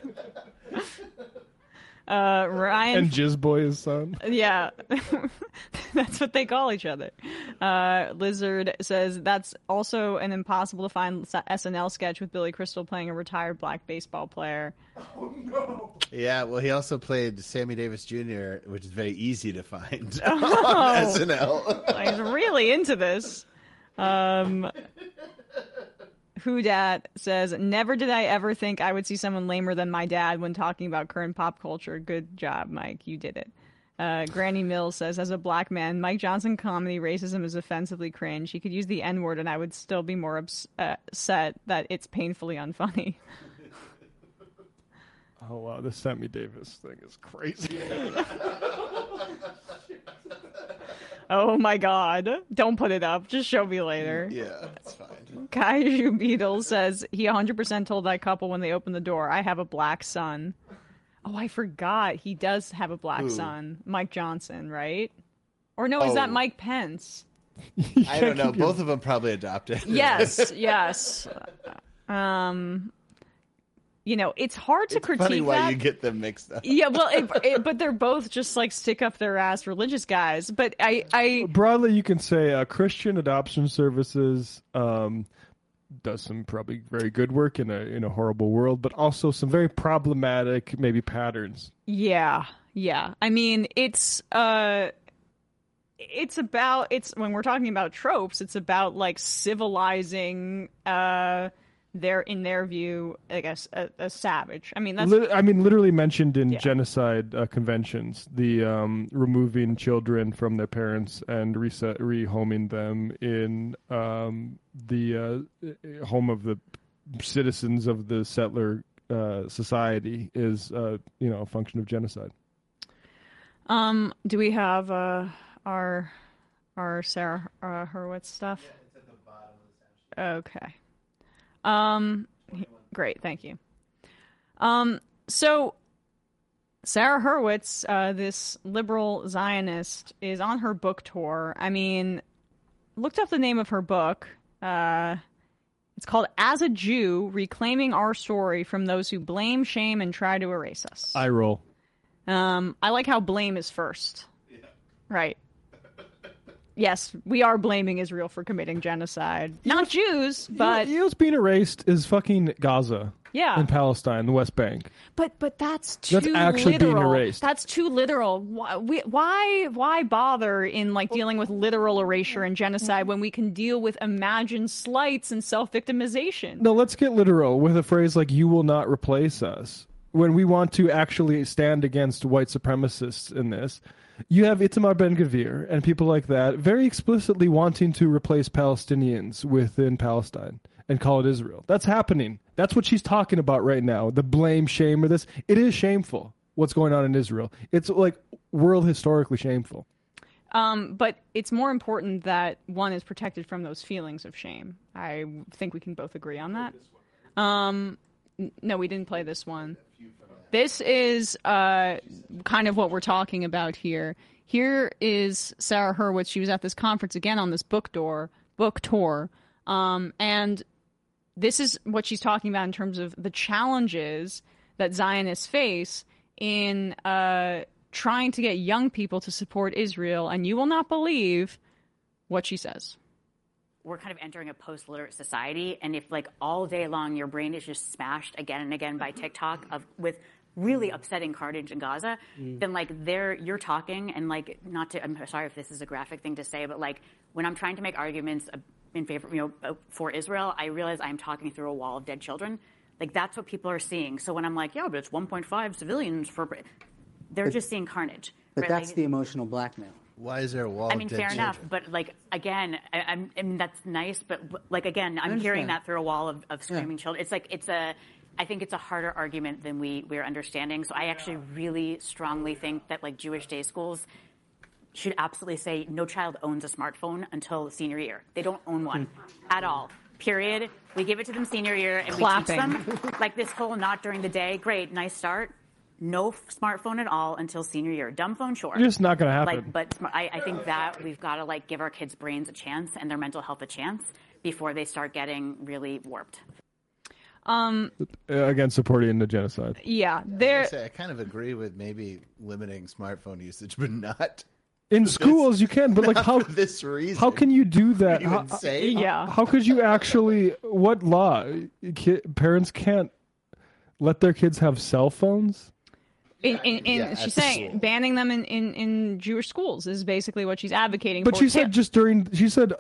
A: Ryan
H: and Jizz Boy, his son.
A: Yeah, that's what they call each other. Lizard says that's also an impossible to find SNL sketch with Billy Crystal playing a retired black baseball player.
B: Oh no! Yeah, well, he also played Sammy Davis Jr., which is very easy to find on SNL.
A: He's really into this. Whodat says, never did I ever think I would see someone lamer than my dad when talking about current pop culture. Good job, Mike. You did it. Granny Mills says, as a black man, Mike Johnson comedy racism is offensively cringe. He could use the N-word and I would still be more upset that it's painfully unfunny.
H: Oh, wow. The Sammy Davis thing is crazy.
A: Oh, my God. Don't put it up. Just show me later.
B: Yeah, it's fine.
A: Kaiju Beetle says he 100% told that couple when they opened the door, I have a black son. Oh, I forgot. He does have a black son. Mike Johnson, right? Or no, is that Mike Pence?
B: I don't know. Both of them probably adopted.
A: Yes, yes. It's hard to critique
B: funny why
A: that.
B: you get them mixed up.
A: Yeah, well, but they're both just like stick up their ass religious guys. But I
H: broadly, you can say Christian Adoption Services does some probably very good work in a horrible world, but also some very problematic maybe patterns.
A: Yeah. I mean, it's when we're talking about tropes, it's about like civilizing in their view, I guess, a savage. I mean, that's
H: literally mentioned in genocide conventions, the removing children from their parents and rehoming them in the home of the citizens of the settler society is a function of genocide.
A: Do we have our Sarah Hurwitz stuff?
B: Yeah, it's at the bottom of the sound sheet.
A: Okay. Great, thank you. So Sarah Hurwitz, this liberal Zionist, is on her book tour. I mean, looked up the name of her book. It's called As a Jew, Reclaiming Our Story from Those Who Blame, Shame, and Try to Erase Us.
H: I roll.
A: I like how blame is first. Yeah. Right. Yes, we are blaming Israel for committing genocide. Not Jews, but...
H: what's being erased is fucking Gaza.
A: Yeah.
H: In Palestine, the West Bank.
A: But that's too literal.
H: That's actually being erased.
A: That's too literal. Why bother in dealing with literal erasure and genocide when we can deal with imagined slights and self-victimization?
H: No, let's get literal with a phrase like, you will not replace us. When we want to actually stand against white supremacists in this... You have Itamar Ben-Gvir and people like that very explicitly wanting to replace Palestinians within Palestine and call it Israel. That's happening. That's what she's talking about right now. The blame, shame, or this. It is shameful what's going on in Israel. It's like world historically shameful.
A: But it's more important that one is protected from those feelings of shame. I think we can both agree on that. No, we didn't play this one. This is kind of what we're talking about here. Here is Sarah Hurwitz. She was at this conference again on this book tour. And this is what she's talking about in terms of the challenges that Zionists face in trying to get young people to support Israel, and you will not believe what she says.
S: We're kind of entering a post-literate society, and if like all day long your brain is just smashed again and again by TikTok with really upsetting carnage in Gaza, then like you're talking, and like I'm sorry if this is a graphic thing to say, but like when I'm trying to make arguments in favor, for Israel, I realize I'm talking through a wall of dead children. Like that's what people are seeing. So when I'm like, yeah, but it's 1.5 civilians they're just seeing carnage.
T: But
S: right?
T: that's
S: like,
T: the emotional blackmail.
B: Why is there a wall?
S: I mean, fair enough, but like again, I mean that's nice, but like again, I'm hearing that through a wall of screaming children. It's like I think it's a harder argument than we're understanding. So I actually really strongly think that like Jewish day schools should absolutely say no child owns a smartphone until senior year. They don't own one at all. Period. We give it to them senior year and we teach them like this whole not during the day. Great, nice start. No smartphone at all until senior year. Dumb phone, sure.
H: Just not going to happen.
S: Like, but I think that we've got to like give our kids' brains a chance and their mental health a chance before they start getting really warped.
H: Again, supporting the genocide.
A: Yeah,
B: I kind of agree with maybe limiting smartphone usage, but not
H: in schools. You can, but like how
B: for this reason?
H: How can you do that? How could you actually? What law? Parents can't let their kids have cell phones.
A: She's saying banning them in Jewish schools is basically what she's advocating.
H: But
A: for.
H: she said she said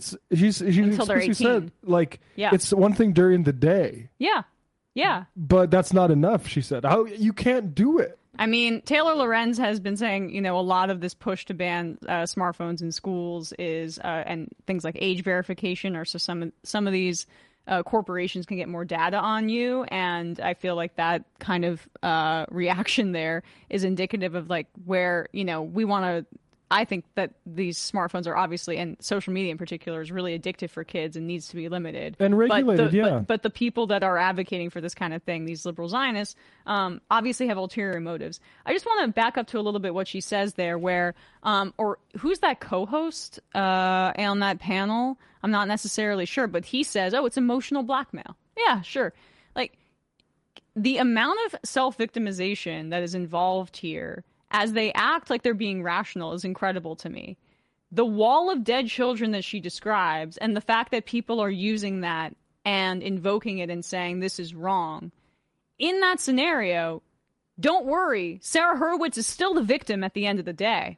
H: she
A: until they're 18.
H: Said it's one thing during the day.
A: Yeah.
H: But that's not enough. She said, "How you can't do it."
A: I mean, Taylor Lorenz has been saying, a lot of this push to ban smartphones in schools is and things like age verification, or so some of these. Corporations can get more data on you, and I feel like that kind of reaction there is indicative of like where we want to. I think that these smartphones are obviously, and social media in particular, is really addictive for kids and needs to be limited
H: and regulated.
A: But the people that are advocating for this kind of thing, these liberal Zionists, obviously have ulterior motives. I just want to back up to a little bit what she says there, where or who's that co-host on that panel? I'm not necessarily sure, but he says, "Oh, it's emotional blackmail." Yeah, sure. Like the amount of self-victimization that is involved here, as they act like they're being rational, is incredible to me. The wall of dead children that she describes, and the fact that people are using that and invoking it and saying this is wrong. In that scenario, don't worry, Sarah Hurwitz is still the victim at the end of the day.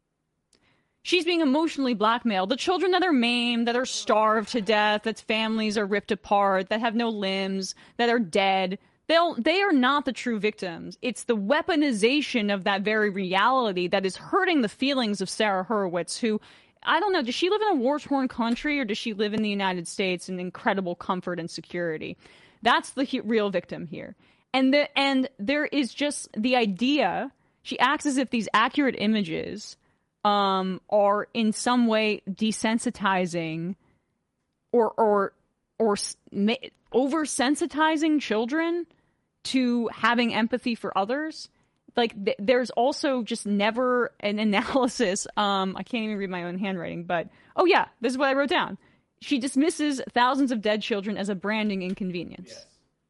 A: She's being emotionally blackmailed. The children that are maimed, that are starved to death, that families are ripped apart, that have no limbs, that are dead, they are not the true victims. It's the weaponization of that very reality that is hurting the feelings of Sarah Hurwitz, who, I don't know, does she live in a war-torn country, or does she live in the United States in incredible comfort and security? That's the real victim here. And there is just the idea, she acts as if these accurate images are in some way desensitizing or oversensitizing children to having empathy for others. Like there's also just never an analysis. I can't even read my own handwriting, but oh yeah, this is what I wrote down. She dismisses thousands of dead children as a branding inconvenience. Yes.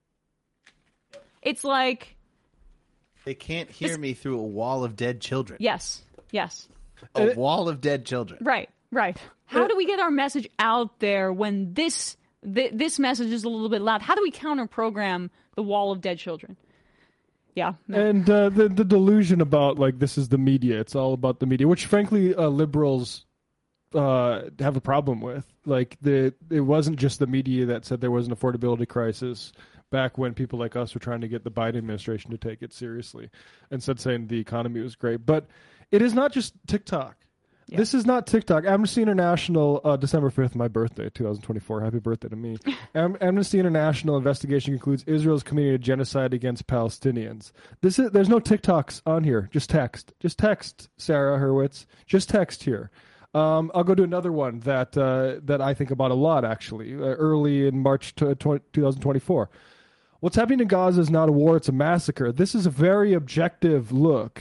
A: It's like
B: they can't hear me through a wall of dead children.
A: Yes.
B: A wall of dead children.
A: Right. How do we get our message out there when this message is a little bit loud? How do we counter-program the wall of dead children? Yeah. No.
H: And the delusion about, like, this is the media. It's all about the media, which, frankly, liberals have a problem with. Like, it wasn't just the media that said there was an affordability crisis back when people like us were trying to get the Biden administration to take it seriously, instead saying the economy was great. But it is not just TikTok. Yeah. This is not TikTok. Amnesty International, December 5th, my birthday, 2024. Happy birthday to me. Amnesty International investigation concludes Israel's committing a genocide against Palestinians. There's no TikToks on here. Just text. Just text, Sarah Hurwitz. Just text here. I'll go to another one that I think about a lot, actually, early in March 2024. What's happening in Gaza is not a war, it's a massacre. This is a very objective look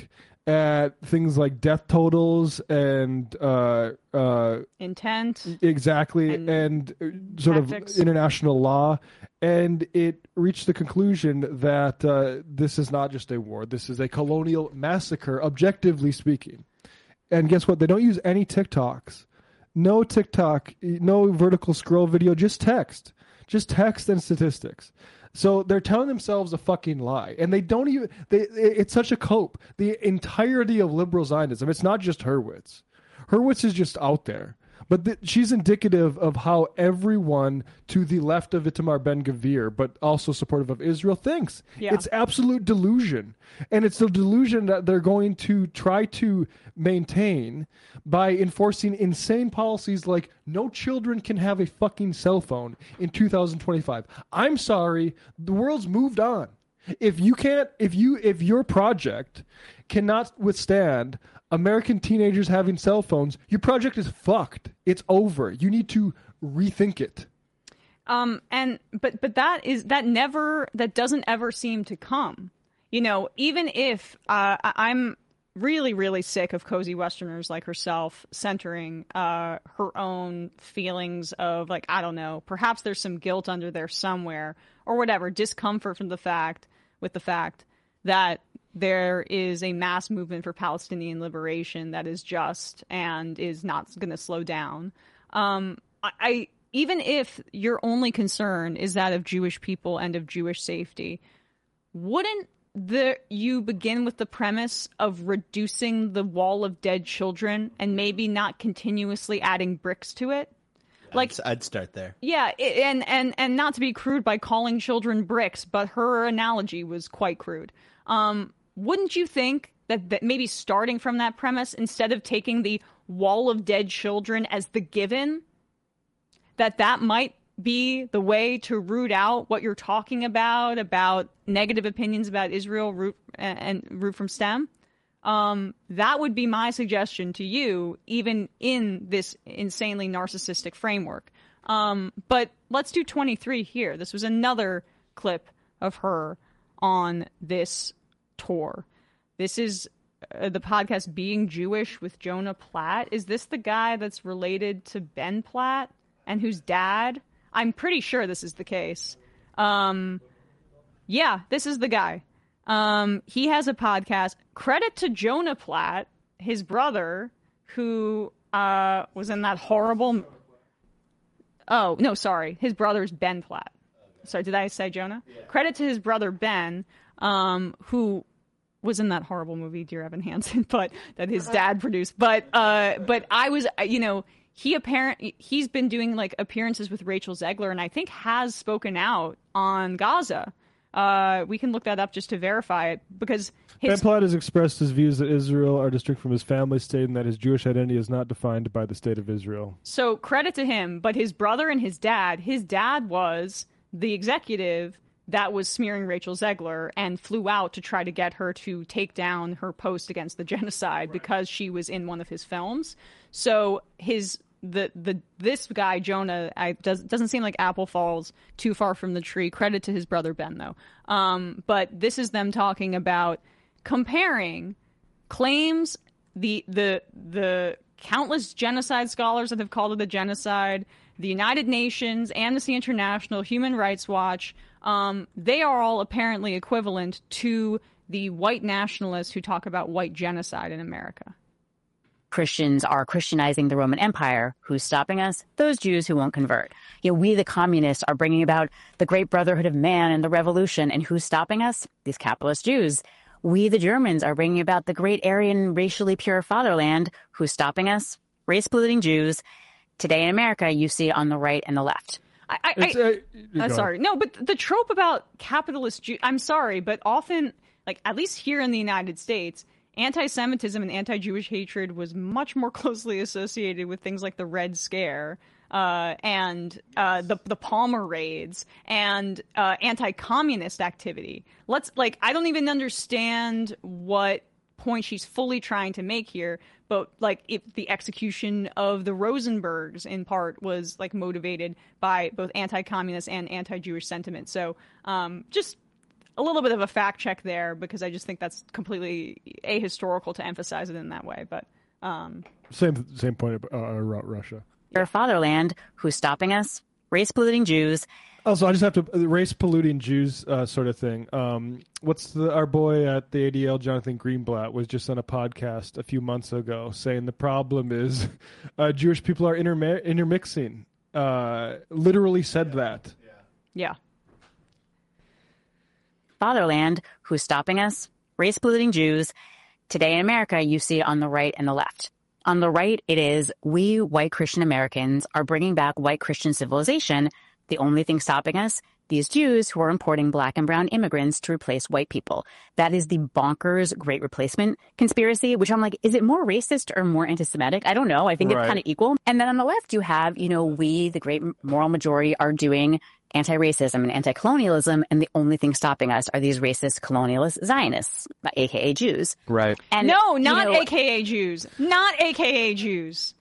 H: at things like death totals and
A: intent,
H: exactly, and sort
A: tactics.
H: of international law, and it reached the conclusion that this is not just a war; this is a colonial massacre, objectively speaking. And guess what? They don't use any TikToks, no TikTok, no vertical scroll video, just text and statistics. So they're telling themselves a fucking lie, and they don't even. It's such a cope. The entirety of liberal Zionism. It's not just Hurwitz. Hurwitz is just out there, but she's indicative of how everyone to the left of Itamar Ben-Gvir, but also supportive of Israel, thinks.
A: Yeah.
H: It's absolute delusion, and it's the delusion that they're going to try to maintain by enforcing insane policies like no children can have a fucking cell phone in 2025. I'm sorry, the world's moved on. If your project cannot withstand American teenagers having cell phones, your project is fucked. It's over. You need to rethink it.
A: But that doesn't ever seem to come. Even if I'm really, really sick of cozy Westerners like herself centering her own feelings of, like, I don't know, perhaps there's some guilt under there somewhere or whatever, discomfort from the fact that there is a mass movement for Palestinian liberation that is just and is not going to slow down. Even if your only concern is that of Jewish people and of Jewish safety, wouldn't you begin with the premise of reducing the wall of dead children and maybe not continuously adding bricks to it? Like,
B: I'd start there.
A: Yeah, and not to be crude by calling children bricks, but her analogy was quite crude. Wouldn't you think that maybe starting from that premise, instead of taking the wall of dead children as the given, that might be the way to root out what you're talking about negative opinions about Israel root from stem? That would be my suggestion to you, even in this insanely narcissistic framework. But let's do 23 here. This was another clip of her on this tour. This is the podcast Being Jewish with Jonah Platt. Is this the guy that's related to Ben Platt and whose dad? I'm pretty sure this is the case. Yeah, this is the guy. He has a podcast. Credit to Jonah Platt, his brother, who was in that horrible... Oh, no, sorry. His brother's Ben Platt. Sorry, did I say Jonah? Yeah. Credit to his brother Ben, who was in that horrible movie, Dear Evan Hansen, but that his dad produced. But I was, he's been doing like appearances with Rachel Zegler, and I think has spoken out on Gaza. We can look that up just to verify it, because
H: Ben Platt has expressed his views that Israel are distinct from his family state and that his Jewish identity is not defined by the state of Israel.
A: So credit to him, but his brother and his dad was the executive that was smearing Rachel Zegler and flew out to try to get her to take down her post against the genocide because she was in one of his films. So this guy Jonah doesn't seem like apple falls too far from the tree. Credit to his brother Ben, though. But this is them talking about comparing claims, the countless genocide scholars that have called it a genocide, the United Nations, Amnesty International, Human Rights Watch. They are all apparently equivalent to the white nationalists who talk about white genocide in America.
S: Christians are Christianizing the Roman Empire. Who's stopping us? Those Jews who won't convert. We, the communists, are bringing about the great brotherhood of man and the revolution. And who's stopping us? These capitalist Jews. We, the Germans, are bringing about the great Aryan, racially pure fatherland. Who's stopping us? Race-polluting Jews. Today in America, you see on the right and the left.
A: Sorry. No, but the trope about capitalist Jews, I'm sorry, but often, like at least here in the United States, anti-Semitism and anti-Jewish hatred was much more closely associated with things like the Red Scare and the Palmer raids and anti-communist activity. I don't even understand what point she's fully trying to make here, but like if the execution of the Rosenbergs in part was like motivated by both anti-communist and anti-Jewish sentiment. So a little bit of a fact check there because I just think that's completely ahistorical to emphasize it in that way. But
H: same point about Russia.
S: Our fatherland, who's stopping us? Race-polluting Jews.
H: Also, I just have to race-polluting Jews sort of thing. Our boy at the ADL, Jonathan Greenblatt, was just on a podcast a few months ago saying the problem is Jewish people are intermixing. Literally said that.
A: Yeah.
S: Fatherland, who's stopping us? Race-polluting Jews. Today in America, you see it on the right and the left. On the right, it is we white Christian Americans are bringing back white Christian civilization. The only thing stopping us, these Jews who are importing black and brown immigrants to replace white people. That is the bonkers Great Replacement conspiracy, which I'm like, is it more racist or more anti-Semitic? I don't know. I think it's kind of equal. And then on the left, you have, we, the great moral majority, are doing anti-racism and anti-colonialism, and the only thing stopping us are these racist colonialist Zionists, aka Jews.
N: Right.
A: And no, not aka Jews. Not aka Jews.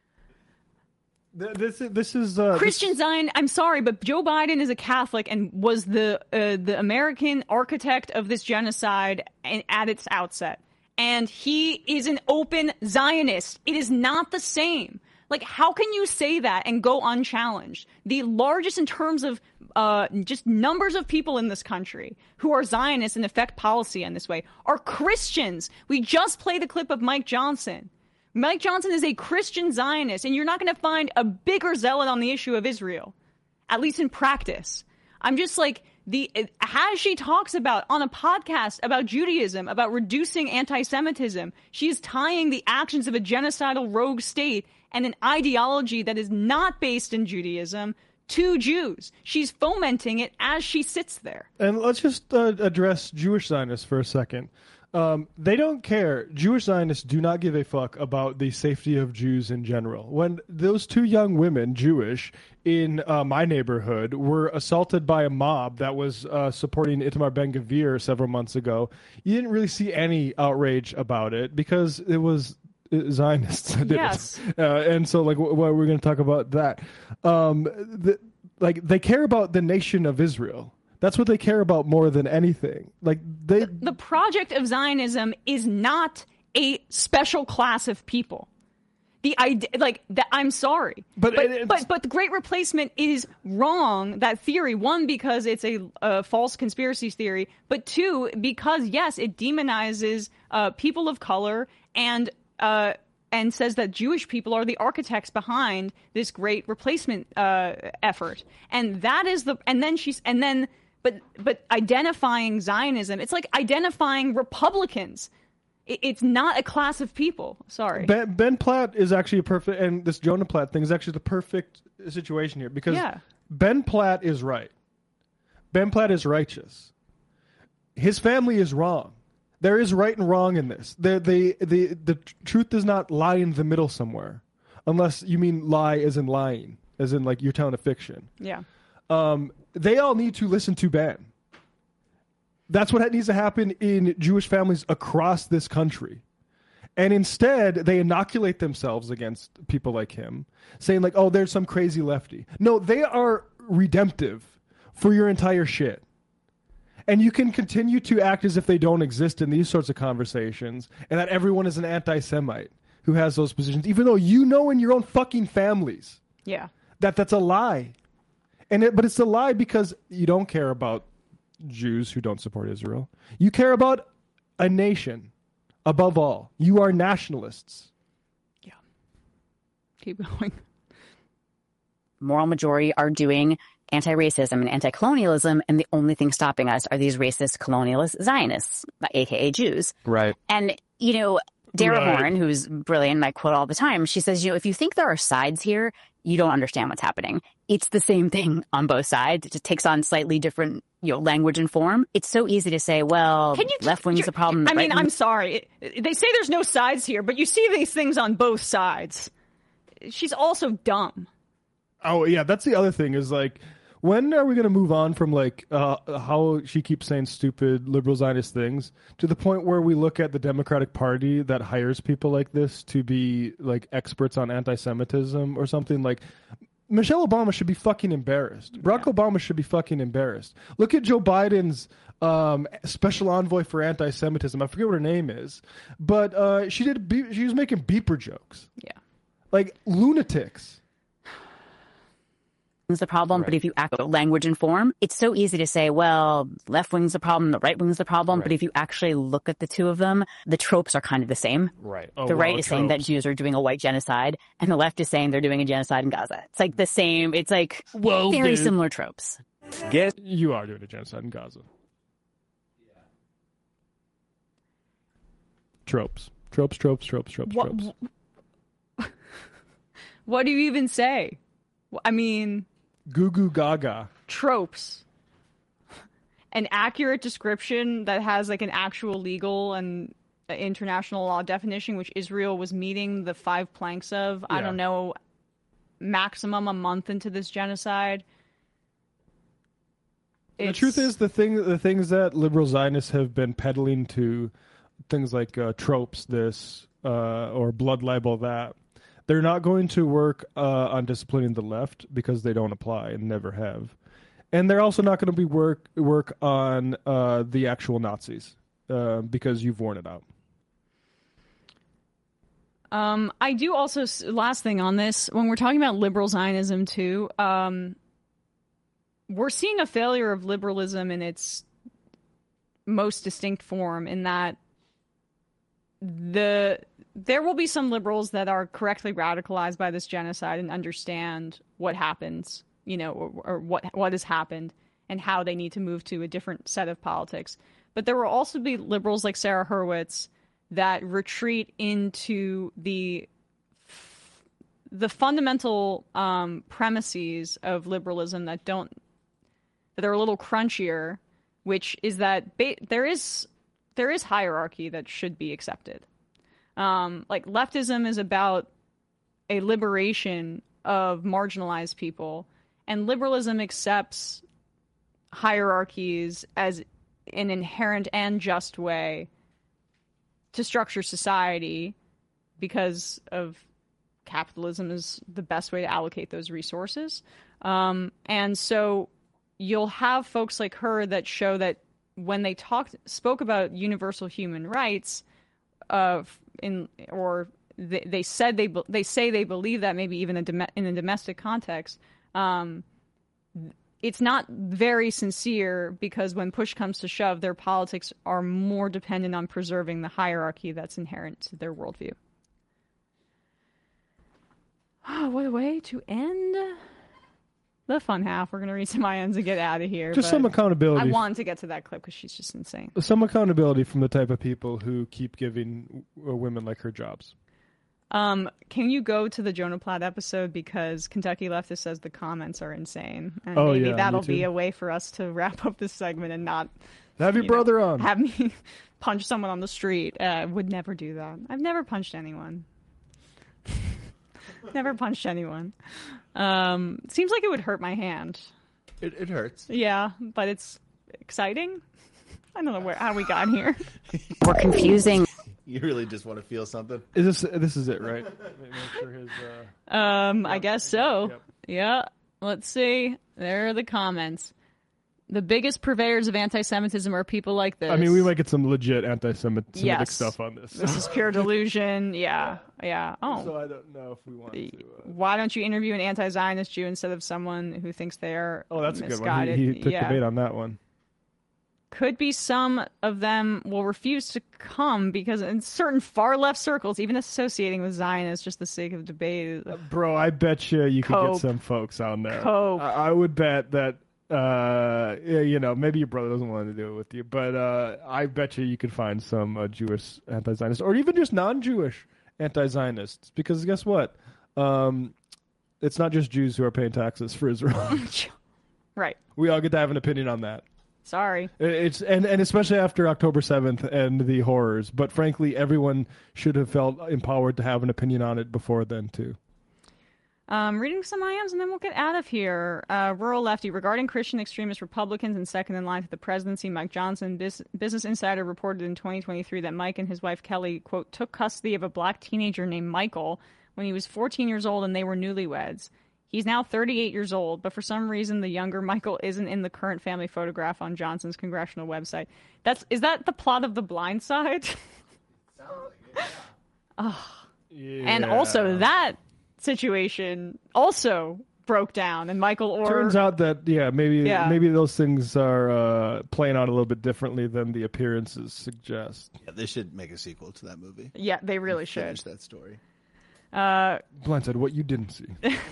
H: This is
A: Christian Zion. I'm sorry, but Joe Biden is a Catholic and was the American architect of this genocide at its outset, and he is an open Zionist. It is not the same. Like, how can you say that and go unchallenged? The largest in terms of just numbers of people in this country who are Zionists and affect policy in this way are Christians. We just played a clip of Mike Johnson. Mike Johnson is a Christian Zionist, and you're not going to find a bigger zealot on the issue of Israel, at least in practice. I'm just like, as she talks about on a podcast about Judaism, about reducing anti-Semitism, she is tying the actions of a genocidal rogue state and an ideology that is not based in Judaism to Jews. She's fomenting it as she sits there.
H: And let's just address Jewish Zionists for a second. They don't care. Jewish Zionists do not give a fuck about the safety of Jews in general. When those two young women, Jewish, in my neighborhood were assaulted by a mob that was supporting Itamar Ben-Gvir several months ago, you didn't really see any outrage about it because it was Zionists that did it. And so, like, we're going to talk about that. They care about the nation of Israel. That's what they care about more than anything. Like
A: the project of Zionism is not a special class of people. The idea, like that, I'm sorry, but the Great Replacement is wrong. That theory, one, because it's a false conspiracy theory, but two, because yes, it demonizes people of color and says that Jewish people are the architects behind this Great Replacement effort, and that is But identifying Zionism, it's like identifying Republicans. It's not a class of people. Sorry.
H: Ben Platt is actually and this Jonah Platt thing is actually the perfect situation here because Ben Platt is right. Ben Platt is righteous. His family is wrong. There is right and wrong in this. The truth does not lie in the middle somewhere, unless you mean lie as in lying, as in like you're telling a fiction.
A: Yeah.
H: They all need to listen to Ben. That's what needs to happen in Jewish families across this country. And instead, they inoculate themselves against people like him, saying like, oh, there's some crazy lefty. No, they are redemptive for your entire shit. And you can continue to act as if they don't exist in these sorts of conversations and that everyone is an anti-Semite who has those positions, even though you know in your own fucking families that's a lie. But it's a lie because you don't care about Jews who don't support Israel. You care about a nation above all. You are nationalists.
A: Yeah. Keep going.
S: Moral majority are doing anti-racism and anti-colonialism, and the only thing stopping us are these racist colonialist Zionists, aka Jews.
N: Right.
S: And, Dara Horn, who's brilliant, and I quote all the time, she says, if you think there are sides here, you don't understand what's happening. It's the same thing on both sides. It just takes on slightly different, language and form. It's so easy to say, well, left wing's the problem.
A: I'm sorry. They say there's no sides here, but you see these things on both sides. She's also dumb.
H: Oh, yeah. That's the other thing is like, when are we going to move on from like how she keeps saying stupid liberal Zionist things to the point where we look at the Democratic Party that hires people like this to be like experts on anti-Semitism or something? Like Michelle Obama should be fucking embarrassed. Barack Obama should be fucking embarrassed. Look at Joe Biden's special envoy for anti-Semitism. I forget what her name is, but she was making beeper jokes.
S: Yeah,
H: like lunatics.
S: Is the problem, but if you act language and form, it's so easy to say, well, left wing's the problem, the right wing's the problem. But if you actually look at the two of them, the tropes are kind of the same.
H: Right.
S: The right is saying that Jews are doing a white genocide, and the left is saying they're doing a genocide in Gaza. It's like the same. It's like very similar tropes.
H: Guess you are doing a genocide in Gaza. Tropes.
A: What do you even say? I mean,
H: goo goo gaga.
A: Tropes. An accurate description that has like an actual legal and international law definition, which Israel was meeting the 5 planks of, I don't know, maximum a month into this genocide.
H: The truth is, the things that liberal Zionists have been peddling to things like tropes or blood libel that, they're not going to work on disciplining the left because they don't apply and never have. And they're also not going to be work on the actual Nazis because you've worn it out.
A: I do also, last thing on this, when we're talking about liberal Zionism too, we're seeing a failure of liberalism in its most distinct form, in that there will be some liberals that are correctly radicalized by this genocide and understand what happens, or what has happened and how they need to move to a different set of politics. But there will also be liberals like Sarah Hurwitz that retreat into the fundamental premises of liberalism that are a little crunchier, which is that there is hierarchy that should be accepted. Like leftism is about a liberation of marginalized people, and liberalism accepts hierarchies as an inherent and just way to structure society, because of capitalism is the best way to allocate those resources. And so you'll have folks like her that show that when they spoke about universal human rights, they say they believe that, maybe even in a domestic context, it's not very sincere, because when push comes to shove, their politics are more dependent on preserving the hierarchy that's inherent to their worldview. Oh, what a way to end the fun half. We're going to read some INs and get out of here.
H: Just some accountability.
A: I wanted to get to that clip because she's just insane.
H: Some accountability from the type of people who keep giving women like her jobs.
A: Can you go to the Jonah Platt episode, because Kentucky Leftist says the comments are insane, and maybe that'll be a way for us to wrap up this segment and not
H: have your brother on.
A: Have me punch someone on the street. Would never do that. I've never punched anyone. Never punched anyone. Seems like it would hurt my hand.
B: It hurts.
A: Yeah, but it's exciting. I don't know how we got here.
S: We're confusing.
B: You really just want to feel something?
H: This is it, right? Make sure his,
A: I guess so. Yep. Yeah. Let's see. There are the comments. The biggest purveyors of anti-Semitism are people like this.
H: I mean, we might get some legit anti-Semitic stuff on this.
A: This is pure delusion. Yeah. Oh.
H: So I don't know if we want to.
A: Why don't you interview an anti-Zionist Jew instead of someone who thinks they are
H: that's
A: misguided?
H: a good one. He took the bait on that one.
A: Could be some of them will refuse to come because in certain far-left circles, even associating with Zionists just the sake of debate.
H: Bro, I bet you could get some folks on there. I would bet that, maybe your brother doesn't want to do it with you, but I bet you could find some Jewish anti-Zionists, or even just non-Jewish anti-Zionists, because guess what? It's not just Jews who are paying taxes for Israel.
A: Right.
H: We all get to have an opinion on that.
A: Sorry.
H: It's and especially after October 7th and the horrors. But frankly, everyone should have felt empowered to have an opinion on it before then, too.
A: Reading some IMs and then we'll get out of here. Rural Lefty, regarding Christian extremist Republicans and second in line to the presidency, Mike Johnson, Business Insider reported in 2023 that Mike and his wife Kelly, quote, took custody of a black teenager named Michael when he was 14 years old and they were newlyweds. He's now 38 years old, but for some reason the younger Michael isn't in the current family photograph on Johnson's congressional website. Is that the plot of The Blind Side?
B: Sounds like it,
A: yeah. And also that situation also broke down, and Michael Oher...
H: Turns out that, maybe those things are playing out a little bit differently than the appearances suggest.
B: Yeah, they should make a sequel to that movie.
A: Yeah, they really should.
B: Finish that story.
H: Blindside, what you didn't see.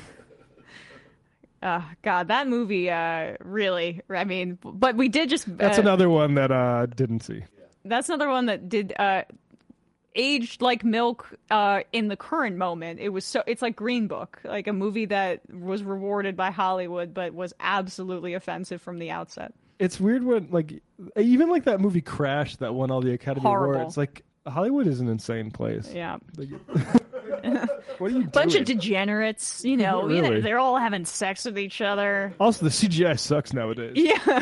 A: God, that movie, really, I mean, but we did just...
H: That's another one that didn't see.
A: That's another one that did aged like milk in the current moment. It's like Green Book, like a movie that was rewarded by Hollywood, but was absolutely offensive from the outset.
H: It's weird when, like, even like that movie Crash that won all the Academy
A: Horrible.
H: Awards, like, Hollywood is an insane place.
A: Yeah.
H: Like, what are you
A: Bunch
H: doing?
A: of degenerates, you know,
H: Really?
A: they're all having sex with each other.
H: Also, the CGI sucks nowadays.
A: Yeah.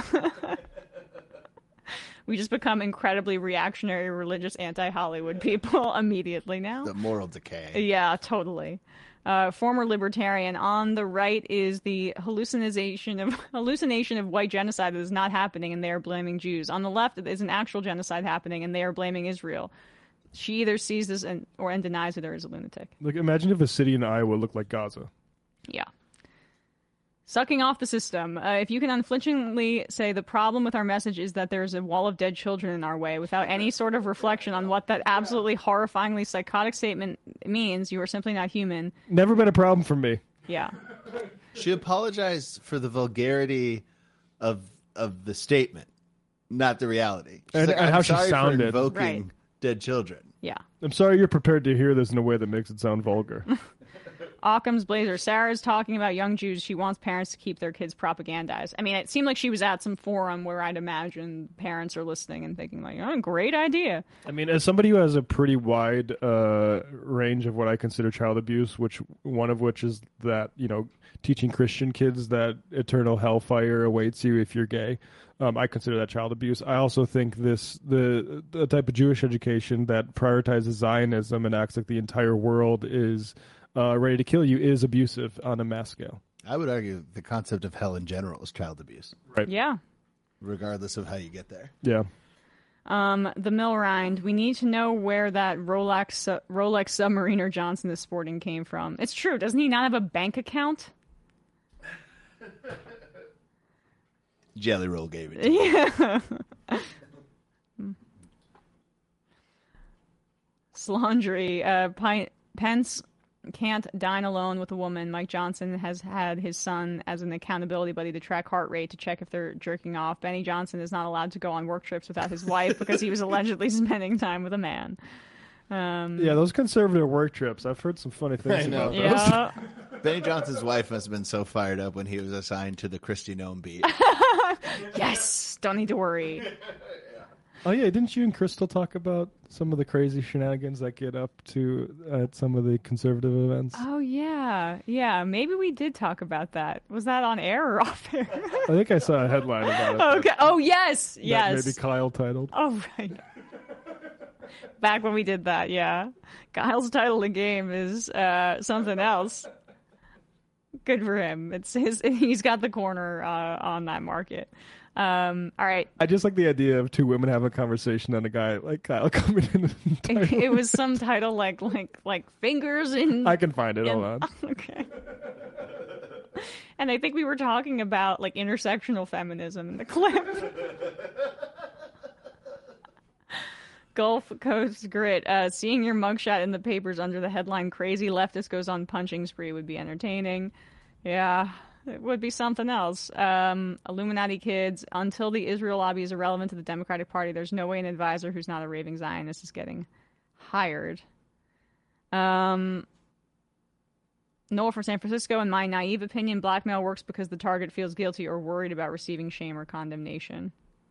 A: We just become incredibly reactionary, religious, anti-Hollywood people immediately now.
B: The moral decay.
A: Yeah, totally. Former libertarian. On the right is the hallucination of white genocide that is not happening, and they are blaming Jews. On the left is an actual genocide happening, and they are blaming Israel. She either sees this and denies it, or is a lunatic.
H: Like, imagine if a city in Iowa looked like Gaza.
A: Yeah. Sucking off the system. If you can unflinchingly say the problem with our message is that there's a wall of dead children in our way without any sort of reflection on what that absolutely horrifyingly psychotic statement means, you are simply not human.
H: Never been a problem for me.
A: Yeah.
B: She apologized for the vulgarity of the statement, not the reality. She's
H: And
B: like,
H: how
B: I'm
H: she
B: sorry
H: sounded.
B: for invoking
A: Right.
B: dead children.
A: Yeah.
H: I'm sorry you're prepared to hear this in a way that makes it sound vulgar.
A: Occam's Blazer. Sarah's talking about young Jews. She wants parents to keep their kids propagandized. I mean, it seemed like she was at some forum where I'd imagine parents are listening and thinking like, oh, great idea.
H: I mean, as somebody who has a pretty wide range of what I consider child abuse, one of which is that, you know, teaching Christian kids that eternal hellfire awaits you if you're gay. I consider that child abuse. I also think the type of Jewish education that prioritizes Zionism and acts like the entire world is ready to kill you is abusive on a mass scale.
B: I would argue the concept of hell in general is child abuse.
H: Right.
A: Yeah.
B: Regardless of how you get there.
H: Yeah.
A: The mill rind. We need to know where that Rolex Submariner Johnson is sporting came from. It's true. Doesn't he not have a bank account?
B: Jelly Roll gave it to me.
A: Yeah. Slandry. Pence can't dine alone with a woman. Mike Johnson has had his son as an accountability buddy to track heart rate to check if they're jerking off. Benny Johnson is not allowed to go on work trips without his wife because he was allegedly spending time with a man.
H: Yeah, those conservative work trips. I've heard some funny things about those.
A: Yeah.
B: Benny Johnson's wife must have been so fired up when he was assigned to the Kristi Noem beat.
A: Yes, don't need to worry.
H: Oh yeah, didn't you and Crystal talk about some of the crazy shenanigans that get up to at some of the conservative events?
A: Oh yeah. Maybe we did talk about that. Was that on air or off air?
H: I think I saw a headline about it.
A: Okay. Oh yes.
H: That maybe Kyle titled.
A: Oh right. Back when we did that, yeah. Kyle's title of game is something else. Good for him. He's got the corner on that market. All right.
H: I just like the idea of two women having a conversation and a guy like Kyle coming in.
A: It was some title like fingers in.
H: I can find it. Hold on.
A: Okay. And I think we were talking about like intersectional feminism in the clip. Gulf Coast Grit. Seeing your mugshot in the papers under the headline "Crazy Leftist Goes on Punching Spree" would be entertaining. Yeah. It would be something else. Illuminati kids. Until the Israel lobby is irrelevant to the Democratic Party, there's no way an advisor who's not a raving Zionist is getting hired. Noah from San Francisco. In my naive opinion, blackmail works because the target feels guilty or worried about receiving shame or condemnation.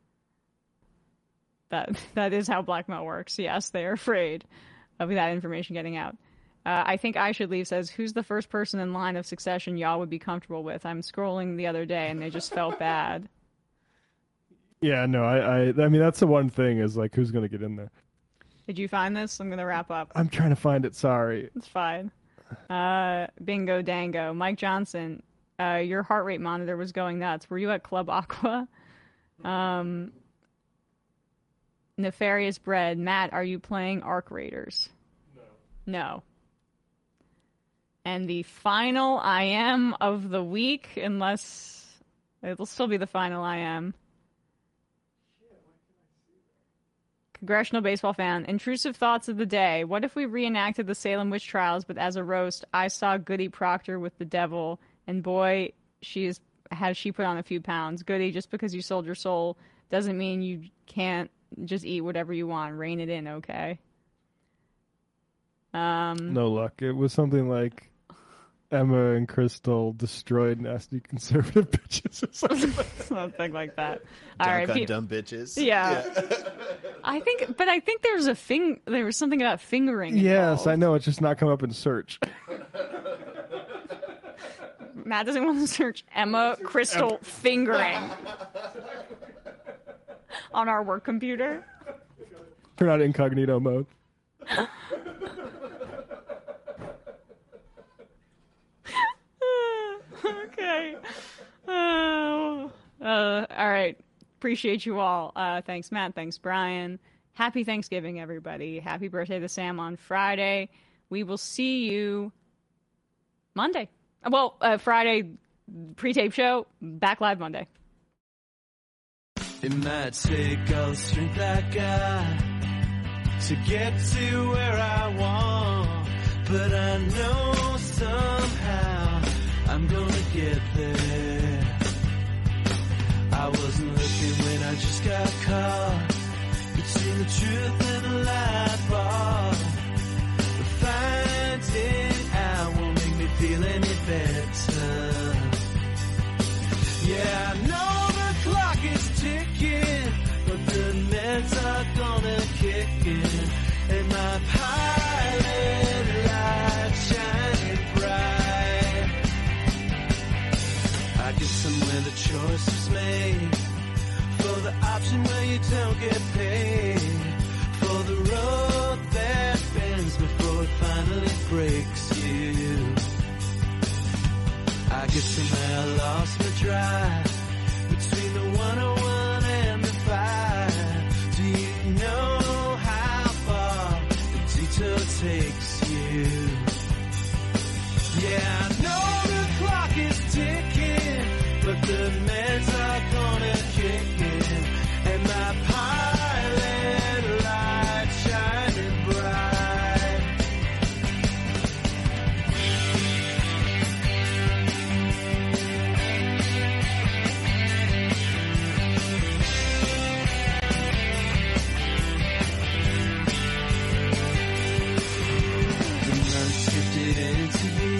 A: That is how blackmail works. Yes, they're afraid of that information getting out. I think I Should Leave says, who's the first person in line of succession y'all would be comfortable with? I'm scrolling the other day and they just felt bad.
H: Yeah, no, I mean, that's the one thing is like, who's going to get in there?
A: Did you find this? I'm going to wrap up.
H: I'm trying to find it. Sorry.
A: It's fine. Bingo Dango. Mike Johnson, your heart rate monitor was going nuts. Were you at Club Aqua? Nefarious Bread. Matt, are you playing Arc Raiders? No. And the final IM of the week, unless it'll still be the final IM. Congressional baseball fan. Intrusive thoughts of the day. What if we reenacted the Salem witch trials, but as a roast, I saw Goody Proctor with the devil, and boy, she put on a few pounds. Goody, just because you sold your soul doesn't mean you can't just eat whatever you want. Rein it in, okay?
H: No luck. It was something like Emma and Crystal destroyed nasty conservative bitches or
A: something like that.
B: All right, dumb bitches.
A: Yeah. I think there was something about fingering.
H: Yes, I know. It's just not come up in search.
A: Matt doesn't want to search Emma Crystal fingering on our work computer.
H: Turn on incognito mode.
A: Okay. All right. Appreciate you all. Thanks, Matt. Thanks, Brian. Happy Thanksgiving, everybody. Happy birthday to Sam on Friday. We will see you Monday. Well, Friday pre-tape show, back live Monday.
G: It might take all the strength I got to get to where I want, but I know somehow I'm gonna get there. I wasn't looking when I just got caught between the truth and the lie bar. But finding out won't make me feel any better. Yeah, I know the clock is ticking, but the meds are gonna kick in, and my pilot light shining bright. I guess somewhere the choice is made for the option where you don't get paid, for the road that bends before it finally breaks you. I guess somehow I lost my drive between the 101 and the 5. Do you know how far the detour takes you? Yeah, I know the clock is ticking, but the